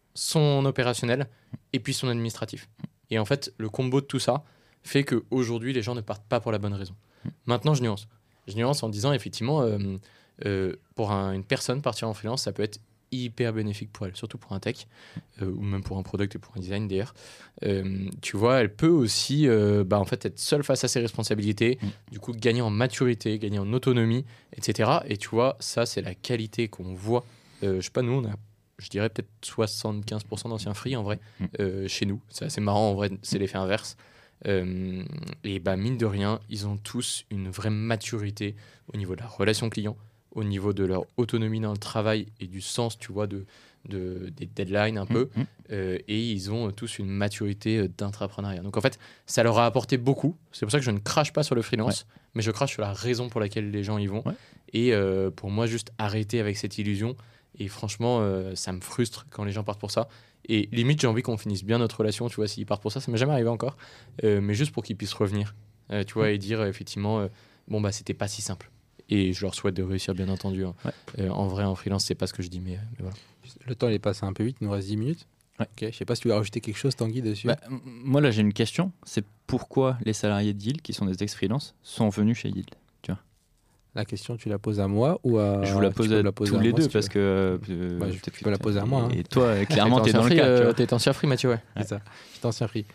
son opérationnel et puis son administratif. Et en fait, le combo de tout ça fait qu'aujourd'hui, les gens ne partent pas pour la bonne raison. Maintenant, je nuance. Je nuance en disant, effectivement, euh, euh, pour un- une personne, partir en freelance, ça peut être hyper bénéfique pour elle, surtout pour un tech, euh, ou même pour un product et pour un design d'ailleurs. Euh, tu vois, elle peut aussi euh, bah, en fait, être seule face à ses responsabilités, Mm. du coup gagner en maturité, gagner en autonomie, et cetera. Et tu vois, ça, c'est la qualité qu'on voit. Euh, je sais pas, nous, on a, je dirais peut-être soixante-quinze pour cent d'anciens free en vrai, Mm. euh, chez nous. C'est assez marrant, en vrai, c'est l'effet inverse. Euh, et bah, mine de rien, ils ont tous une vraie maturité au niveau de la relation client, au niveau de leur autonomie dans le travail et du sens, tu vois, de, de, des deadlines un peu. Mhm. Euh, et ils ont tous une maturité euh, d'intrapreneuriat. Donc en fait, ça leur a apporté beaucoup. C'est pour ça que je ne crache pas sur le freelance, mais je crache sur la raison pour laquelle les gens y vont. Ouais. Et euh, pour moi, juste arrêter avec cette illusion. Et franchement, euh, ça me frustre quand les gens partent pour ça. Et limite, j'ai envie qu'on finisse bien notre relation, tu vois, s'ils partent pour ça. Ça m'est jamais arrivé encore. Euh, mais juste pour qu'ils puissent revenir, euh, tu vois, et dire euh, effectivement, euh, bon, bah, c'était pas si simple. Et je leur souhaite de réussir, bien entendu. hein. Ouais. Euh, en vrai, en freelance, c'est pas ce que je dis, mais, mais voilà. Le temps il est passé un peu vite, il nous reste dix minutes. Ouais. Ok, je sais pas si tu veux rajouter quelque chose, Tanguy, dessus. Bah, m- moi, là, j'ai une question. C'est pourquoi les salariés de Yield, qui sont des ex-freelance, sont venus chez Yield? La question, tu la poses à moi ou à. Je vous la tu pose peux à me la poser tous à les moi, deux si tu parce veux. que. euh, Bah, je peut-être peux que la poser à moi, hein. Et toi, euh, clairement, t'es T'es dans le ancien cas. free, tu euh, vois. T'es ancien free, Mathieu, ouais. C'est ça. J'étais ancien free.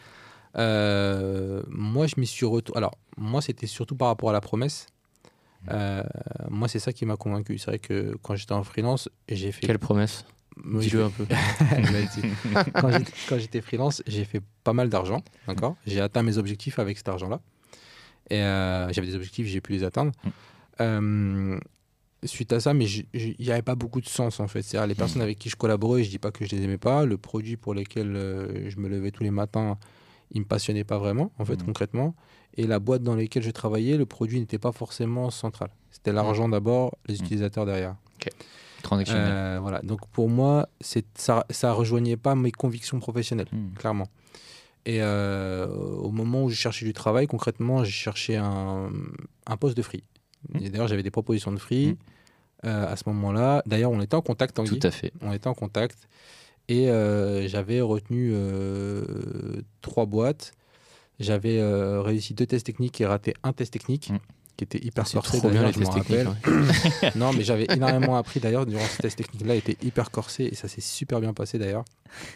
Euh, moi, je m'y suis retourné. Alors, moi, c'était surtout par rapport à la promesse. Euh, moi, c'est ça qui m'a convaincu. C'est vrai que quand j'étais en freelance, j'ai fait. Quelle promesse? Oui, Dis-le je- un peu. Vas-y. quand j'étais- quand j'étais freelance, j'ai fait pas mal d'argent. D'accord. J'ai atteint mes objectifs avec cet argent-là. Et euh, j'avais des objectifs, j'ai pu les atteindre. Mm. Euh, suite à ça, mais j- j- il n'y avait pas beaucoup de sens en fait. C'est-à-dire les personnes avec qui je collaborais, je dis pas que je les aimais pas. Le produit pour lequel euh, je me levais tous les matins, il me passionnait pas vraiment en fait Mhm. concrètement. Et la boîte dans laquelle je travaillais, le produit n'était pas forcément central. C'était l'argent d'abord, les Mhm. utilisateurs derrière. Transactionnel. Euh, voilà. Donc pour moi, c'est ça, ça rejoignait pas mes convictions professionnelles, Hmm. clairement. Et euh, au moment où je cherchais du travail, concrètement, j'ai cherché un, un poste de free. Hmm. Et d'ailleurs, j'avais des propositions de free Hmm. euh, à ce moment-là. D'ailleurs, on était en contact, Tanguy. Tout à fait. On était en contact. Et euh, j'avais retenu euh, trois boîtes. J'avais euh, réussi deux tests techniques et raté un test technique, Mm. qui était hyper C'est corsé. trop bien d'ailleurs, les je m'en tests techniques. rappelle. ouais. Non, mais j'avais énormément appris d'ailleurs durant ce test technique-là. Il était hyper corsé et ça s'est super bien passé d'ailleurs.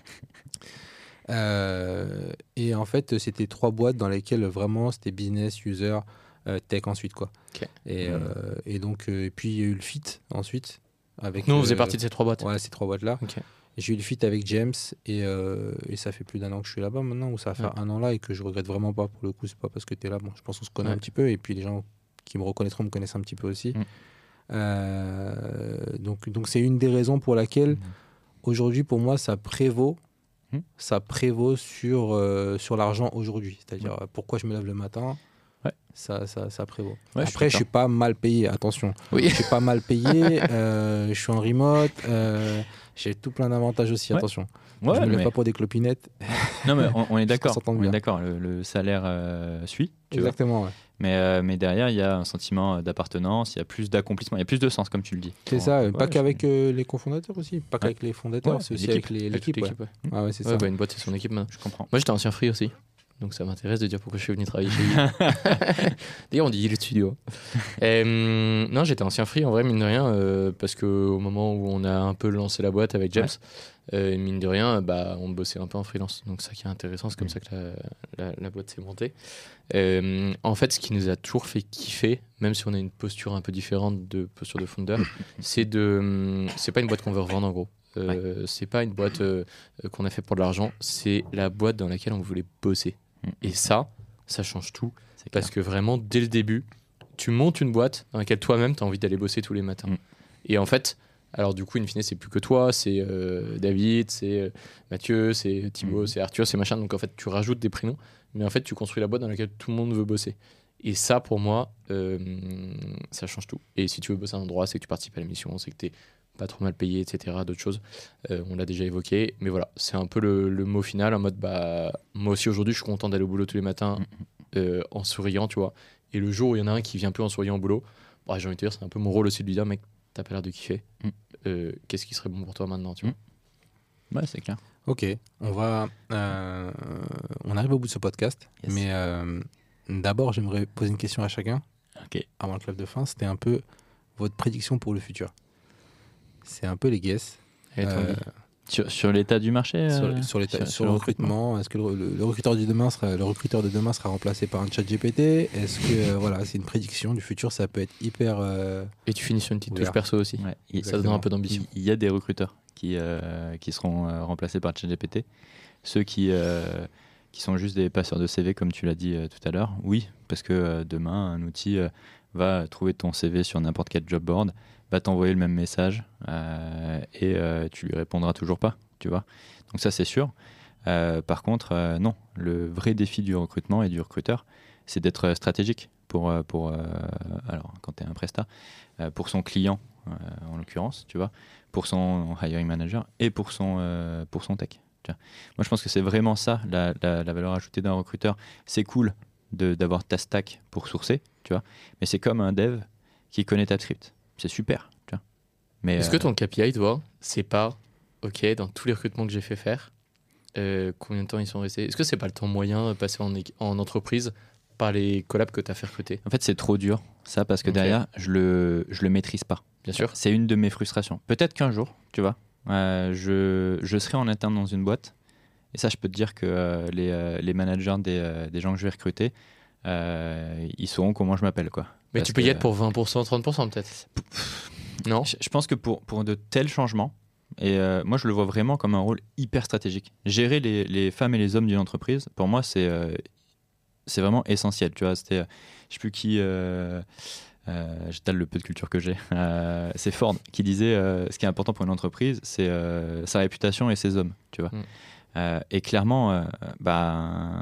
Euh, et en fait, c'était trois boîtes dans lesquelles vraiment c'était business, user, euh, tech ensuite quoi. Ok. Et, Mm. euh, et donc, euh, et puis il y a eu le fit ensuite. Avec, Nous, on faisait euh, partie de ces trois boîtes. Ouais, ces trois boîtes-là. Ok. J'ai eu le fit avec James et, euh, et ça fait plus d'un an que je suis là-bas maintenant, ou ça va faire Ouais. un an là et que je regrette vraiment pas pour le coup. C'est pas parce que tu es là. Bon, je pense qu'on se connaît Ouais. un petit peu et puis les gens qui me reconnaîtront me connaissent un petit peu aussi. Mm. Euh, donc, donc c'est une des raisons pour laquelle Mm. aujourd'hui pour moi ça prévaut, Mm. ça prévaut sur, euh, sur l'argent aujourd'hui. C'est-à-dire euh, pourquoi je me lève le matin. Ouais. Ça, ça, ça prévaut. Ouais, je suis Après, je suis d'accord. pas mal payé, attention. Oui. Je suis pas mal payé, euh, je suis en remote, euh, j'ai tout plein d'avantages aussi, Ouais. attention. Ouais, je me lève mais- pas pour des clopinettes. Non, mais on, on est Juste d'accord. qu'on s'entende On est bien. d'accord. Le, le salaire euh, suit. Tu vois. Exactement, ouais. Mais, euh, mais derrière, il y a un sentiment d'appartenance, il y a plus d'accomplissement, il y a plus de sens, comme tu le dis. C'est Bon, ça, ouais, pas je- qu'avec euh, les cofondateurs aussi, pas qu'avec les fondateurs, Ouais, c'est aussi l'équipe. avec les- Avec toute l'équipe. ouais. l'équipe, ouais. Ah ouais, c'est Ouais, ça. bah, une boîte, c'est son équipe maintenant. Je comprends. Moi, j'étais ancien free aussi. donc ça m'intéresse de dire pourquoi je suis venu travailler chez Yield. D'ailleurs, on dit Yield Studio. Et, hum, non, j'étais ancien free en vrai, mine de rien, euh, parce qu'au moment où on a un peu lancé la boîte avec James, ouais. euh, mine de rien, bah, on bossait un peu en freelance. Donc ça qui est intéressant, c'est comme mmh. ça que la, la, la boîte s'est montée. Euh, en fait, ce qui nous a toujours fait kiffer, même si on a une posture un peu différente de posture de founder, c'est de, c'est pas une boîte qu'on veut revendre en gros. Euh, ouais. C'est pas une boîte euh, qu'on a fait pour de l'argent, c'est la boîte dans laquelle on voulait bosser. Mmh. Et ça, ça change tout. C'est parce clair. Que vraiment, dès le début, tu montes une boîte dans laquelle toi-même, tu as envie d'aller bosser tous les matins. Mmh. Et en fait, alors du coup, in fine, c'est plus que toi, c'est euh, David, c'est euh, Mathieu, c'est Thibaut, mmh. c'est Arthur, c'est machin. Donc en fait, tu rajoutes des prénoms, mais en fait, tu construis la boîte dans laquelle tout le monde veut bosser. Et ça, pour moi, euh, ça change tout. Et si tu veux bosser à un endroit, c'est que tu participes à l'émission, c'est que tu es pas trop mal payé, et cetera. D'autres choses, euh, on l'a déjà évoqué. Mais voilà, c'est un peu le, le mot final, en mode, bah, moi aussi aujourd'hui, je suis content d'aller au boulot tous les matins euh, en souriant, tu vois. Et le jour où il y en a un qui vient plus en souriant au boulot, bah, j'ai envie de te dire, c'est un peu mon rôle aussi de lui dire, mec, t'as pas l'air de kiffer. Euh, qu'est-ce qui serait bon pour toi maintenant, tu vois. Ouais, c'est clair. Ok, on va... Euh, on arrive au bout de ce podcast, yes. mais euh, d'abord, j'aimerais poser une question à chacun. Ok. Avant le club de fin, c'était un peu votre prédiction pour le futur. C'est un peu les guesses. Euh, sur, sur l'état du marché euh, Sur, sur, l'état, sur, sur le recrutement, recrutement. Est-ce que le, le, le, recruteur du demain sera, le recruteur de demain sera remplacé par un chat G P T? Est-ce que, euh, voilà, c'est une prédiction du futur, ça peut être hyper... Euh, Et tu finis sur une petite touche perso aussi. Ouais, il, ça donne un peu d'ambition. Il, il y a des recruteurs qui, euh, qui seront euh, remplacés par chat G P T. Ceux qui, euh, qui sont juste des passeurs de C V, comme tu l'as dit euh, tout à l'heure, oui, parce que euh, demain, un outil euh, va trouver ton C V sur n'importe quel job board, va t'envoyer le même message euh, et euh, tu lui répondras toujours pas, tu vois. Donc ça, c'est sûr. Euh, par contre, euh, non, le vrai défi du recrutement et du recruteur, c'est d'être stratégique pour, pour euh, alors quand tu es un prestat, euh, pour son client euh, en l'occurrence, tu vois, pour son hiring manager et pour son, euh, pour son tech. Tu vois. Moi, je pense que c'est vraiment ça, la, la, la valeur ajoutée d'un recruteur. C'est cool de, d'avoir ta stack pour sourcer, tu vois, mais c'est comme un dev qui connaît TypeScript. C'est super, tu vois. Mais est-ce euh... que ton K P I, toi, c'est pas, ok, dans tous les recrutements que j'ai fait faire, euh, combien de temps ils sont restés? Est-ce que c'est pas le temps moyen passé en, en entreprise par les collabs que tu as fait recruter? En fait, c'est trop dur, ça, parce que okay. derrière, je le, je le maîtrise pas. Bien sûr. C'est une de mes frustrations. Peut-être qu'un jour, tu vois, euh, je, je serai en interne dans une boîte, et ça, je peux te dire que euh, les, euh, les managers des, euh, des gens que je vais recruter, euh, ils sauront comment je m'appelle, quoi. Mais tu peux y être pour vingt pour cent, trente pour cent peut-être. Non. Je, je pense que pour, pour de tels changements, et euh, moi je le vois vraiment comme un rôle hyper stratégique. Gérer les, les femmes et les hommes d'une entreprise, pour moi c'est, euh, c'est vraiment essentiel. Tu vois, c'était, je sais plus qui, euh, euh, j'étale le peu de culture que j'ai, euh, c'est Ford qui disait euh, ce qui est important pour une entreprise, c'est euh, sa réputation et ses hommes. Tu vois. Mm. Euh, et clairement, euh, bah,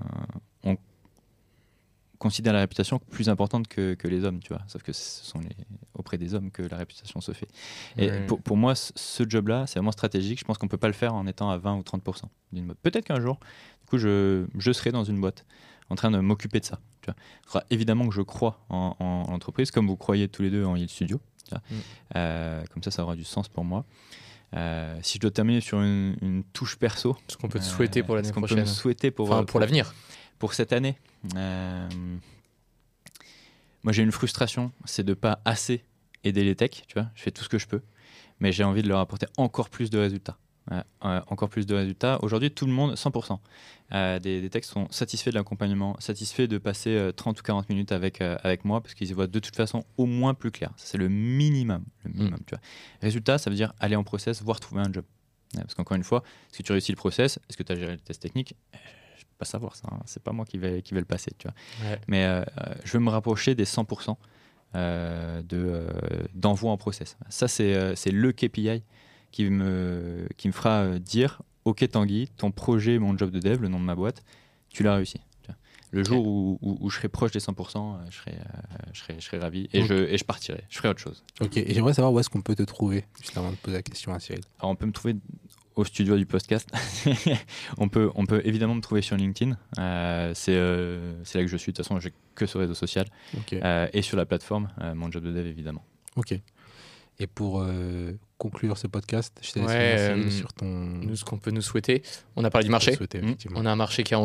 on considère la réputation plus importante que, que les hommes, tu vois. Sauf que ce sont les, auprès des hommes que la réputation se fait. Et ouais. pour, pour moi, ce job-là, c'est vraiment stratégique. Je pense qu'on ne peut pas le faire en étant à vingt ou trente pour cent d'une boîte. Peut-être qu'un jour, du coup, je, je serai dans une boîte en train de m'occuper de ça. Tu vois. Alors, évidemment que je crois en, en, en entreprise, comme vous croyez tous les deux en Yield Studio. Tu vois. Mm. Euh, comme ça, ça aura du sens pour moi. Euh, si je dois terminer sur une, une touche perso, ce qu'on peut te souhaiter pour l'année ce qu'on prochaine, peut me souhaiter pour, enfin, pour, pour l'avenir, pour cette année. Euh, moi, j'ai une frustration, c'est de ne pas assez aider les techs. Tu vois, je fais tout ce que je peux, mais j'ai envie de leur apporter encore plus de résultats. Euh, euh, encore plus de résultats. Aujourd'hui, tout le monde, cent pour cent euh, des, des techs sont satisfaits de l'accompagnement, satisfaits de passer euh, trente ou quarante minutes avec, euh, avec moi, parce qu'ils y voient de toute façon au moins plus clair. Ça, c'est le minimum. Le minimum mmh. tu vois. Résultat, ça veut dire aller en process, voire trouver un job. Ouais, parce qu'encore une fois, est-ce que tu réussis le process? Est-ce que tu as géré le test technique? Je ne peux pas savoir ça. Hein. C'est pas moi qui vais, qui vais le passer. Tu vois. Ouais. Mais euh, je veux me rapprocher des cent pour cent euh, de, euh, d'envoi en process. Ça, c'est, euh, c'est le K P I qui me, qui me fera dire « Ok Tanguy, ton projet, mon job de dev, le nom de ma boîte, tu l'as réussi. » Le jour où, où, où je serai proche des cent pour cent, je serai, euh, je serai, je serai ravi et, okay. je, et je partirai. Je ferai autre chose. Ok, et j'aimerais savoir où est-ce qu'on peut te trouver, juste avant de poser la question à Cyril. Alors, on peut me trouver au studio du podcast. on, peut, on peut évidemment me trouver sur LinkedIn. Euh, c'est, euh, c'est là que je suis. De toute façon, j'ai que ce réseau social. Okay. Euh, et sur la plateforme, euh, mon job de dev, évidemment. Ok. Et pour euh, conclure ce podcast, je te laisse ouais, Cyril euh, sur ton... Nous, ce qu'on peut nous souhaiter, on a parlé du marché. Souhaiter, mmh. On a un marché qui est en jeu,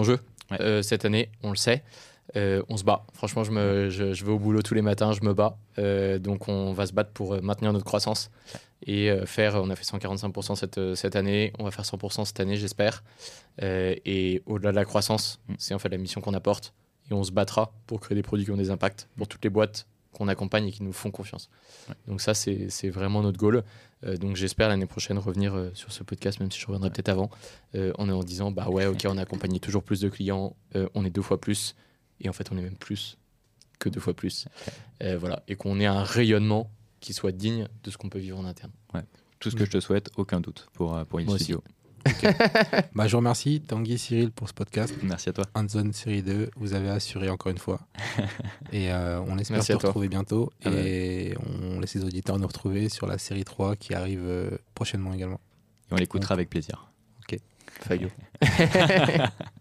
Ouais. euh, cette année, on le sait. Euh, on se bat. Franchement, je, me, je, je vais au boulot tous les matins, je me bats. Euh, donc, on va se battre pour euh, maintenir notre croissance et euh, faire. On a fait cent quarante-cinq pour cent cette, euh, cette année. On va faire cent pour cent cette année, j'espère. Euh, et au-delà de la croissance, Mm. c'est en fait la mission qu'on apporte. Et on se battra pour créer des produits qui ont des impacts pour toutes les boîtes qu'on accompagne et qui nous font confiance. Ouais. Donc, ça, c'est, c'est vraiment notre goal. Euh, donc, j'espère l'année prochaine revenir euh, sur ce podcast, même si je reviendrai peut-être avant, euh, en, en disant bah ouais, ok, on a accompagné toujours plus de clients, euh, on est deux fois plus. Et en fait, on est même plus que deux fois plus. Euh, voilà. Et qu'on ait un rayonnement qui soit digne de ce qu'on peut vivre en interne. Tout ce que je te souhaite, aucun doute pour, euh, pour Il Moi aussi. Studio. Bah, je vous remercie Tanguy, Cyril, pour ce podcast. Merci à toi. Handzone série deux, vous avez assuré encore une fois. Et euh, on espère Merci à te toi. retrouver bientôt. Ah et on laisse les auditeurs nous retrouver sur la série trois qui arrive euh, prochainement également. Et on l'écoutera avec plaisir. Fayot.